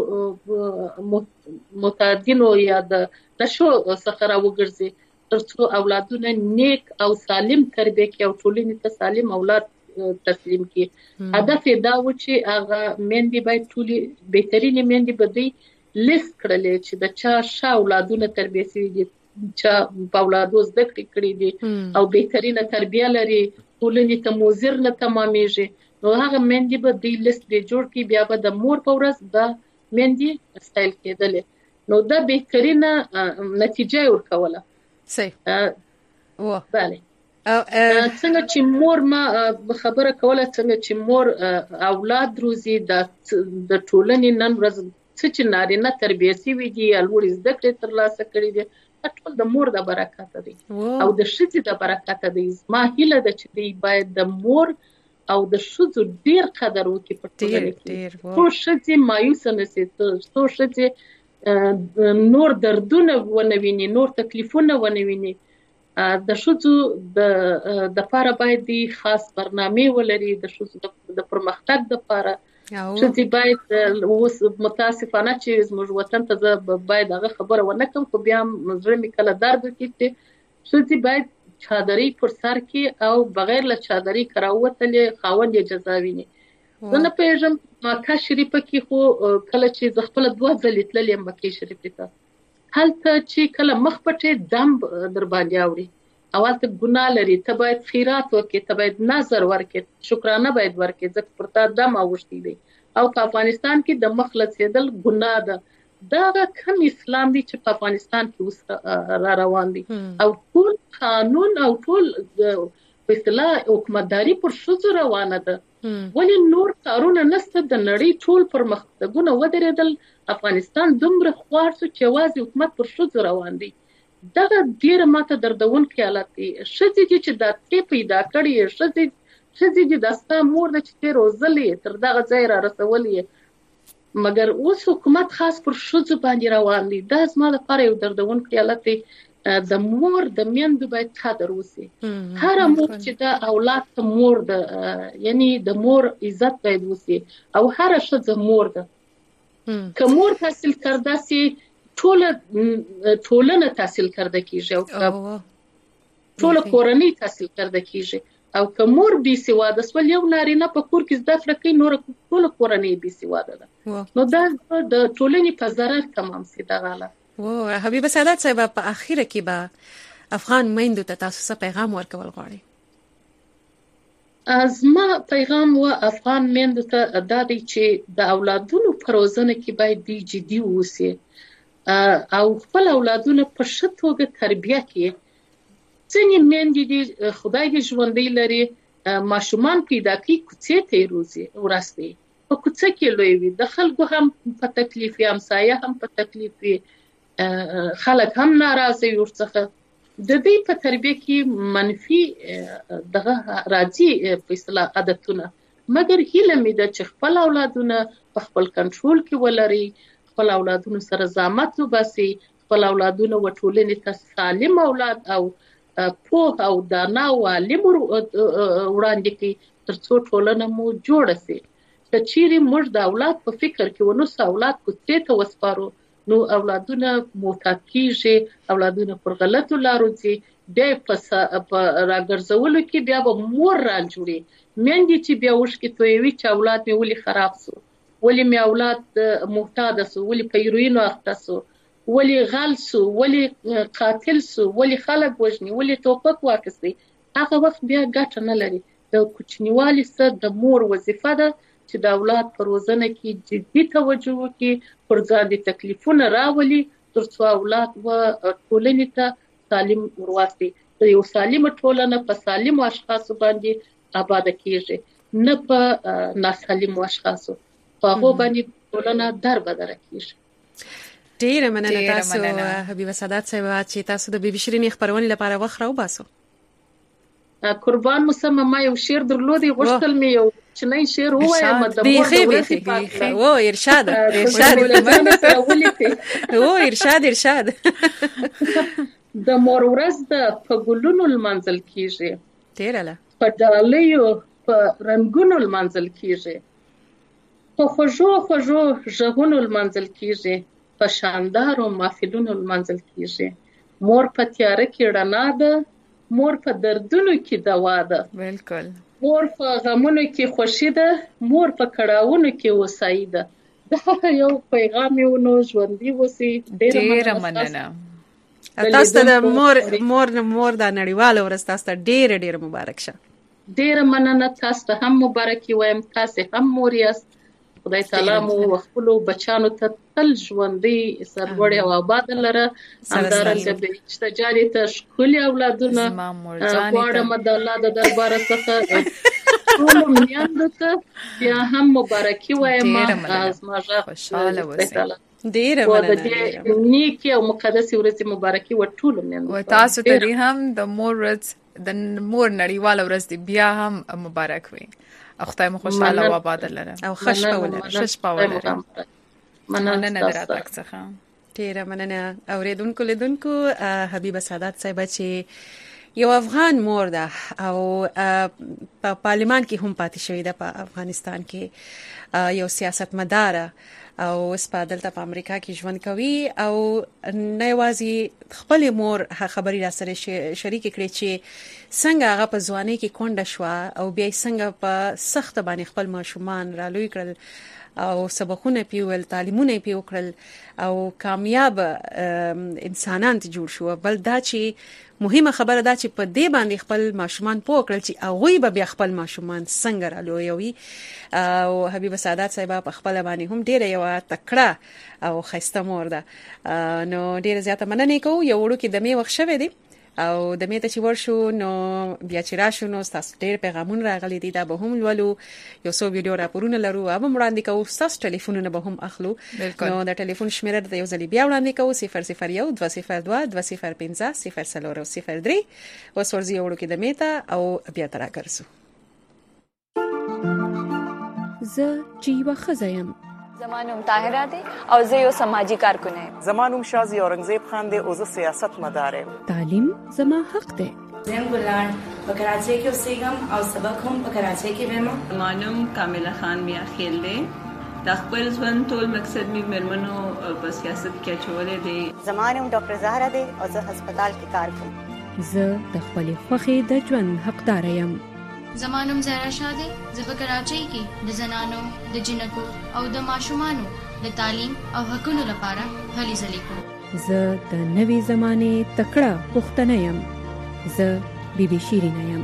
متعدینو یا د نشو څخه راوګرځي، ترڅو اولادونه نیک او سالم تربیه کړي او ټولنې ته سالم اولاد تسلیم کی. هدف دا و چې هغه میندې باید ټولې بهترینې میندې به دی لیست کړلې چې د چا ښه اولادونه تربیه شوي دي، چا په اولادو زده کړې کړې دي او بهترینه تربیه لري، ټولنې ته مضر نه تمامېږي، نو هغه میندې به دی لیست به جوړ کړي، بیا به د مور په ورځ دا میندې ستایل کېدلې، نو دا بهترینه نتیجه ورکوله. صحیح. بله. څنګه چې مور ما خبره کوله څنګه چې مور اولاد روزي د ټولنې نن ورځ چې نارینه تربیه شوي دي لوړې زده کړې ترلاسه کړې دي ټول د مور د برکته دي او د ښځې د برکته دي. زما هیله ده چې دوی باید د مور او د ښځو ډیر قدر وکړي په ټولنه کې، څو ښځې مایوسه نه شي، څو ښځې نور دردونه ونه ویني، نور تکلیفونه ونه ویني. د ښځو د لپاره باید خاص برنامه ولري، د ښځو د پرمختګ لپاره ښځې باید اوس متاسفانه چې زموږ وطن ته باید هغه خبره ونه کوم، خو بیا زړه مې کله درد کوي چې ښځې باید چادرۍ پر سر کې او بغیر له چادرۍ کراوتلې خاوند یې جزا ویني. زه نه پوهېږم مکه شریفه کې خو کله چې زه خپله 2 ځلې تللې یم مکې شریفې ته، هلته چې کله مخ پټې دم در باندې اوري او هلته ګناه لري، ته باید خیرات وکړې، ته باید نظر ورکړې، شکرانه باید ورکړې ځکه پر تا دم اوښتی دی. او په افغانستان کې د مخ لڅېدل ګناه ده. دا کم اسلام دی چې په افغانستان کې اوس را روان دی او ټول قانون او ټول په اصطلاح حکومتداري پر ښځو روانه ده. ولې نور کارونه نشته؟ د نړۍ ټول پرمختګونه ودرېدل، افغانستان دومره خوار شو چې یوازې حکومت پر ښځو روان دی. دغه ډېره ماته دردونکی حالت دی. ښځې دي چې دا تی پیدا کړي، ښځې دي دا ستا مور ده چې تی روزلې تر دغه ځای را رسولې، مګر اوس حکومت خاص پر ښځو باندې روان دی. دا زما لپاره یو دردونکی حالت دی. د مور د میندو باید قدر وشي. هر مور چې دا اولاد ته مور ده، یعنی د مور عزت باید وشي او هر ښځه مور ده. که مور تحصیل کرده سي ټولنه تحصیل کرده کیږي او ټول کورنۍ تحصیل کرده کیږي، او که مور بي سواده سول یو نارینه په کور کې زده کړه کوي نور ټول کورنۍ بي سواده ده، نو دا د ټولنې په ضرر تمام سي. دا غلط. حبیبه سعادت صاحب په اخیره کې به افغان میندو ته تاسو څه پیغام ورکول غواړئ؟ زما پیغام و افغان میندو ته دا دی چې د اولادونو په روزنه کې باید دی جدي اوسي او خپل اولادونه په ښه توګه تربیه کړي. ځینې میندې دي خدای دې ژوندۍ لري، ماشومان پیدا کوي کوڅې ته یې روزي، ورسته په کوڅه کې لوی وي، د خلکو هم په تکلیف وي، همسایه هم په تکلیف وي، خلک هم ناراضه وي ورڅخه، د دې په تربیه کې منفي دغه راځي په اصطلاح عادتونه، مګر هیله مې ده چې خپل اولادونه په خپل کنټرول کې ولري، خپل اولادونو سره زحمت وباسي، خپل اولادونه وټولنې ته سالم اولاد او پوه او دانا او عالم وړاندې کړي ترڅو ټولنه مو جوړه شي. که چیرې موږ د اولاد په فکر کې ونوسو، اولاد کوڅې ته وسپارو، نو اولادونه موټا کیږي، اولادونه پر غلطو لارو ځي، بیا په راګرځولو کې بیا به مور رال جوړي. میندې چې بیا اوښکې تویوي چې اولاد مې ولې خراب سو، ولې مې اولاد محتاج سو، ولې په هیروینو اخته سو، ولې غل سو، ولې قاتل سو، ولې خلک وژني، ولې ټوپک واخیستی، هغه وخت بیا ګټه نه لري. د کوچنیوالي سره د مور وظیفه ده چې د اولاد پر روزنه کې جدي توجه وکړي، پر ځان د تکلیفونه راولي ترڅو اولاد و ټولنې ته سالم ورواستي. یو سالمه ټولنه په سالمو اشخاصو باندې آباده کیږي، نه په ناسالمو اشخاصو. په هغه باندې ټولنه دربدره کیږي. ډیره مننه تاسو حبیبه سعادت صاحب چې تاسو د بیبي شیرینې خبرونه لپاره وخت راوباسو. قربان مسمه ما یو شعر درلودي، غوښتل مې یو چنای شعر ووایم د مور د ورځې پاتې. او ارشاد او ارشاد د مور ورځ د په ګلونو لمانځل کیږي، تیرله په ډالیو په رنگونو لمانځل کیږي، په خوږو ژغونو لمانځل کیږي، په شاندارو محفلونو لمانځل کیږي. مور په تیاره کې رڼا ده، مور په دردونو کې دوا ده. بالکل. مور په غمونو کې خوشي ده، مور په کړاوونو کې وسایي ده. دا یو پیغام یو نو ژوندۍ وسی. ډیره مننه. تاسو د مور د نړیواله ورځ تاسو ته ډیره مبارک شه. ډیره مننه، تاسو ته هم مبارکي وایم، تاسو هم مور یاست. خدای تعالی مو خپل بچانو ته تل ژوندۍ سرلوړي او آباد لره. همدارنګه به اشتجاري ته ښکلي اولادونه غواړم د الله د دربار څخه ټول میندو ته بیا هم مبارکي وایم. زما خوشاله اوسئ. ډیره مننه. نیکی او مقدس ورځ مبارکي و ټول میندو. و تاسو ته هم د مور ورځ د مور نړیواله ورځ دی بیا هم مبارک وي. خدای مو خوشاله او آباد لره او خوشبو ولره. مننه دراتک څخه. ډیره مننه. اوریدونکو لیدونکو حبیبه سعادت صاحب چې یو افغان مور ده او په پارلمان کې هم پاتې شوې ده په افغانستان کې، یو سیاستمدار او اوس په دلته په امریکا کې ژوند کوي او نه یوازې خپل مور خبري را سره شریک کړي چې څنګه هغه په ځوانۍ کې کونډه شو او بیا څنګه په سخت باندې خپل ماشومان را لوی کړل او سبقونه پیول، تعلیمونه پیوکړل او کامیاب انسانان ته جوړ شو. بل دا چې مهمه خبره ده چې په دې باندې خپل ماشومان پوه کړل چې هغه به بیا خپل ماشومان څنګه را لویوي. او حبیبه سعادت صاحب په خپل باندې هم ډیره یو تکړه او خسته مور ده. نو ډیره زیاته مننه کوم. یو وړو کې د می وخت شوه دی او د می ته چې ورشو نو بیا چې راشو نو تاسو ډیر پیغامونه راغلي دي، دا به هم ولولو، یو څو ویډیو راپورونه لرو، او هم وړاندې کوو، تاسو ټلیفونونه به هم اخلو. نو د ټلیفون شمیره د یو ځل بیا وړاندې کوو 001 202 205 003 اوس ورځي وړو کې د می ته او بیا تر راګرځو. زه چې یو خزایم، زمانوم طاهره دی او زه یو سماجی کارکون یم. زمانوم شازی اورنګزیب خان دی او زه سیاست مدار یم. تعلیم زما حق دی. زم ګلان په کراچۍ کې اوسېږم او سبق هم په کراچۍ کې وایم. زمانوم کامله خان میا خیل دی. د خپل ژوند ټول مقصد می مرمنو په سیاست کې چولې دی. زمانوم ډاکټر زهرا دی او زه هسپتال کې کار کوم. زه د خپل خوخي د ژوند حقدار یم. زمانوم زهرا شاده زه په کراچۍ کې د زنانو د جنکو او د ماشومانو د تعلیم او حقوقو لپاره هلې ځلې کوم. زه د نوې زمانه تکړه پښتنه یم. زه بیبي شیرینه یم.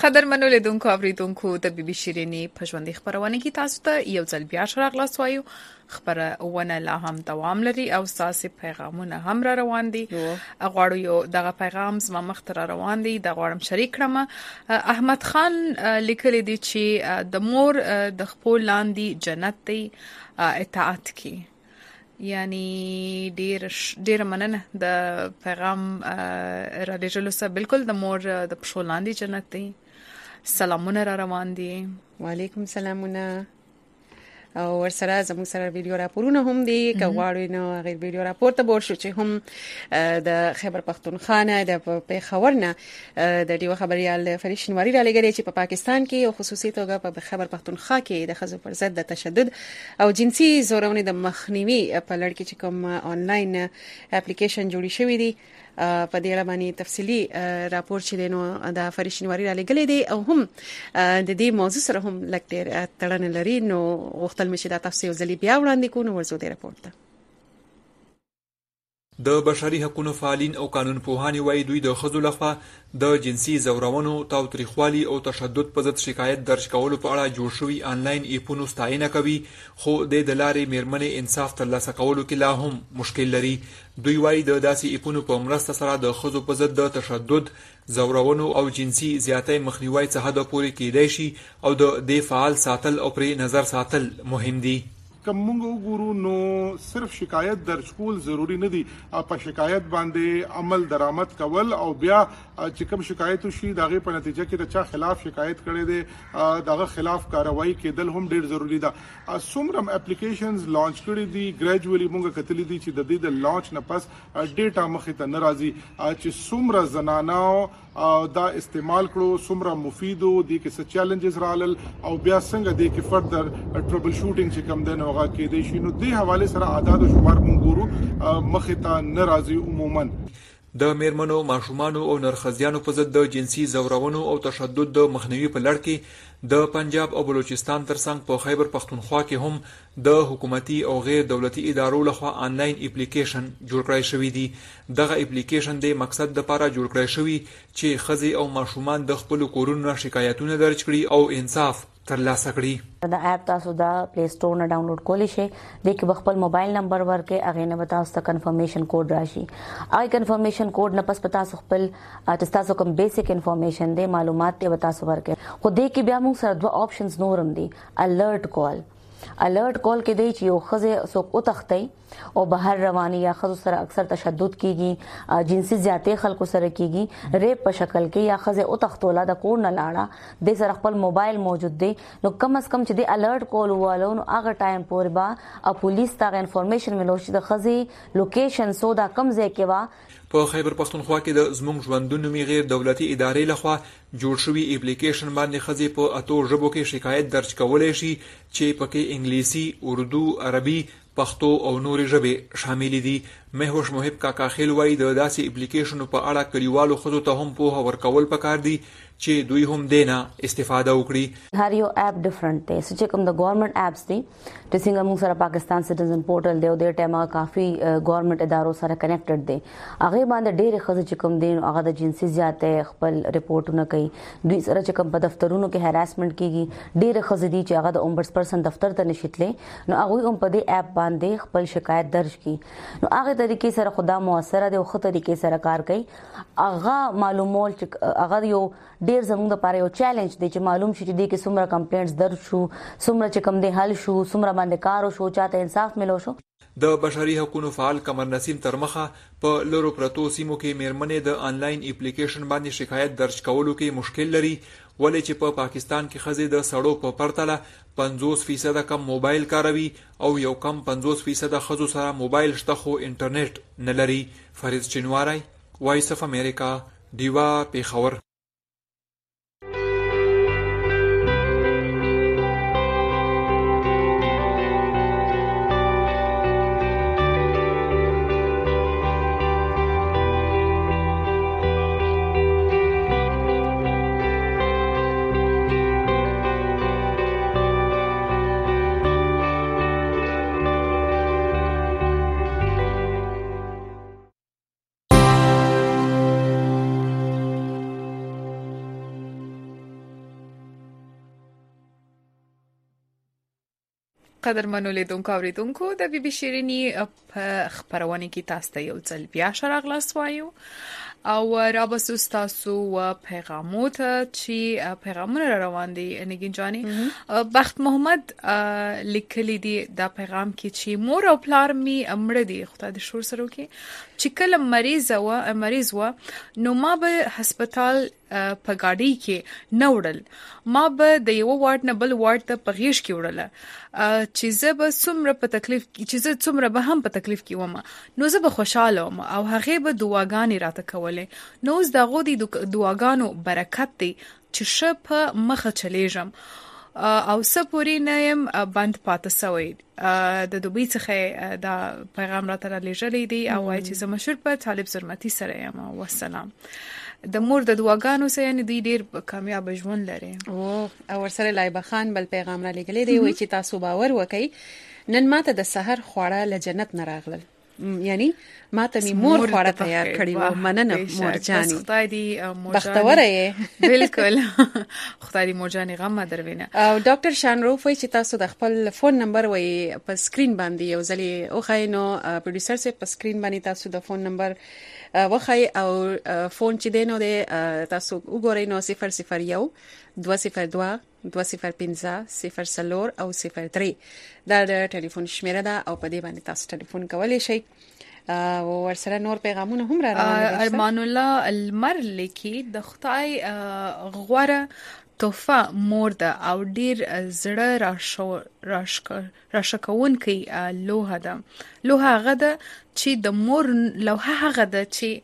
قدرمنو لیدونکو اوریدونکو د بي بي شيريني پښوندې خبرونه کی تاسو ته یو ځل بیا شراغلاس وایو خبرونه لا هم دوام لري او تاسو پیغامونه هم را روان دي غواړو یو دغه پیغام زما مختر روان دي د غواړم شریک کړم احمد خان لیکل دي چې د مور د خپل لاندې جنت دی اطاعت کی یعنی ډیر مننه د پیغام را لېږلو سره بالکل د مور د پښو لاندې جنت دی سلامونه را روان دي وعلیکم سلامونه او ورسره زموږ سره ویډیو راپورونه هم دي کغواړو نو غیر ویډیو راپور ته ور شو چې هم د خیبر پختونخوا نه د پیښور نه د دیو خبريال فرید شینواری را لګري چې په پاکستان کې او خصوصي توګه په خیبر پختونخوا کې د ښځو پر ضد د تشدد او جنسي زورونې د مخنیوي په لړ کې چې کوم آنلاین اپلیکیشن جوړی شوی دی په دې اړه باندې تفصیلی راپور چې دینو د فرید شینواری را لګلې دي او هم د دې موضوع سره هم لکټر تړن لري نو وختل مشه د تفصیل ځلې بیا وړاندې کوو ورزو د راپور ته د بشري حقوقو فعالین او قانون پوهانی وایي دوی د ښځو لخوا د جنسي زورونو تاوتریخوالي او تشدد په ضد شکایت درج کولو په اړه جوړ شوی آنلاین ایپونو ستاینه کوي خو د لارې میرمنې انصاف ترلاسه کولو کې لا هم مشکل لري دوی وایي د داسې ایپونو په مرسته سره د ښځو په ضد د تشدد زورونو او جنسي زیاتۍ مخنیوي څخه د پورې کېدای شي او د دې فعال ساتل او پر نظر ساتل مهم دي کوم وګورو نو صرف شکایت درج کول ضروری نه دي په شکایت باندې عمل درآمد کول او بیا چې کوم شکایت شي دغه په نتیجه کې د چا خلاف شکایت کړي دي دغه خلاف کاروایی کېدل هم ډیر ضروری ده څومره اپلیکیشنز لانچ کړي دي ګریجوالي موږ کتلې دي چې د دې د لانچ نه پس ډیټا مخې ته ناراضي چې څومره زنانو دا استعمال کړو څومره مفیدو دي کې څه چیلنجز رالل او بیا څنګه دي کې فردر ټربل شوټینګ چې کوم دنه هغه کې دي شنو دې حواله سره اعداد او شمار مونږ ګورو مخې ته ناراضي عموما د میرمنو ماشومانو او نرخزیانو په ضد د جنسي زورونو او تشدد د مخنیوي په لړ کې د پنجاب او بلوچستان ترڅنګ په خیبر پختونخوا کې هم د حکومتي او غیر دولتي ادارو لخوا آنلاین اپلیکیشن جوړ کړی شوی دی دغه اپلیکیشن د مقصد لپاره جوړ کړی شوی چې ښځې او ماشومان د خپل کورونو شکایتونه درج کړي او انصاف ترلاسه کړي د اپ تاسو د پلی سٹور نه ډاونلوډ کولی شئ د کې خپل موبایل نمبر ورکې اغه نه تاسو ته کنفرمیشن کوډ راشي اې کنفرمیشن کوډ نه پس پتا خپل تاسو کوم بیسیک انفارمیشن دی معلومات ته تاسو ورکې خو دې کې بیا موږ سره دوه آپشنز نورم دي الرټ کال کې دی چې یو خزه څوک او تختي او بهر رواني یا خزو سره اکثر تشدد کیږي جنسي زیاتې خلکو سره کیږي ریپ په شکل کې یا خزه او تختولا د کور نه لاړه د سره خپل موبایل موجود دی نو کم از کم چې د الرټ کال والو نو هغه ټایم پورې با پولیس ته انفارمیشن ملو شي د خزه لوکیشن سودا کم ځای کې وا په خیبر پختونخوا کې د زموږ ژوندونو می غیر دولتي ادارې لخوا جوړ شوی اپلیکیشن باندې خزي په اتو ژبو کې شکایت درج کولای شي چې پکې انګلیسي اردو عربي پښتو او نورې ژبې شامل دي مهوش محب کاکا خیل وایي د داسې اپلیکیشنو په اړه کلیوالو خزو ته هم په ورکول پکار دي چې دوی هم دینا استفاده وکړي هر یو اپ ډیفرنٹ دی چې کوم د ګورنمنت اپس دي د څنګه موږ سره پاکستان سټیزن پورټل دی او د ټیمه کافي ګورنمنت ادارو سره کنیکټډ دی هغه باندې ډېر خزه چې کوم دین هغه د جنسي زیاتې خپل ریپورتونه کوي دوی سره چې کوم په دفترونو کې هراسمنت کیږي ډېر خزه دي چې هغه د اومبډسپرسن دفتر ته نشیتلې نو هغه هم په دې اپ باندې خپل شکایت درج کړي نو هغه طریقې سره خدا موثره دی او خو طریقې سره کار کوي هغه معلومول چې هغه یو ډیر زموږ لپاره یو چیلنج دی چې معلوم شي چې د کې څومره کمپلینټس درج شو څومره چې کم دی حل شو څومره باندې کار شو چاته انصاف ملو شو د بشري حقوقو فعال قمر نسیم ترمخه په لورو پرتو سیمو کې میرمنې د آنلاین اپلیکیشن باندې شکایت درج کولو کې مشکل لري ولې چې په پاکستان کې خزې د سړو په پرتله 50% کم موبایل کاروي او یو کم 50% خزو سره موبایل شته خو انټرنیټ نه لري فرید چنواری وایس اف امریکا دیوا پیښور قدرمنو لیدونکو اوریدونکو د بي بي شيريني په خبرونه کې تاسو ته یو ځل بیا شراغلاس وایو او رابسو تاسو پیغامات چې پیغامونه روان دي نگین جانی بخت محمد لیکلی دی دا پیغام کې چې مور او پلار می امر دي خدای دې شور سره وکي چې کله مریض و نو ما به هسپتال په گاډي کې نه وړل ما به د یو وارد نه بل وارد ته په غیش کې وړل چې زه به څومره په تکلیف چې زه څومره به هم په تکلیف کې وم نو زه به خوشاله وم او هغه به دعاګانې راته کولې نو اوس دغه د دعاګانو برکت دی چې شپ مخه چلیږم او سپوري نیم بند پاتې سوی د دوبۍ څخه دا پیغام راته لېږلی دی او وايي چې زه مشهور په طالب زرمتي سره یم والسلام د مور د دعاګانو سره نه دی ډیر کامیاب ژوند لري او ورسره لایبه خان بل پیغام را لګلی دی وایي چې تاسو باور وکړئ نن ماته د سحر خوړه له جنت نه راغلل یعنی ماته می مور خوړه تیار کړی و مننه مور جاني خدای دې مور بختوره یې بالکل خدای دې مور جاني غم دروینه او ډاکټر شانروف وایي چې تاسو د خپل فون نمبر وایي په سکرین باندې یو ځلې او خاينو پروډوسر سره په سکرین باندې تاسو د فون نمبر وخی او فون چې دینو د تاسو وګورئ نو 001 202 205 0 او 03 دا د ټلیفون شمیره ده او په دې باندې تاسو ټلیفون کولی شئ او ورسره نور پیغامونه هم را روان دي ارمان الله المر لیکي د خدای غوړه تحفه مور ده او ډیر زړه راشکون کوي لوحه ده لوحه غده چې د مور لوحه هغه ده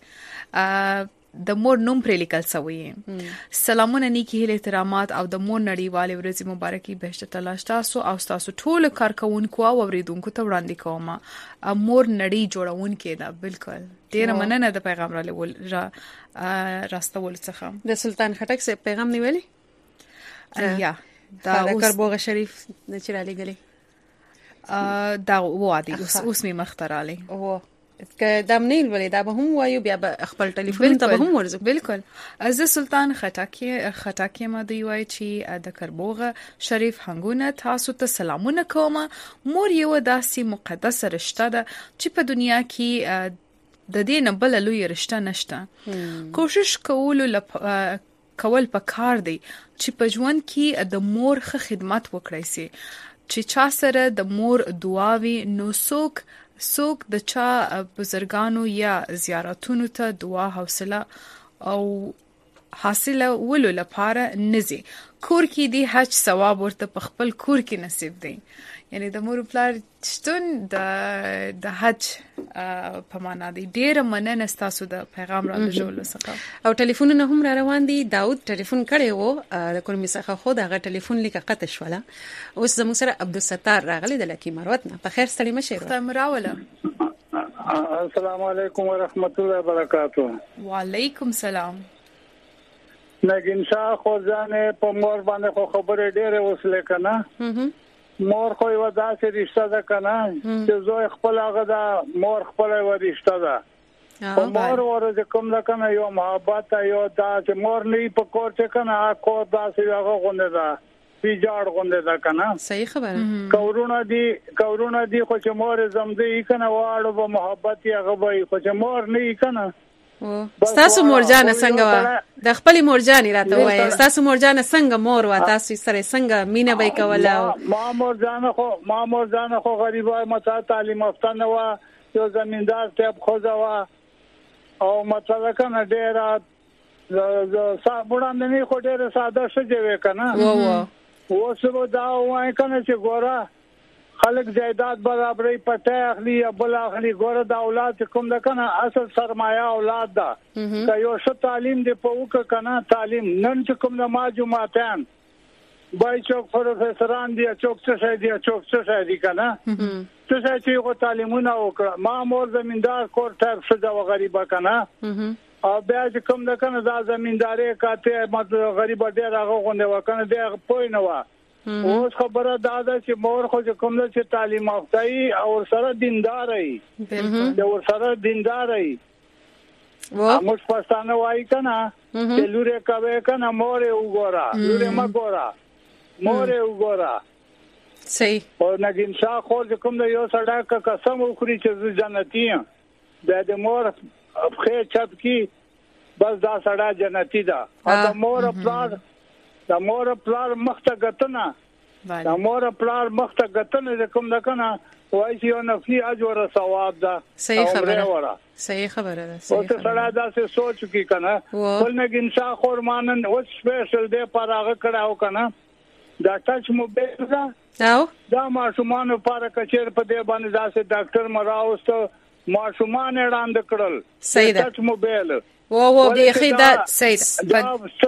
چې د مور نوم پر لیکل شوی سلامونه نیکی هیله احترامات او د مور نړیواله ورځ مبارکي بهشته تعالی تاسو او تاسو ټول کارکونکو او اوریدونکو ته وړاندې کوم مور نړۍ جوړون کې ده بالکل ډیر مننه د پیغام را لول راستول څخه د سلطان خټک سے پیغام نیولی یا دا کربوغه شریف نچرالی غلی دا وادي اوس می مخترالی او که دم نیل ولې دا به هم وایو بیا به خپل ټلیفون ته به هم ورزو بالکل از سلطان خټاکی ما دی وای چې د کربوغه شریف هنګونه تاسو ته سلامونه کوم مور یو داسې مقدس رشتہ ده چې په دنیا کې د دې نه بل لوی رشتہ نشته کوشش کول پکار دی چې په ژوند کې د مور ښه خدمت وکړئ سي چې چا سره د مور دعاوي نو څوک د چا بزرګانو یا زیارتونو ته دعا حوصله او حاصله ولو لپاره نزي کور کې دی حج ثواب ورته په خپل کور کې نصیب دی یعنی د مور پلار شتون د حج په معنا دی ډیر مننه تاسو د پیغام را لږول څخه او ټلیفونونه هم را روان دي داود ټلیفون کړي وو د کوم څخه خو دغه ټلیفون لیکه قطع شوله اوس زموږ سره عبدالستار راغلی د لکی مروت نه په خیر ستړي مشه ته مراوله السلام علیکم ورحمت الله وبرکاتہ وعلیکم السلام نگین شاه خو ځانه په مور باندې خو خبره ډیره وسله کنه مور خو یو داسې رشتہ ده کنه چې زوی خپل هغه ده مور خپل یو رشتہ ده او مور ورته کوم ده کنه یو محبت یو دا چې مور نه په کور چې کنه کو داسې هغه غونډه ده پیجاړ غونډه ده کنه صحیح خبره کورونه دي خو چې مور زمدې کنه واړو په محبت یې هغه وي خو چې مور نه کنه ستاسو مورجانه څنګه وا د خپل مورجاني راته وای ستاسو مورجانه څنګه مور وا تاسو سره څنګه مینه به کوله ما مورجانه خو غریبه متا تعلیم یافته نه وا یو زمیندار ته خوځه وا او مطلب کنه ډیر صاحبونه نه خو ډیر ساده شجوي کنه وو دا وای کنه چې ګوره خلک جائیداد برابرۍ پټه اخلي یا بل اخلي ګوره د اولاد کوم ده کنه اصل سرمایه اولاد ده که یو ښه تعلیم دی په وکه کنه تعلیم نن چې کوم د ما جماعتان بای چوک پروفیسوران دي چوک څه دي کنه څه چې یو تعلیمونه وکړه ما مور زمیندار کور ټاپ شوه و غریبه کنه او بیا چې کوم ده کنه دا زمینداري کاته مطلب غریب ډیر هغه غونډه وکنه دی پوی نه و اوس خبره دا ده چې مور خو کوم ده چې تعلیم یافته او سره دیندار ای او سره دیندار ای موږ پښتانه وایي کنه چې لوري کوي کنه مور وګورا لوري ما ګورا مور وګورا صحیح او نګین شاه خور کوم د یو سړی قسم وکړي چې جنتی یم د مور خې چت کی بس دا سړی جنتی ده د مور پلار مخته غتنه د مور پلار مخته غتنه کوم د کنه وای چې یو نفسي اجر او ثواب ده. صحیح خبره ده. او ته سړی دا څه سوچ کی کنه ول نګین شاه خور مانن او سپیشل دی پراغه کړهو کنه دا ټچ موبایل دا ماشومان لپاره کچیر په دې باندې ځاسه ډاکټر مراوست ماشومان وړاندې کړل. صحیح ده. ټچ موبایل و بیخي دا صحیح ده.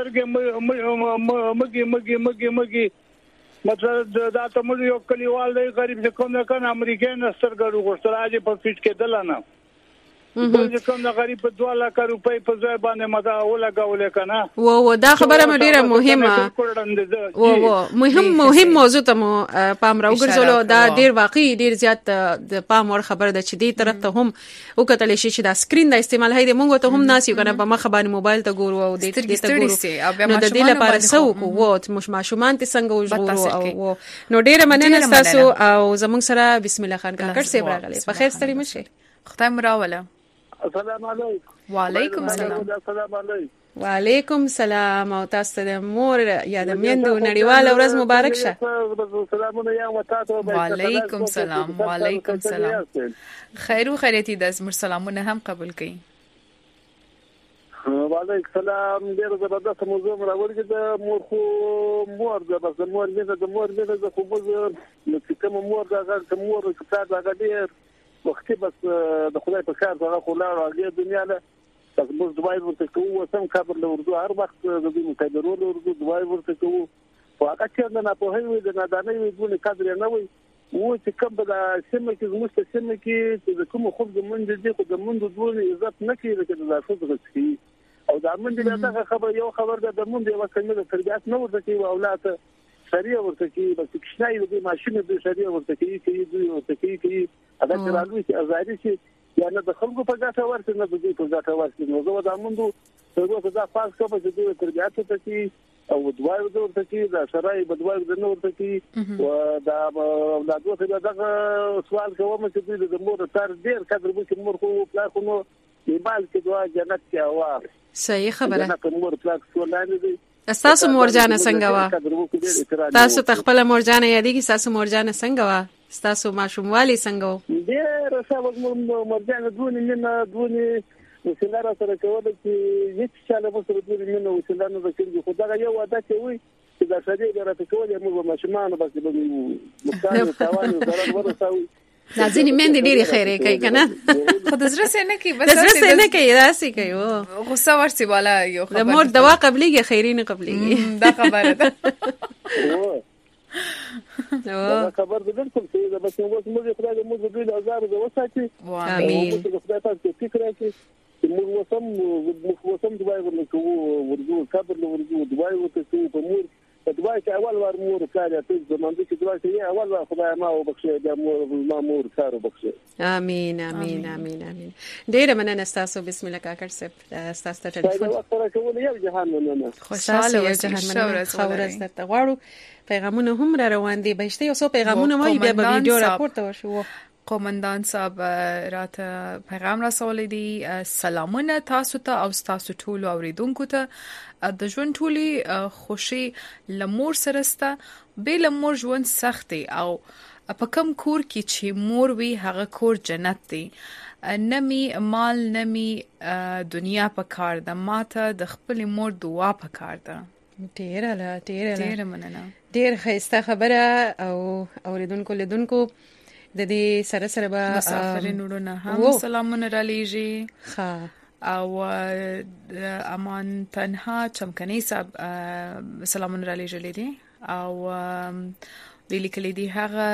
سترګې مګي مطلب دا ته موږ یو کلیوال دی غریب کوم نه کنه امریکای سترګې وګورځل اجي په فیټ کې دلانه د کوم نه غریب په 2 لک روپۍ په ځای باندې مدا ولګولې کنه و دا خبره ډیره مهم موضوع ته مو پام راوګرځولو. دا ډیر واقعي ډیر زیات د پام ور خبره ده چې دې طرف ته هم وکتل شي چې دا سکرین د استعمال هي د مونږ ته هم ناس یو کنه په مخ باندې موبایل ته ګورو او دې ته ګورو نو د دې لپاره سو کو مش ماشومان ته څنګه وژغورو او نو ډیره مننه تاسو او زمونږ سره بسم الله خان کاکړ سیب راغلی. په خیر ستړي مشه. خدای مراوله. السلام علیکم. وعلیکم السلام. السلام علیکم. وعلیکم السلام او تاسو د مور یا د میندو نړیواله ورځ مبارک شه. سلامونه یا وتاسو. وعلیکم السلام. وعلیکم السلام. خیر او خیریت د زمر سلامونه هم قبول کړئ. وعلیکم السلام. ډیر زبردست موضوع راوړی د مور د بس د مور د خو نو کوم مور د مور کتاب د ډیر وختي بس د خدای په کار څنګه خو لا راغلی دنیا له تاسو موږ دوای ورته کوو سم خبر له اردو هر وخت د دې متدرول اردو دوای ورته کوو فقط چې نه په هیوي د نادانه وي دونه قدر نه وي و چې کوم د سیمه کې زموږ سیمه کې چې کوم خو د منځ دي خو د منځ دونه عزت نه کوي چې د تاسو غوښتي او د منځ دغه خبر یو خبر د منځ یو کلمه د تربیات نه ورته کوي اولاد شریعه ورته کوي بس کښنای د ماشين د شریعه ورته کوي ادا چرالوي چې ازادي شي یا نه د خلکو په ګټه ورته نه د دې په ګټه ورته نو زه د اموندو څنګه دا فاز کوم چې د تربیات ته کې او دوای ورته کې دا شرای بدوای د نور ته کې او دا اولادو ته دا سوال کوم چې د مور تر ډیر قدر به مور خو پلا خو نو ایمال کې دوا جنت کې اوار. صحیح خبره. جنت مور پلا خو لاندې دي. تاسو مورجانه څنګه وا؟ تاسو تخپل مورجانه یادېږي تاسو مورجانه څنګه وا؟ تاسو ماشوموالي څنګه و؟ ډېر څه مورجانه دونی وسیلاره سره کوله چې هیڅ چاله مو سره دونی وسیلانه وکړي خو دا یو وعده کوي چې دا شدې راته کولې موږ ماشومان بس به مستانه تاوان ضرر ورسوي. ځینې مېندې ډېرې خیرې کوي کنه خو د زړه څه نه کوي بس څه نه کوي داسې کوي غوسه ورسي والا یو خبر د مور دوا قبليږي خیرې نه قبليږي دا خبره ده. دا خبر ده بالکل صحیح ده بس موږ خدای دې موږ د هزار د وساتي امين خدای تاسو فکر راکړي چې موږ وسم دوای ورغو کابل ورغو دوای ورته په مور دوای چې اول ور مور کار ته زمونږ چې دوای چې اول ور خدای ما وبخښي د مور کار وبخښي. امين امين امين امين. ډېر مننه تاسو بسم الله کاکړ صاحب تاسو ته ټلیفون سره کوم یو جهان مننه خوشاله او جهان مننه خبره ستاسو غواړو پیغامونه هم را روان دي بهشته یو څو پیغامونه مې بیا په ویډیو راپورته وشو. قومندان صاحب راته پیغام رسولې دي سلامونه تاسو ته او تاسو ټول اوریدونکو ته د ژوند ټولي خوشي لمور سرسته به لمور ژوند سخت او په کم کور کې چې مور وي هغه کور جنت دی نمی مال نمی دنیا په کار ده ماته د خپل مور دعا په کار ده. ډیر مننه. ډیر ښایسته خبره او اوریدونکو لیدونکو د دې سره به مسافرینو نه هم سلامونه را لیږي. ها او امان تنها چمکنی صاحب سلامونه را لیږلي دي او لیکلي دي هغه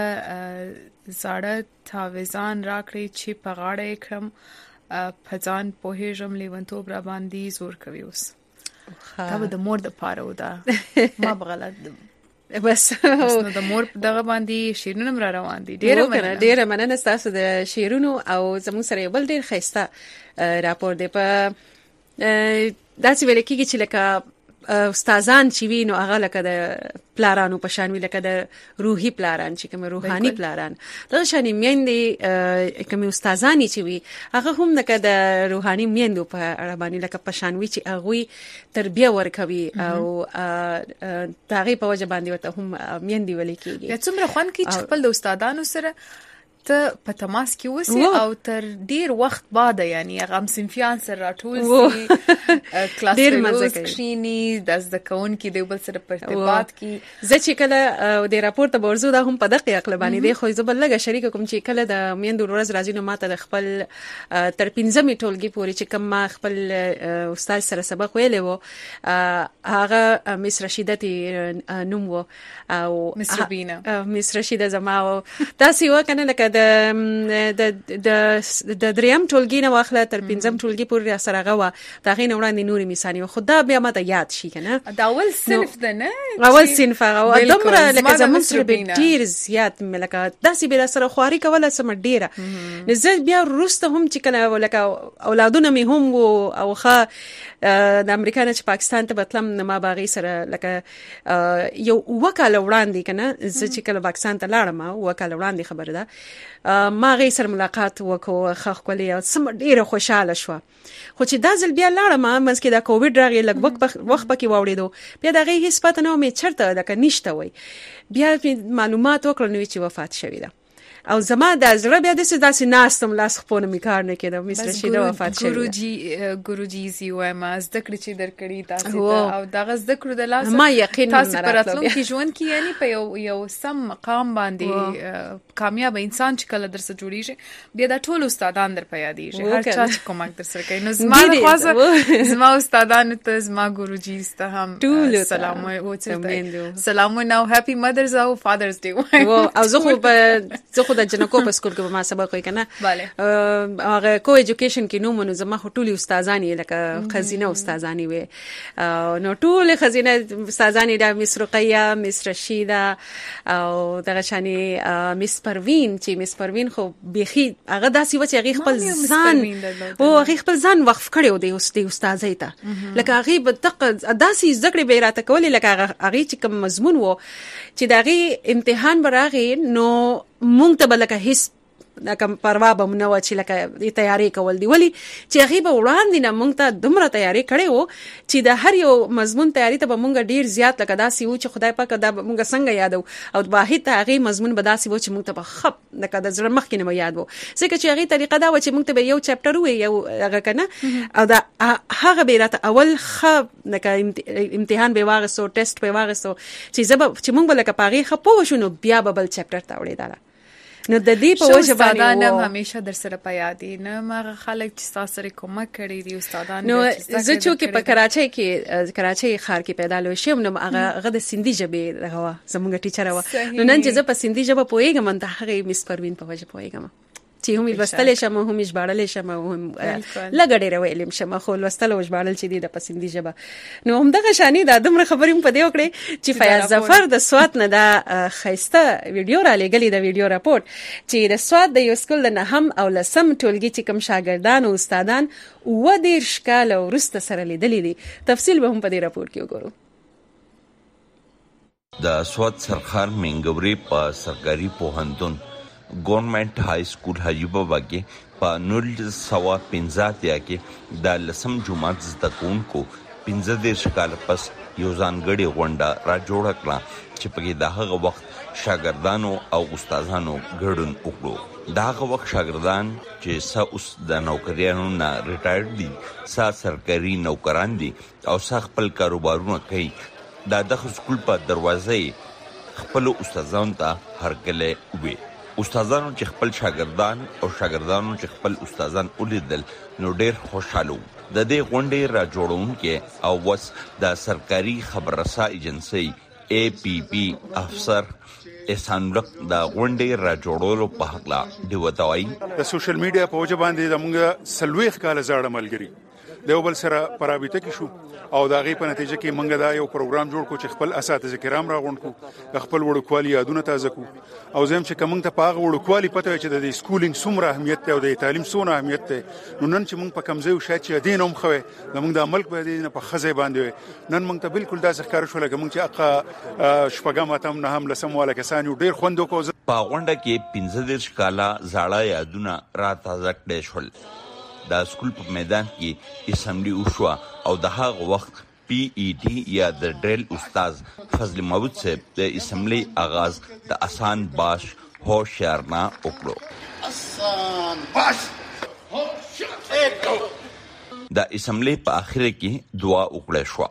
زړه تاویزان راکړي چې په غاړه کړم په ځان پوهېږم لیونتوب را باندې زور کوي اوس دا به د مور د پاره و دا ما بغلط بس نو د مور دغه باندې شیرونو را روان دي. ډېر مننه تاسو د شیرونو او زموږ سره بل ډېر ښایسته راپور دی په داسې ویل کېږي چې لکه استادان چې وي نو هغه لکه د پلارانو په شان وي، لکه د روحي پلاران چې کوم روحاني پلاران دغه شان میندې کوم استادان چې وي هغه هم لکه د روحاني میندو په اړه باندې لکه په شان وي چې هغه تربیه ورکوي او دغه په وجه باندې ورته هم میندې ولې کېږي. یا څومره خوان کې چې خپل د استادانو سره ته په تماس کې اوسې او تر ډیر وخت بعد یعنی هغه صنفیان سره راټول سي کلاس فیلوز کښینی د زده کوونکي د بل سره په ارتباط کې. زه چې کله د راپور ته ورزو دا هم په دقیق عقل باندې دی، خو زه بل لږه شریک کوم چې کله د میندو ورځ راځي نو ماته د خپل تر 15مې ټولګي پورې چې کوم ما خپل استاد سره سبق ویلی و هغه مس رشیده نوم و او مس ربینا مس رشیده زما و تاسو وکنه لکه د دریم ټولګي نه واخله تر 5م ټولګي پورې سره غوا دا غي نه وړاندې نوري مثالي خو دا بیا ماته یاد شي کنه دا اول صنف ده نه اول صنف هغه دمره لکه زمون سره ډیر زیات ملکه داسې بل سره خواري کوله سم ډیره نزل بیا روسته هم چې کنه لکه اولادونه می هم او خا د امریکا نه چې پاکستان ته بتلم ما باغی سره لکه یو وکاله وړاندې کنه زه چې کله پاکستان ته لاړم وکاله وړاندې خبره ده ما غي سره ملاقات وکړو خخ کولې او سم ډیره خوشاله شو. خو چې دا ځل بیا لاړم مې کې دا کووډ راغی لږ وخت پکې واوړېدو بیا دا غي هیڅ پته نه مې چرته لکه نشته وای بیا معلومات وکړل نو چې وفات شوی ده او زما د زړه بیا داسې ناستم لاس خپونه می کار نه کېده مس رشیده وفات شوی ګوروجی زی وای ما زده کړې چې درکړی تاسو او دغه زده کړو د لاس ما یقین تاسو پراتلون کې ژوند کې یعنی په یو سم مقام باندې کامیاب انسان چې کله درسه جوړیږي بیا د ټول استادان در په یادېږي هر چا چې کومک در سره کوي نو زما استادان ته زما ګوروجی ست هم سلام او سلام نو هپی مدرز او فادرز ډے او زه خو د جنکو په سکول کې ما سبق وای کنه هغه کو ایجوکیشن کې نو منو زما ټولي استادانی لکه خزینه استادانی وي نو ټول خزینه استادانی د مس رقیه مس رشیده او دغه شانی مس پروین چې مس پروین خو بيخي هغه داسې و چې هغه خپل ځان او هغه خپل ځان وقف کړو د استادای ته لکه هغه داسې ذکر به راته کولی لکه هغه چې کوم مضمون وو چې دغه امتحان براغي نو مونږ ته بلکه هیڅ کوم پروا به نه و چې لکه تیاری کول دی ولی چې هغه به وړاندې نه مونږ ته دومره تیاری کړې و چې د هر یو مضمون تیاری ته به مونږ ډیر زیات لکه داسې و چې خدای پاک دا مونږ څنګه یادو او واحد هغه مضمون به داسې و چې مونږ ته به خپ لکه د زړه مخ کې نه یاد و ځکه چې هغه طریقه دا و چې مونږ ته به یو چپټر وي یو هغه کنه او دا هغه به راته اول خپ لکه امتحان به واغسو ټیسټ به واغسو چې مونږ لکه پاغي خپو شنو بیا به بل چپټر ته وړي دا نو د دې په وجه باندې استادان همیشه در سره پیادي نه ما خلک چې تاسو سره کومک کړی دي استادان نو زه چې په کراچۍ ښار کې پیدا لوي شم نو هغه د سندي ژبې دغه زموږ ټیچر و نو نن چې زه په سندي ژبه پوهیږم ته هغه مس پروین په وجه پوهیږم چې هم لوستل شم هم ژباړل شم هم لګړې رویلم شم خو لوستل او ژباړل چې دي د پسندي ژبه نو هم دغه شانی د ادم خبرې په دې وکړې چې فیاض ظفر د سوات نه دا خيسته ویډیو را لګلې د ویډیو راپورټ چې د سوات د یو سکول د نهم او لسم ټولګي چې کوم شاګردان او استادان و ډیر شکاله ورسته سره لیدلې دي تفصیل به هم په دې راپورټ کې وګورو. د سوات سرخار منګوري په سرکاري پوهنتون گورنمنٹ ہائی سکول حاجی بابا کې په 1915 کې د لسم جماعت زده کوونکو 15 کال پس یو ځانګړې غونډه را جوړه کړه چې پکې د هغه وخت شاګردانو او استادانو ګډون وکړو. د هغه وخت شاګردان چې اوس د نوکریانو نه ریټایر دي سرکاري نوکران دي او خپل کاروبارونه کوي د سکول په دروازې خپل استادانو ته هرکله وي. استادانو چې خپل شاګردان او شاګردانو چې خپل استادان ولیدل نو ډېر خوشاله وو. د دې غونډې را جوړونکي او وس د سرکاري خبررسا ایجنسی APP افسر احسان لک د غونډې را جوړولو په حق لا دی وتاوي د سوشل میډیا په وجه باندې د موږ سلويخ کال زړه ملګری د یو بل سره پرابطه کې شو او دا غي په نتیجه کې موږ دا یو پروګرام جوړ کو چې خپل اساتذه کرام راغونډ کو خپل وړوکوالي یادونه تازه کو او زم چې کوم ته پاغه وړوکوالي پته چې د سکولینګ څومره اهمیت ته او د تعلیم څومره اهمیت ته نو نن چې موږ په کمزې او شاید چې دین هم خوي موږ د ملک په دې نه په خزه باندې نن موږ ته بالکل دا ښکار شو لکه موږ چې اقا شپږم اتم نه هم لسم والا کسان یو ډیر خوندو کو په غونډه کې 15 کاله زاړه یادونه را تازه کړي شول د سکول په میدان کې اسمبلی وشو او د هغه وخت PED یا د ډریل استاد فضل محمود صاحب د اسمبلی آغاز د آسان باش هوشیارنا وکړو. آسان باش هوشیار د اسمبلی په اخر کې دعا وکړه شو.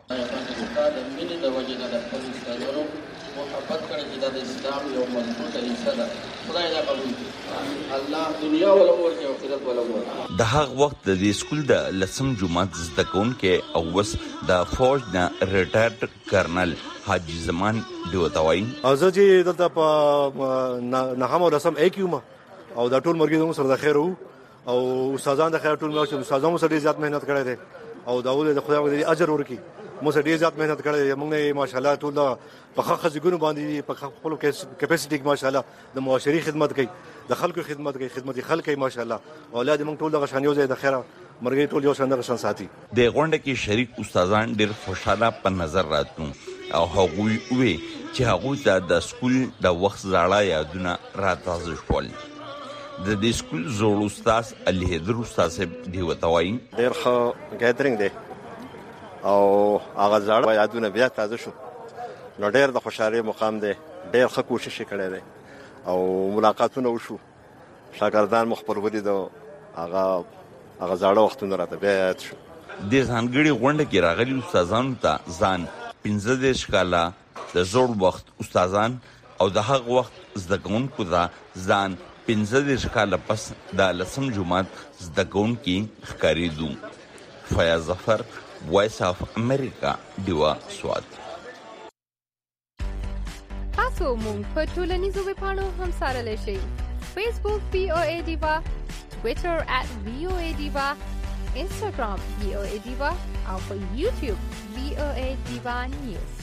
د هغه وخت د سکول د لسم جماعت زده کوونکي او وس د فوج نه ریټایرډ کرنل حاجی زمان دیوتاوی او زه چې دلته په نهم او لسم ایکیوم او د ټول مرګ سره د خیر او استادان د خیر ټول مرګ استادانو سره زیات مهنت کړی دی او دا ول د خدای د اجر ورکړي مو سره ډیر زیات مهنت کړی موږ نه ماشاءالله ټول په خځګونو باندې په خپل کیپاسټي کې ماشاءالله د معاشري خدمت کوي د خلکو خدمت کوي خدمت خلک کوي ماشاءالله اولاد موږ ټول د غشانیو زې د خیره مرګي ټول یو شاندار شان ساتي. د غونډه کې شریک استادان ډیر خوشاله په نظر راتلو او هغه وی چې هغه د سکول د وخت زړه یادونه را تازه شول. د دې سکول زوړ استاد علي حیدر استاد دی وتاوی ډیر ښه ګیدرینګ دی او هغه زړه یادونه بیا تازه شو نو ډیر د خوشاله مقام دی ډیر ښه کوشش کړی دی او ملاقاتونه وشو شاګردان مخبر ولید هغه زړه وختونه راته بیا یاد شو. د ځانګړي غونډه کې راغلي استادانو ته ځان 15 کاله د زوړ وخت استادان او د هغه وخت زده کوونکو ته ځان 15 کاله پس د لسم جماعت زده کوونکي ښکارېدو. فیاض ظفر وایس اف امریکا دیوا سوات. تاسو مونږ په ټولنیزو ویبپاڼو هم سره شئ. فیسبوک VOA دیوا، ټویټر @VOA دیوا، انسټاګرام VOA دیوا او په یوټیوب VOA دیوا نیوز.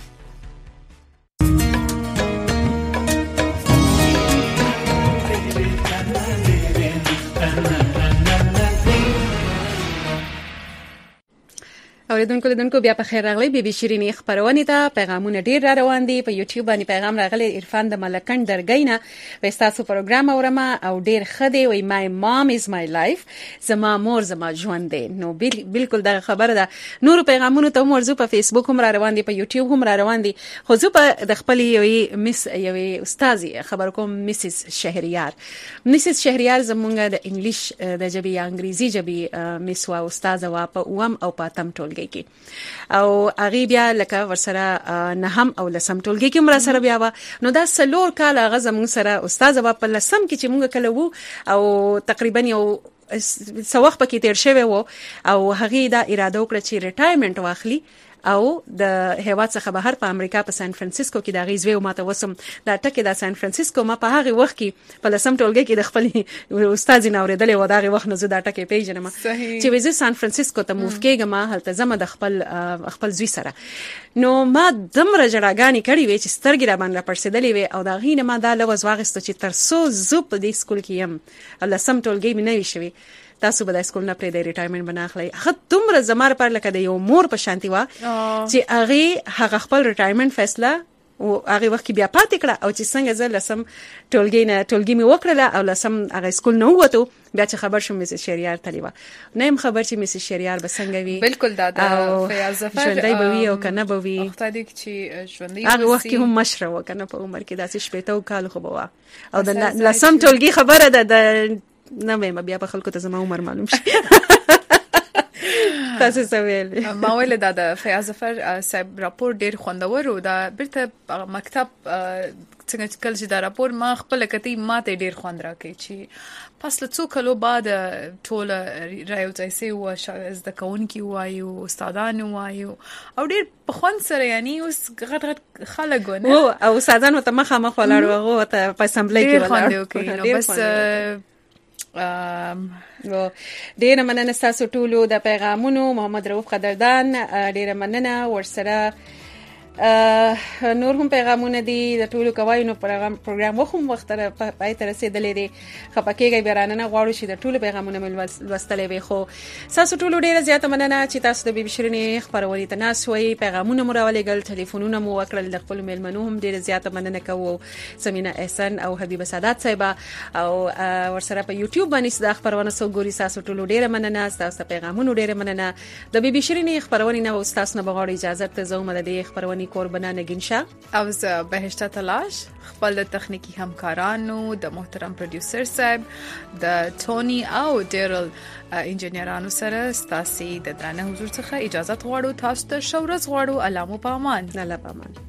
اوریدونکو بیا په خیر راغلی. بي بي شيرينې خبرونه ته پیغامونه ډیر را روان دي. په یوټیوب باندې پیغام راغلی عرفان د ملکن درګینه وستاسو پروګرام اورما او ډیر خدي وای مای مام از مای لایف زما مور زما ژوند دی. نو بالکل دا خبره ده. نور پیغامونه ته مرزو په فیسبوک هم را روان دي، په یوټیوب هم را روان دي. خو زه په د خپل یوې استادي خبر کوم مسز شهریار زمونږ د انګلیش د ژبې یا انګریزي ژبې میس وا استاد وا په اوم او په تم ټولګي کې او هغه بیا لکه ورسره نهم او لسم ټولګي کې مر سره بیا نو دا سلور کال هغه زموږ سره استاد وا په لسم کې چې موږ کله وو او تقریبا یو سوخ پکې تیر شوی وو او هغه دا اراده وکړه چې ریټایرمنټ واخلي او د هیواد څخه بهر په امریکا په سان فرانسیسکو کې دا غیزوي او ماته وسم دا ټکه د سان فرانسیسکو ما په هغه وخت کې په لسم ټولګي کې د خپل استاد نه اوریدل و دا غي وخت نه زه دا ټکه پیژنم چې وزه سان فرانسیسکو ته موف کېږم هلته زما د خپل زوی سره نو ما دمر جړاګانی کړی وې چې سترګې را باندې پړسېدلې وې او دا غینه ما دا لوز واغسته چې تر سو زوب د سکول کې يم لسم ټولګي مې نه وشوي. تاسو به د سکول نه پرې د ریټایرمنټ بناخلی. هغه دومره زمار پر لکه د یو مور په شانتي وا چې هغه خپل ریټایرمنټ فیصله او هغه وخت بیا پاتې کړه او چې څنګه زه لسم ټولګي مې وکړله او لسم هغه سکول نه وته بیا چې خبر شوم مسز شهریار تلی و نه يم خبر چې مسز شهریار به څنګه وي. بالکل دا د فیاض ظفر ژوندۍ به وي او کنه به وي. وخت دی چې ژوندۍ هغه وخت هم مشره و کنه په عمر کې داسې شپېته کال خو به او د لسم ټولګي خبره ده د نه مې بیا په خلکو ته زما عمر معلوم شي. تاسو سویل ما ویل دا د فیاض ظفر صاحب راپور ډیر خوندور و. دا بیرته مکتب څنګه کله چې دا راپور ما خپل کتي ماته ډیر خوند راکې چې پس له څو کلو بعد ټول رايوځي سي او زده کوونکي وایو استادان وایو او ډیر په خوند سره یعنی اوس غټ خلک ونه او استادانو ته مخه مخ ولاړ وغه ته په اسمبلی کې ولاړ. نو بس ډیره مننه تاسو ټولو د پیغامونو. محمد رؤف قدردان ډیره مننه. ورسره نور هم پیغامونه دي د ټولو کوي نو پروګرام وخم وخت پای ته رسیدلې دي. خپکیږي بیرانه غواړو چې د ټولو پیغامونه مل وستلې وي. خو تاسو ټولو ډیره زیاته مننه چې تاسو د بیبي شيرینې خبرونه ته ناسوي. پیغامونه مو راولېګل، ټلیفونونه مو وکړل. د خپل میلمنو هم ډیره زیاته مننه کوو. سمینا احسان او حبیبه سادات صاحب او ورسره په یوټیوب باندې د خبرونه سو ګوري. تاسو ټولو ډیره مننه. تاسو پیغامونه ډیره مننه. د بیبي شيرینې خبرونه نو تاسو نه بغاړي اجازه ته زوم د دې خبرونه قربانه نگینشا او زه بهشته تلاش، خپل تخنیکی همکارانو، د محترم پروډوسر صاحب، د ټونی او ډیرل انجینرانو سره ستاسو د درنه حضور څخه اجازه غواړو. تاسو ته شورز غواړو. الله مو په امان. الله په امان.